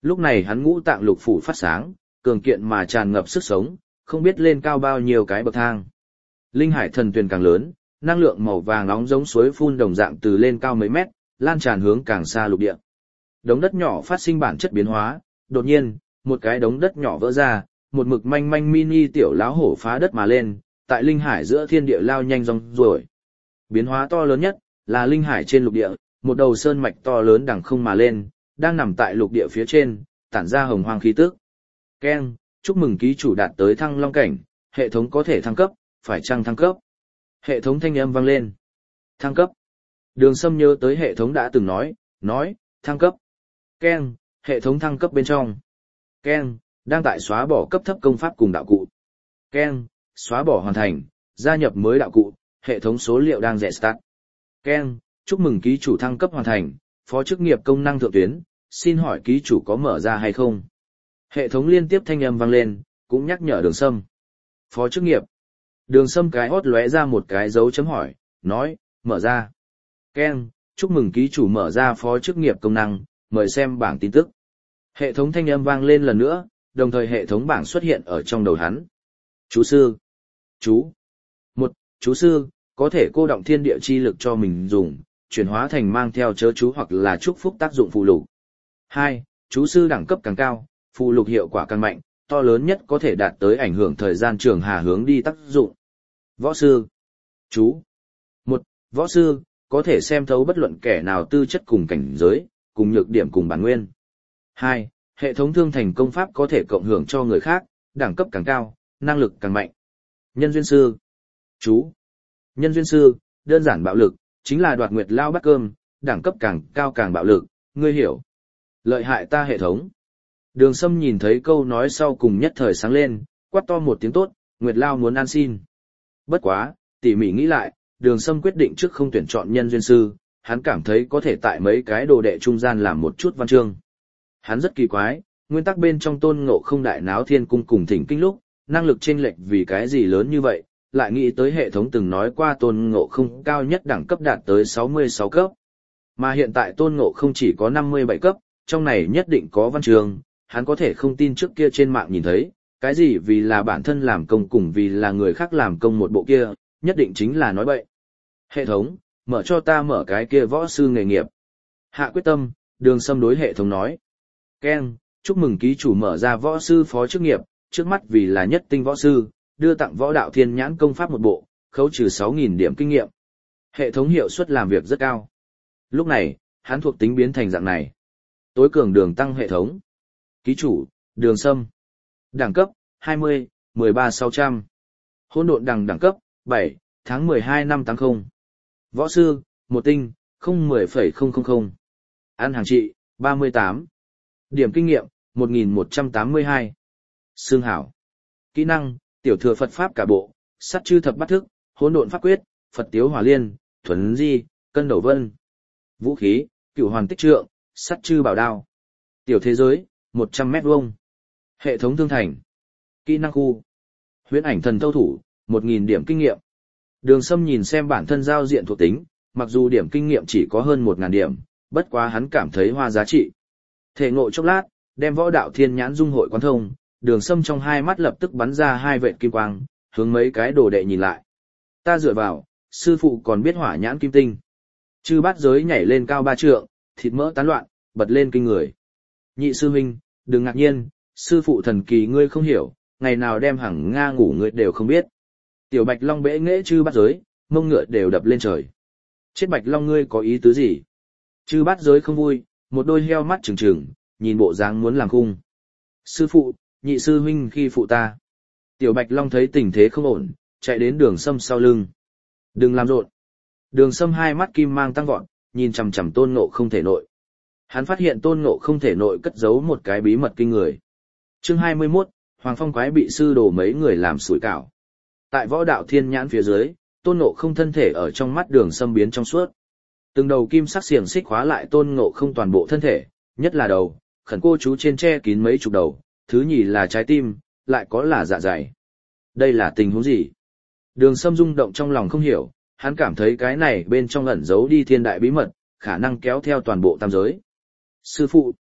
Lúc này hắn ngũ tạng lục phủ phát sáng, cường kiện mà tràn ngập sức sống, không biết lên cao bao nhiêu cái bậc thang. Linh hải thần tuyền càng lớn, năng lượng màu vàng nóng giống suối phun đồng dạng từ lên cao mấy mét, lan tràn hướng càng xa lục địa. Đống đất nhỏ phát sinh bản chất biến hóa, đột nhiên, một cái đống đất nhỏ vỡ ra, một mực manh manh mini tiểu lão hổ phá đất mà lên, tại linh hải giữa thiên địa lao nhanh rong ruổi. Biến hóa to lớn nhất là linh hải trên lục địa, một đầu sơn mạch to lớn đằng không mà lên, đang nằm tại lục địa phía trên, tản ra hồng hoang khí tức. Keng, chúc mừng ký chủ đạt tới thăng long cảnh, hệ thống có thể thăng cấp, phải chăng thăng cấp? Hệ thống thanh âm vang lên. Thăng cấp. Đường Sâm nhớ tới hệ thống đã từng nói, nói, thăng cấp. Keng, hệ thống thăng cấp bên trong. Keng, đang tại xóa bỏ cấp thấp công pháp cùng đạo cụ. Keng, xóa bỏ hoàn thành, gia nhập mới đạo cụ, hệ thống số liệu đang rẻ start. Keng, chúc mừng ký chủ thăng cấp hoàn thành, phó chức nghiệp công năng thượng tuyến, xin hỏi ký chủ có mở ra hay không? Hệ thống liên tiếp thanh âm vang lên, cũng nhắc nhở Đường Sâm. Phó chức nghiệp. Đường Sâm cái hót lóe ra một cái dấu chấm hỏi, nói, mở ra. Keng, chúc mừng ký chủ mở ra phó chức nghiệp công năng, mời xem bảng tin tức. Hệ thống thanh âm vang lên lần nữa, đồng thời hệ thống bảng xuất hiện ở trong đầu hắn. Chú sư. Chú. Một, chú sư, có thể cô động thiên địa chi lực cho mình dùng, chuyển hóa thành mang theo chớ chú hoặc là chúc phúc tác dụng phù lục. Hai, chú sư đẳng cấp càng cao, phù lục hiệu quả càng mạnh, to lớn nhất có thể đạt tới ảnh hưởng thời gian trường hà hướng đi tác dụng. Võ sư. Chú. Một, võ sư, có thể xem thấu bất luận kẻ nào tư chất cùng cảnh giới, cùng nhược điểm cùng bản nguyên. Hai, hệ thống thương thành công pháp có thể cộng hưởng cho người khác, đẳng cấp càng cao, năng lực càng mạnh. Nhân duyên sư. Chú. Nhân duyên sư, đơn giản bạo lực, chính là đoạt nguyệt lao bắt cơm, đẳng cấp càng cao càng bạo lực, ngươi hiểu. Lợi hại ta hệ thống. Đường Sâm nhìn thấy câu nói sau cùng nhất thời sáng lên, quát to một tiếng tốt, nguyệt lao muốn ăn xin. Bất quá, tỉ mỉ nghĩ lại, Đường Sâm quyết định trước không tuyển chọn nhân duyên sư, hắn cảm thấy có thể tại mấy cái đồ đệ trung gian làm một chút văn chương. Hắn rất kỳ quái, nguyên tắc bên trong Tôn Ngộ Không đại náo thiên cung cùng thỉnh kinh lúc, năng lực chênh lệch vì cái gì lớn như vậy, lại nghĩ tới hệ thống từng nói qua Tôn Ngộ Không cao nhất đẳng cấp đạt tới sáu mươi sáu cấp. Mà hiện tại Tôn Ngộ Không chỉ có năm mươi bảy cấp, trong này nhất định có văn chương, hắn có thể không tin trước kia trên mạng nhìn thấy, cái gì vì là bản thân làm công cùng vì là người khác làm công một bộ kia, nhất định chính là nói bậy. Hệ thống, mở cho ta mở cái kia võ sư nghề nghiệp. Hạ quyết tâm, Đường Sâm đối hệ thống nói. Ken, chúc mừng ký chủ mở ra võ sư phó chức nghiệp, trước mắt vì là nhất tinh võ sư, đưa tặng võ đạo thiên nhãn công pháp một bộ, khấu trừ sáu nghìn điểm kinh nghiệm. Hệ thống hiệu suất làm việc rất cao. Lúc này, hắn thuộc tính biến thành dạng này. Tối cường đường tăng hệ thống. Ký chủ, Đường Sâm. Đẳng cấp, hai mươi, mười ba sáu trăm. Hỗn độn đằng đẳng cấp, bảy, tháng mười hai năm tám mươi. Võ sư, một tinh, không mười phẩy không không không. Ăn hàng trị, ba mươi tám. Điểm kinh nghiệm, một nghìn một trăm tám mươi hai. Xương hảo. Kỹ năng, tiểu thừa Phật Pháp cả bộ, sát chư thập bát thức, hỗn độn pháp quyết, Phật tiếu hỏa liên, thuần di, cân đầu vân. Vũ khí, cửu hoàn tích trượng, sát chư bảo đao. Tiểu thế giới, một trăm mét vuông. Hệ thống thương thành. Kỹ năng khu. Huyễn ảnh thần thâu thủ, một nghìn điểm kinh nghiệm. Đường Sâm nhìn xem bản thân giao diện thuộc tính, mặc dù điểm kinh nghiệm chỉ có hơn một nghìn điểm, bất quá hắn cảm thấy hoa giá trị. Thể ngộ chốc lát, đem võ đạo thiên nhãn dung hội quán thông, Đường Sâm trong hai mắt lập tức bắn ra hai vệt kim quang, hướng mấy cái đồ đệ nhìn lại. Ta dựa vào, sư phụ còn biết hỏa nhãn kim tinh. Chư bát giới nhảy lên cao ba trượng, thịt mỡ tán loạn, bật lên kinh người. Nhị sư huynh, đừng ngạc nhiên, sư phụ thần kỳ ngươi không hiểu, ngày nào đem hằng Nga ngủ ngươi đều không biết. Tiểu Bạch Long bẽ nghễ chư bát giới, mông ngựa đều đập lên trời. Chết Bạch Long ngươi có ý tứ gì? Chư bát giới không vui, một đôi heo mắt trừng trừng, nhìn bộ dáng muốn làm khung. Sư phụ, nhị sư huynh khi phụ ta. Tiểu Bạch Long thấy tình thế không ổn, chạy đến Đường Sâm sau lưng. Đừng làm rộn. Đường Sâm hai mắt kim mang tăng vọt, nhìn chằm chằm Tôn Ngộ Không thể nội. Hắn phát hiện Tôn Ngộ Không thể nội cất giấu một cái bí mật kinh người. Chương hai mươi mốt, Hoàng Phong quái bị sư đồ mấy người làm sủi cảo. Tại võ đạo thiên nhãn phía dưới, Tôn Ngộ Không thân thể ở trong mắt Đường Sâm biến trong suốt. Từng đầu kim sắc xiềng xích khóa lại Tôn Ngộ Không toàn bộ thân thể, nhất là đầu, khẩn cô chú trên che kín mấy chục đầu, thứ nhì là trái tim, lại có là dạ dày. Đây là tình huống gì? Đường Sâm rung động trong lòng không hiểu, hắn cảm thấy cái này bên trong ẩn giấu đi thiên đại bí mật, khả năng kéo theo toàn bộ tam giới. Sư phụ!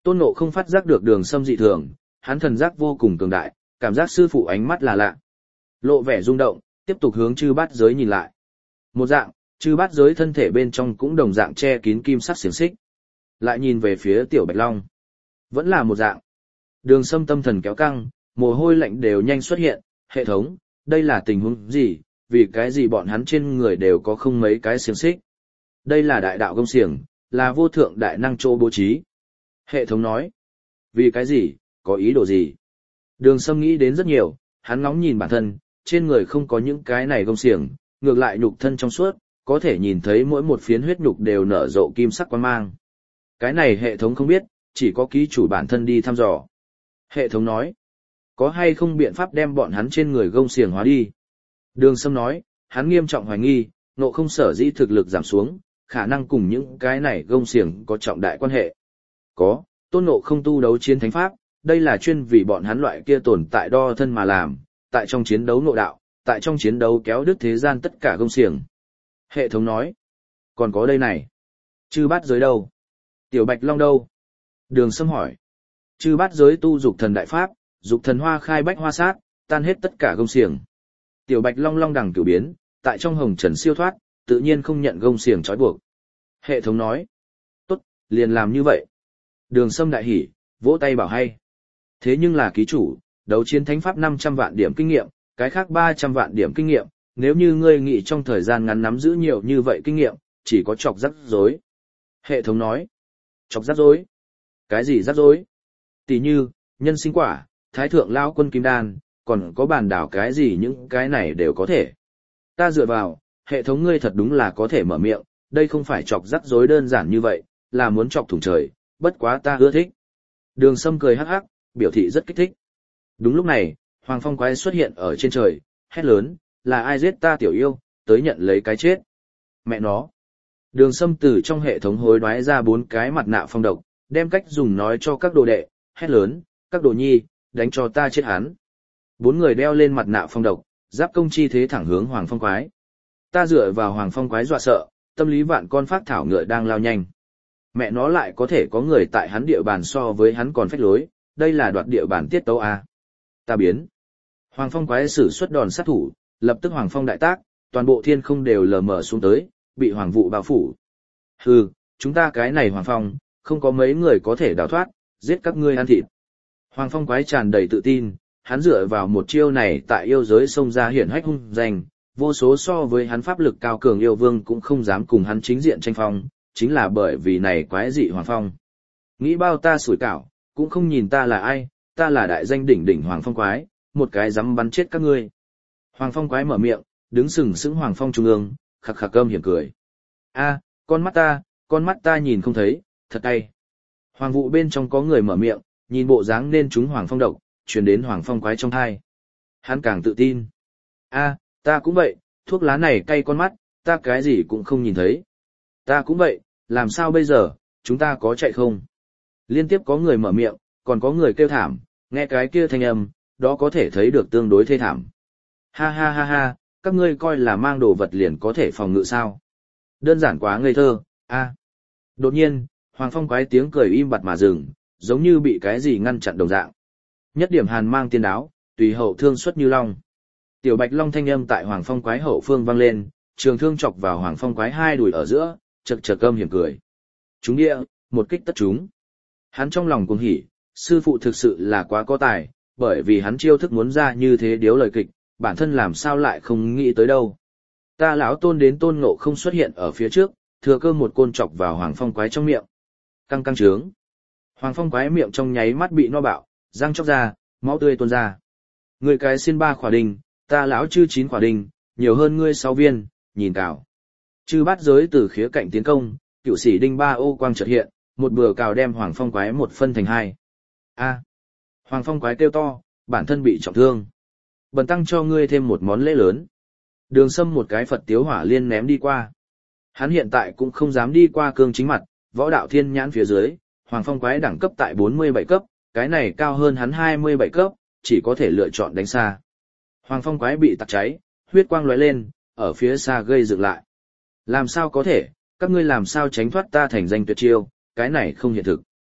Tôn Ngộ không phát giác được Đường Sâm dị thường, hắn thần giác vô cùng cường đại, cảm giác sư phụ ánh mắt là lạ. Lộ vẻ rung động, tiếp tục hướng chư bát giới nhìn lại. Một dạng, chư bát giới thân thể bên trong cũng đồng dạng che kín kim sắc xiềng xích. Lại nhìn về phía Tiểu Bạch Long. Vẫn là một dạng. Đường Sâm tâm thần kéo căng, mồ hôi lạnh đều nhanh xuất hiện, hệ thống, đây là tình huống gì, vì cái gì bọn hắn trên người đều có không mấy cái xiềng xích. Đây là đại đạo công xiềng, là vô thượng đại năng chỗ bố trí. Hệ thống nói, vì cái gì, có ý đồ gì? Đường Sâm nghĩ đến rất nhiều, hắn ngóng nhìn bản thân, trên người không có những cái này công xiềng, ngược lại nhục thân trong suốt, có thể nhìn thấy mỗi một phiến huyết nhục đều nở rộ kim sắc quang mang. Cái này hệ thống không biết, chỉ có ký chủ bản thân đi thăm dò. Hệ thống nói, có hay không biện pháp đem bọn hắn trên người gông xiềng hóa đi? Đường Sâm nói, hắn nghiêm trọng hoài nghi, Ngộ Không sở dĩ thực lực giảm xuống, khả năng cùng những cái này gông xiềng có trọng đại quan hệ. Có, Tôn Ngộ Không tu đấu chiến thánh pháp, đây là chuyên vì bọn hắn loại kia tồn tại đo thân mà làm, tại trong chiến đấu nội đạo, tại trong chiến đấu kéo đứt thế gian tất cả gông xiềng. Hệ thống nói, còn có đây này. Chư bát giới đâu? Tiểu Bạch Long đâu? Đường Sâm hỏi. Chư bát giới tu dục thần đại pháp, dục thần hoa khai bách hoa sát, tan hết tất cả gông xiềng. Tiểu Bạch Long long đằng cửu biến, tại trong hồng trần siêu thoát, tự nhiên không nhận gông xiềng trói buộc. Hệ thống nói, tốt, liền làm như vậy. Đường Sâm đại hỉ, vỗ tay bảo hay. Thế nhưng là ký chủ, đấu chiến thánh pháp năm trăm vạn điểm kinh nghiệm, cái khác ba trăm vạn điểm kinh nghiệm, nếu như ngươi nghĩ trong thời gian ngắn nắm giữ nhiều như vậy kinh nghiệm, chỉ có chọc rắc rối. Hệ thống nói, chọc rắc rối? Cái gì rắc rối? Tỷ như, nhân sinh quả, thái thượng lao quân kim đan, còn có bàn đảo cái gì những cái này đều có thể. Ta dựa vào, hệ thống ngươi thật đúng là có thể mở miệng, đây không phải chọc rắc rối đơn giản như vậy, là muốn chọc thủng trời, bất quá ta ưa thích. Đường Sâm cười hắc hắc, biểu thị rất kích thích. Đúng lúc này, Hoàng Phong Quái xuất hiện ở trên trời, hét lớn, là ai giết ta tiểu yêu, tới nhận lấy cái chết. Mẹ nó. Đường Sâm từ trong hệ thống hối đoái ra bốn cái mặt nạ phong độc, đem cách dùng nói cho các đồ đệ, hét lớn, các đồ nhi, đánh cho ta chết hắn. Bốn người đeo lên mặt nạ phong độc, giáp công chi thế thẳng hướng Hoàng Phong Quái. Ta dựa vào Hoàng Phong Quái dọa sợ, tâm lý vạn con phát thảo ngựa đang lao nhanh. Mẹ nó lại có thể có người tại hắn địa bàn so với hắn còn phách lối, đây là đoạt địa bàn tiết tấu à. Ta biến. Hoàng Phong Quái sử xuất đòn sát thủ, lập tức Hoàng Phong đại tác, toàn bộ thiên không đều lờ mờ xuống tới, bị Hoàng Vụ bao phủ. Hừ, chúng ta cái này Hoàng Phong, không có mấy người có thể đào thoát, giết các ngươi ăn thịt. Hoàng Phong Quái tràn đầy tự tin, hắn dựa vào một chiêu này tại yêu giới xông ra hiển hách hung danh, vô số so với hắn pháp lực cao cường yêu vương cũng không dám cùng hắn chính diện tranh phong, chính là bởi vì này quái dị Hoàng Phong. Nghĩ bao ta sủi cảo, cũng không nhìn ta là ai, ta là đại danh đỉnh đỉnh Hoàng Phong Quái, một cái dám bắn chết các ngươi. Hoàng Phong Quái mở miệng, đứng sừng sững Hoàng Phong trung ương, khặc khặc cơm hiểm cười. A, con mắt ta, con mắt ta nhìn không thấy, thật cay. Hoàng Vụ bên trong có người mở miệng, nhìn bộ dáng nên chúng Hoàng Phong độc, truyền đến Hoàng Phong Quái trong tai. Hắn càng tự tin. A, ta cũng vậy, thuốc lá này cay con mắt, ta cái gì cũng không nhìn thấy. Ta cũng vậy, làm sao bây giờ, chúng ta có chạy không? Liên tiếp có người mở miệng, còn có người kêu thảm, nghe cái kia thanh âm, đó có thể thấy được tương đối thê thảm. Ha ha ha ha, các ngươi coi là mang đồ vật liền có thể phòng ngự sao? Đơn giản quá ngây thơ, a. Đột nhiên, Hoàng Phong Quái tiếng cười im bặt mà dừng, giống như bị cái gì ngăn chặn đồng dạng. Nhất điểm hàn mang tiên đáo, tùy hậu thương xuất như long. Tiểu Bạch Long thanh âm tại Hoàng Phong Quái hậu phương vang lên, trường thương chọc vào Hoàng Phong Quái hai đùi ở giữa, chật chật cơm hiểm cười. Chúng địa, một kích tất chúng. Hắn trong lòng cuồng hỉ, sư phụ thực sự là quá có tài, bởi vì hắn chiêu thức muốn ra như thế điếu lời kịch, bản thân làm sao lại không nghĩ tới đâu. Ta lão Tôn đến Tôn Ngộ Không xuất hiện ở phía trước, thừa cơ một côn chọc vào Hoàng Phong Quái trong miệng. Căng căng trướng. Hoàng Phong Quái miệng trong nháy mắt bị no bạo, răng chóc ra, máu tươi tuôn ra. Người cái xin ba khỏa đình, ta lão chư chín khỏa đình, nhiều hơn ngươi sáu viên, nhìn cào. Chư bát giới từ khía cạnh tiến công, cựu sĩ đinh ba ô quang chợt hiện, một bừa cào đem Hoàng Phong Quái một phân thành hai. A. Hoàng Phong Quái kêu to, bản thân bị trọng thương. Bần tăng cho ngươi thêm một món lễ lớn. Đường Sâm một cái Phật tiếu hỏa liên ném đi qua. Hắn hiện tại cũng không dám đi qua cương chính mặt, võ đạo thiên nhãn phía dưới, Hoàng Phong Quái đẳng cấp tại bốn mươi bảy cấp, cái này cao hơn hắn hai mươi bảy cấp, chỉ có thể lựa chọn đánh xa. Hoàng Phong Quái bị tạc cháy, huyết quang lóe lên, ở phía xa gây dựng lại. Làm sao có thể, các ngươi làm sao tránh thoát ta thành danh tuyệt chiêu, cái này không hiện thực.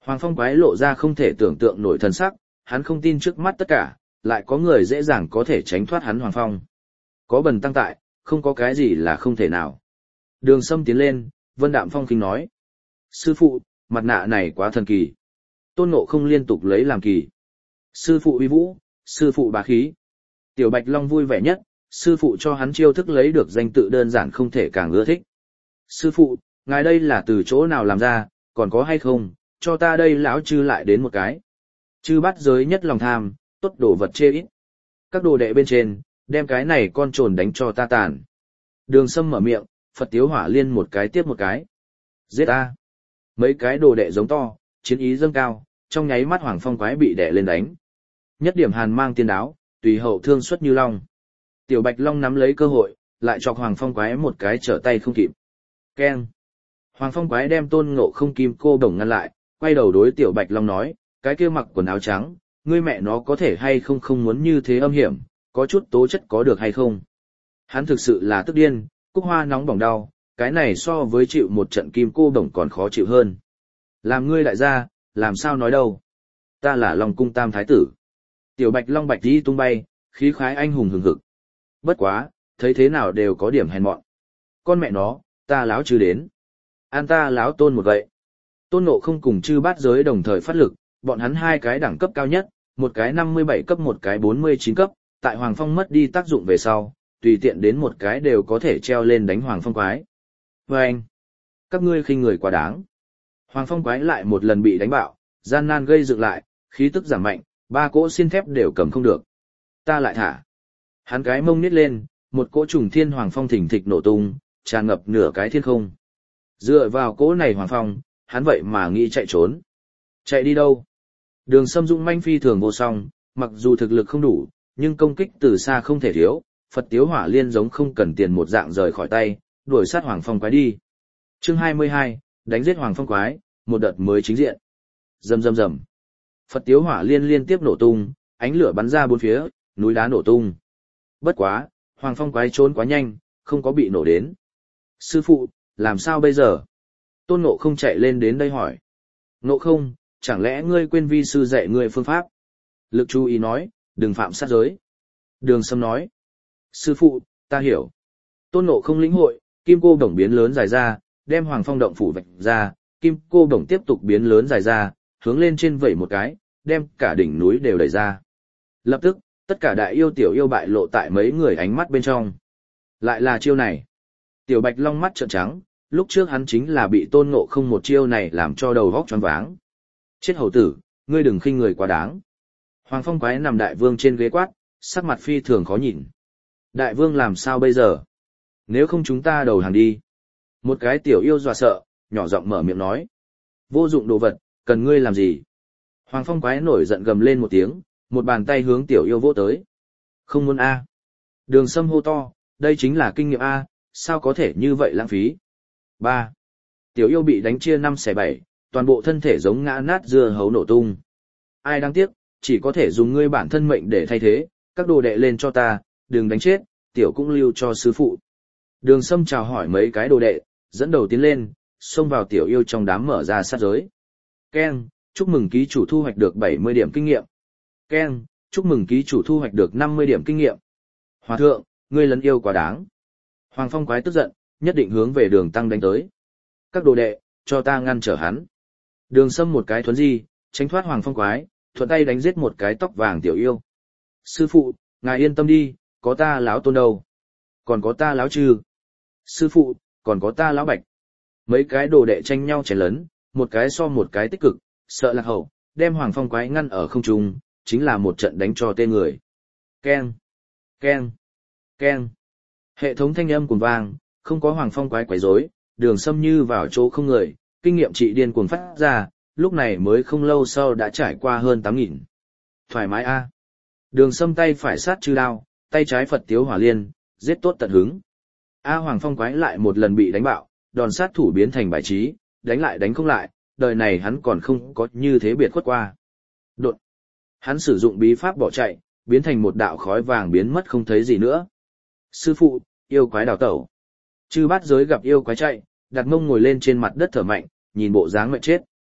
Hoàng Phong quái lộ ra không thể tưởng tượng nổi thần sắc, hắn không tin trước mắt tất cả, lại có người dễ dàng có thể tránh thoát hắn Hoàng Phong. Có Bần Tăng tại, không có cái gì là không thể nào. Đường Sâm tiến lên, Vân Đạm Phong khinh nói. Sư phụ, mặt nạ này quá thần kỳ. Tôn Ngộ không liên tục lấy làm kỳ. Sư phụ uy vũ, sư phụ bá khí. Tiểu Bạch Long vui vẻ nhất, sư phụ cho hắn chiêu thức lấy được danh tự đơn giản không thể càng ưa thích. Sư phụ, ngài đây là từ chỗ nào làm ra, còn có hay không, cho ta đây lão chư lại đến một cái. Chư bắt giới nhất lòng tham, tốt đồ vật chê ít. Các đồ đệ bên trên, đem cái này con trồn đánh cho ta tàn. Đường Sâm mở miệng, Phật Tiếu Hỏa Liên một cái tiếp một cái. Giết ta. Mấy cái đồ đệ giống to, chiến ý dâng cao, trong nháy mắt Hoàng Phong quái bị đè lên đánh. Nhất điểm hàn mang tiên đáo, tùy hậu thương xuất như long. Tiểu Bạch Long nắm lấy cơ hội, lại chọc Hoàng Phong quái một cái trở tay không kịp. Keng. Hoàng Phong quái đem Tôn Ngộ không kim cô đồng ngăn lại, quay đầu đối Tiểu Bạch Long nói, cái kia mặc quần áo trắng, ngươi mẹ nó có thể hay không không muốn như thế âm hiểm, có chút tố chất có được hay không. Hắn thực sự là tức điên, cúc hoa nóng bỏng đau, cái này so với chịu một trận kim cô đồng còn khó chịu hơn. Làm ngươi lại ra, làm sao nói đâu. Ta là Long cung tam thái tử. Tiểu Bạch Long bạch đi tung bay, khí khái anh hùng hừng hực. Bất quá, thấy thế nào đều có điểm hèn mọn. Con mẹ nó, ta láo chứ đến. An ta láo Tôn một gậy. Tôn Ngộ không cùng chư bát giới đồng thời phát lực, bọn hắn hai cái đẳng cấp cao nhất, một cái năm mươi bảy cấp một cái bốn mươi chín cấp, tại Hoàng Phong mất đi tác dụng về sau, tùy tiện đến một cái đều có thể treo lên đánh Hoàng Phong quái. Và anh, các ngươi khinh người quá đáng. Hoàng Phong quái lại một lần bị đánh bạo, gian nan gây dựng lại, khí tức giảm mạnh, ba cỗ xiên thép đều cầm không được. Ta lại thả. Hắn cái mông nít lên, một cỗ trùng thiên Hoàng Phong thỉnh thịch nổ tung, tràn ngập nửa cái thiên không. Dựa vào cỗ này Hoàng Phong, hắn vậy mà nghĩ chạy trốn. Chạy đi đâu? Đường Sâm Dũng manh phi thường vô song, mặc dù thực lực không đủ, nhưng công kích từ xa không thể thiếu, Phật Tiếu Hỏa Liên giống không cần tiền một dạng rời khỏi tay, đuổi sát Hoàng Phong quái đi. Chương hai mươi hai, đánh giết Hoàng Phong quái, một đợt mới chính diện. Rầm rầm rầm. Phật Tiếu Hỏa Liên liên tiếp nổ tung, ánh lửa bắn ra bốn phía, núi đá nổ tung. Bất quá, Hoàng Phong quái trốn quá nhanh, không có bị nổ đến. Sư phụ, làm sao bây giờ? Tôn Ngộ không chạy lên đến đây hỏi. Ngộ không, chẳng lẽ ngươi quên vi sư dạy ngươi phương pháp? Lực chú ý nói, đừng phạm sát giới. Đường Sâm nói. Sư phụ, ta hiểu. Tôn Ngộ không lĩnh hội, kim cô đồng biến lớn dài ra, đem Hoàng Phong động phủ vạch ra, kim cô đồng tiếp tục biến lớn dài ra, hướng lên trên vẩy một cái, đem cả đỉnh núi đều đẩy ra. Lập tức, tất cả đại yêu tiểu yêu bại lộ tại mấy người ánh mắt bên trong. Lại là chiêu này. Tiểu Bạch Long mắt trợn trắng, lúc trước hắn chính là bị Tôn Ngộ không một chiêu này làm cho đầu vóc choáng váng. Chết hầu tử, ngươi đừng khinh người quá đáng. Hoàng Phong quái nằm đại vương trên ghế quát, sắc mặt phi thường khó nhìn. Đại vương làm sao bây giờ? Nếu không chúng ta đầu hàng đi. Một cái tiểu yêu dọa sợ, nhỏ giọng mở miệng nói. Vô dụng đồ vật, cần ngươi làm gì? Hoàng Phong quái nổi giận gầm lên một tiếng, một bàn tay hướng tiểu yêu vỗ tới. Không muốn A. Đường Sâm hô to, đây chính là kinh nghiệm A, sao có thể như vậy lãng phí? Ba. Tiểu yêu bị đánh chia năm xẻ bảy, toàn bộ thân thể giống ngã nát dưa hấu nổ tung. Ai đáng tiếc, chỉ có thể dùng ngươi bản thân mệnh để thay thế, các đồ đệ lên cho ta, đừng đánh chết, tiểu cũng lưu cho sư phụ. Đường Sâm chào hỏi mấy cái đồ đệ, dẫn đầu tiến lên, xông vào tiểu yêu trong đám mở ra sát giới. Ken, chúc mừng ký chủ thu hoạch được bảy mươi điểm kinh nghiệm. Ken, chúc mừng ký chủ thu hoạch được năm mươi điểm kinh nghiệm. Hòa thượng, ngươi lấn yêu quá đáng. Hoàng Phong quái tức giận, nhất định hướng về đường tăng đánh tới. Các đồ đệ, cho ta ngăn trở hắn. Đường Sâm một cái thuấn di, tránh thoát Hoàng Phong quái, thuận tay đánh giết một cái tóc vàng tiểu yêu. Sư phụ, ngài yên tâm đi, có ta láo Tôn đâu. Còn có ta láo Trư. Sư phụ, còn có ta láo Bạch. Mấy cái đồ đệ tranh nhau chén lớn, một cái so một cái tích cực, sợ lạc hậu, đem Hoàng Phong quái ngăn ở không trung, chính là một trận đánh cho tên người. Keng, keng, keng. Hệ thống thanh âm cuồng vang, không có Hoàng Phong quái quấy rối, Đường Sâm như vào chỗ không người, kinh nghiệm trị điên cuồng phát ra, lúc này mới không lâu sau đã trải qua hơn tám nghìn. Thoải mái a. Đường Sâm tay phải sát chư đao, tay trái Phật Tiếu Hỏa Liên, giết tốt tận hứng. A Hoàng Phong quái lại một lần bị đánh bạo, đòn sát thủ biến thành bài trí, đánh lại đánh không lại, đời này hắn còn không có như thế biệt khuất qua. Đột. Hắn sử dụng bí pháp bỏ chạy, biến thành một đạo khói vàng biến mất không thấy gì nữa. Sư phụ, yêu quái đào tẩu. Chư bát giới gặp yêu quái chạy, đặt mông ngồi lên trên mặt đất thở mạnh, nhìn bộ dáng mệt chết.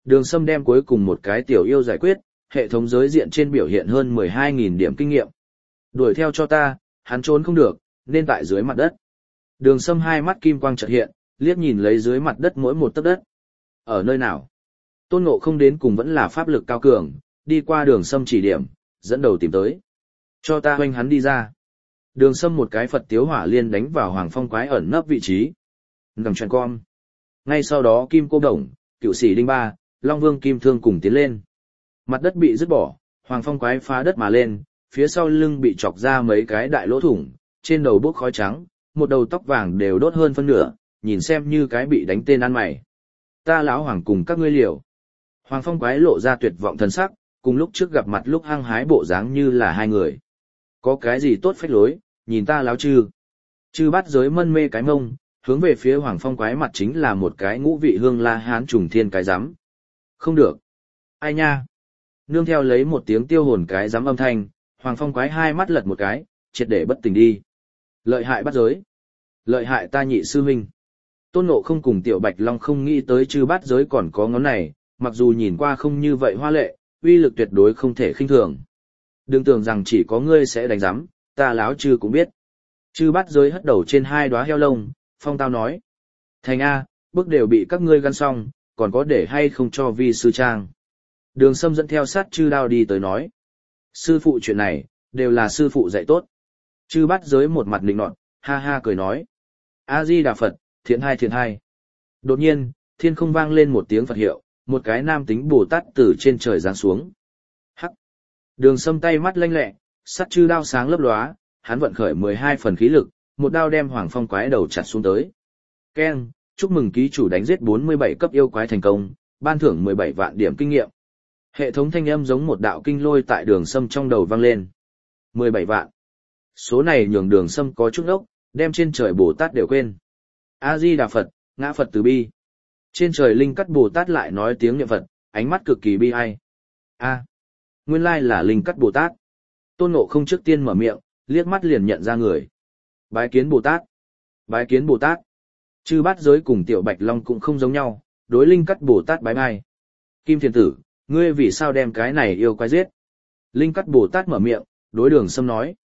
Đường Sâm đem cuối cùng một cái tiểu yêu giải quyết, hệ thống giới diện trên biểu hiện hơn mười hai nghìn điểm kinh nghiệm. Đuổi theo cho ta, hắn trốn không được, nên tại dưới mặt đất. Đường Sâm hai mắt kim quang chợt hiện, liếc nhìn lấy dưới mặt đất mỗi một tấc đất. Ở nơi nào? Tôn Ngộ không đến cùng vẫn là pháp lực cao cường, đi qua Đường Sâm chỉ điểm, dẫn đầu tìm tới. Cho ta hoanh hắn đi ra. Đường Sâm một cái Phật tiếu hỏa liên đánh vào Hoàng Phong quái ẩn nấp vị trí. Ngầm truyền con. Ngay sau đó Kim Cô Đồng, Cựu Sĩ Đinh Ba, Long Vương Kim Thương cùng tiến lên. Mặt đất bị dứt bỏ, Hoàng Phong quái phá đất mà lên, phía sau lưng bị chọc ra mấy cái đại lỗ thủng, trên đầu bốc khói trắng, một đầu tóc vàng đều đốt hơn phân nửa, nhìn xem như cái bị đánh tên ăn mày. Ta lão hoàng cùng các ngươi liều. Hoàng Phong quái lộ ra tuyệt vọng thần sắc, cùng lúc trước gặp mặt lúc hăng hái bộ dáng như là hai người. Có cái gì tốt phách lối, nhìn ta láo chư. Chư bắt giới mân mê cái mông, hướng về phía Hoàng Phong quái mặt chính là một cái ngũ vị hương la hán trùng thiên cái rắm. Không được. Ai nha. Nương theo lấy một tiếng tiêu hồn cái rắm âm thanh, Hoàng Phong quái hai mắt lật một cái, triệt để bất tỉnh đi. Lợi hại bắt giới. Lợi hại ta nhị sư huynh. Tôn Ngộ không cùng Tiểu Bạch Long không nghĩ tới chư bát giới còn có ngón này, mặc dù nhìn qua không như vậy hoa lệ, uy lực tuyệt đối không thể khinh thường. Đừng tưởng rằng chỉ có ngươi sẽ đánh giám, ta láo chư cũng biết. Chư bát giới hất đầu trên hai đóa heo lông, phong tao nói. Thành A, bước đều bị các ngươi gắn xong, còn có để hay không cho vi sư trang. Đường Sâm dẫn theo sát chư đao đi tới nói. Sư phụ chuyện này, đều là sư phụ dạy tốt. Chư bát giới một mặt nịnh nọt, ha ha cười nói. A-di-đà Phật, thiện hai thiện hai. Đột nhiên, thiên không vang lên một tiếng Phật hiệu, một cái nam tính Bồ Tát từ trên trời giáng xuống. Hắc. Đường Sâm tay mắt lanh lẹ, sắt chư đao sáng lấp lóa, hắn vận khởi mười hai phần khí lực, một đao đem Hoàng Phong quái đầu chặt xuống tới. Keng, chúc mừng ký chủ đánh giết bốn mươi bảy cấp yêu quái thành công, ban thưởng mười bảy vạn điểm kinh nghiệm. Hệ thống thanh âm giống một đạo kinh lôi tại Đường Sâm trong đầu vang lên. mười bảy vạn. Số này nhường Đường Sâm có chút ốc, đem trên trời Bồ Tát đều quên. A-di-đà Phật, ngã Phật từ bi. Trên trời Linh Cắt Bồ Tát lại nói tiếng niệm Phật, ánh mắt cực kỳ bi ai. A, nguyên lai là Linh Cắt Bồ Tát. Tôn Ngộ không trước tiên mở miệng, liếc mắt liền nhận ra người. Bái kiến Bồ Tát. Bái kiến Bồ Tát. Chư bát giới cùng Tiểu Bạch Long cũng không giống nhau, đối Linh Cắt Bồ Tát bái bai. Kim Thiền Tử, ngươi vì sao đem cái này yêu quái giết? Linh Cắt Bồ Tát mở miệng, đối Đường Sâm nói.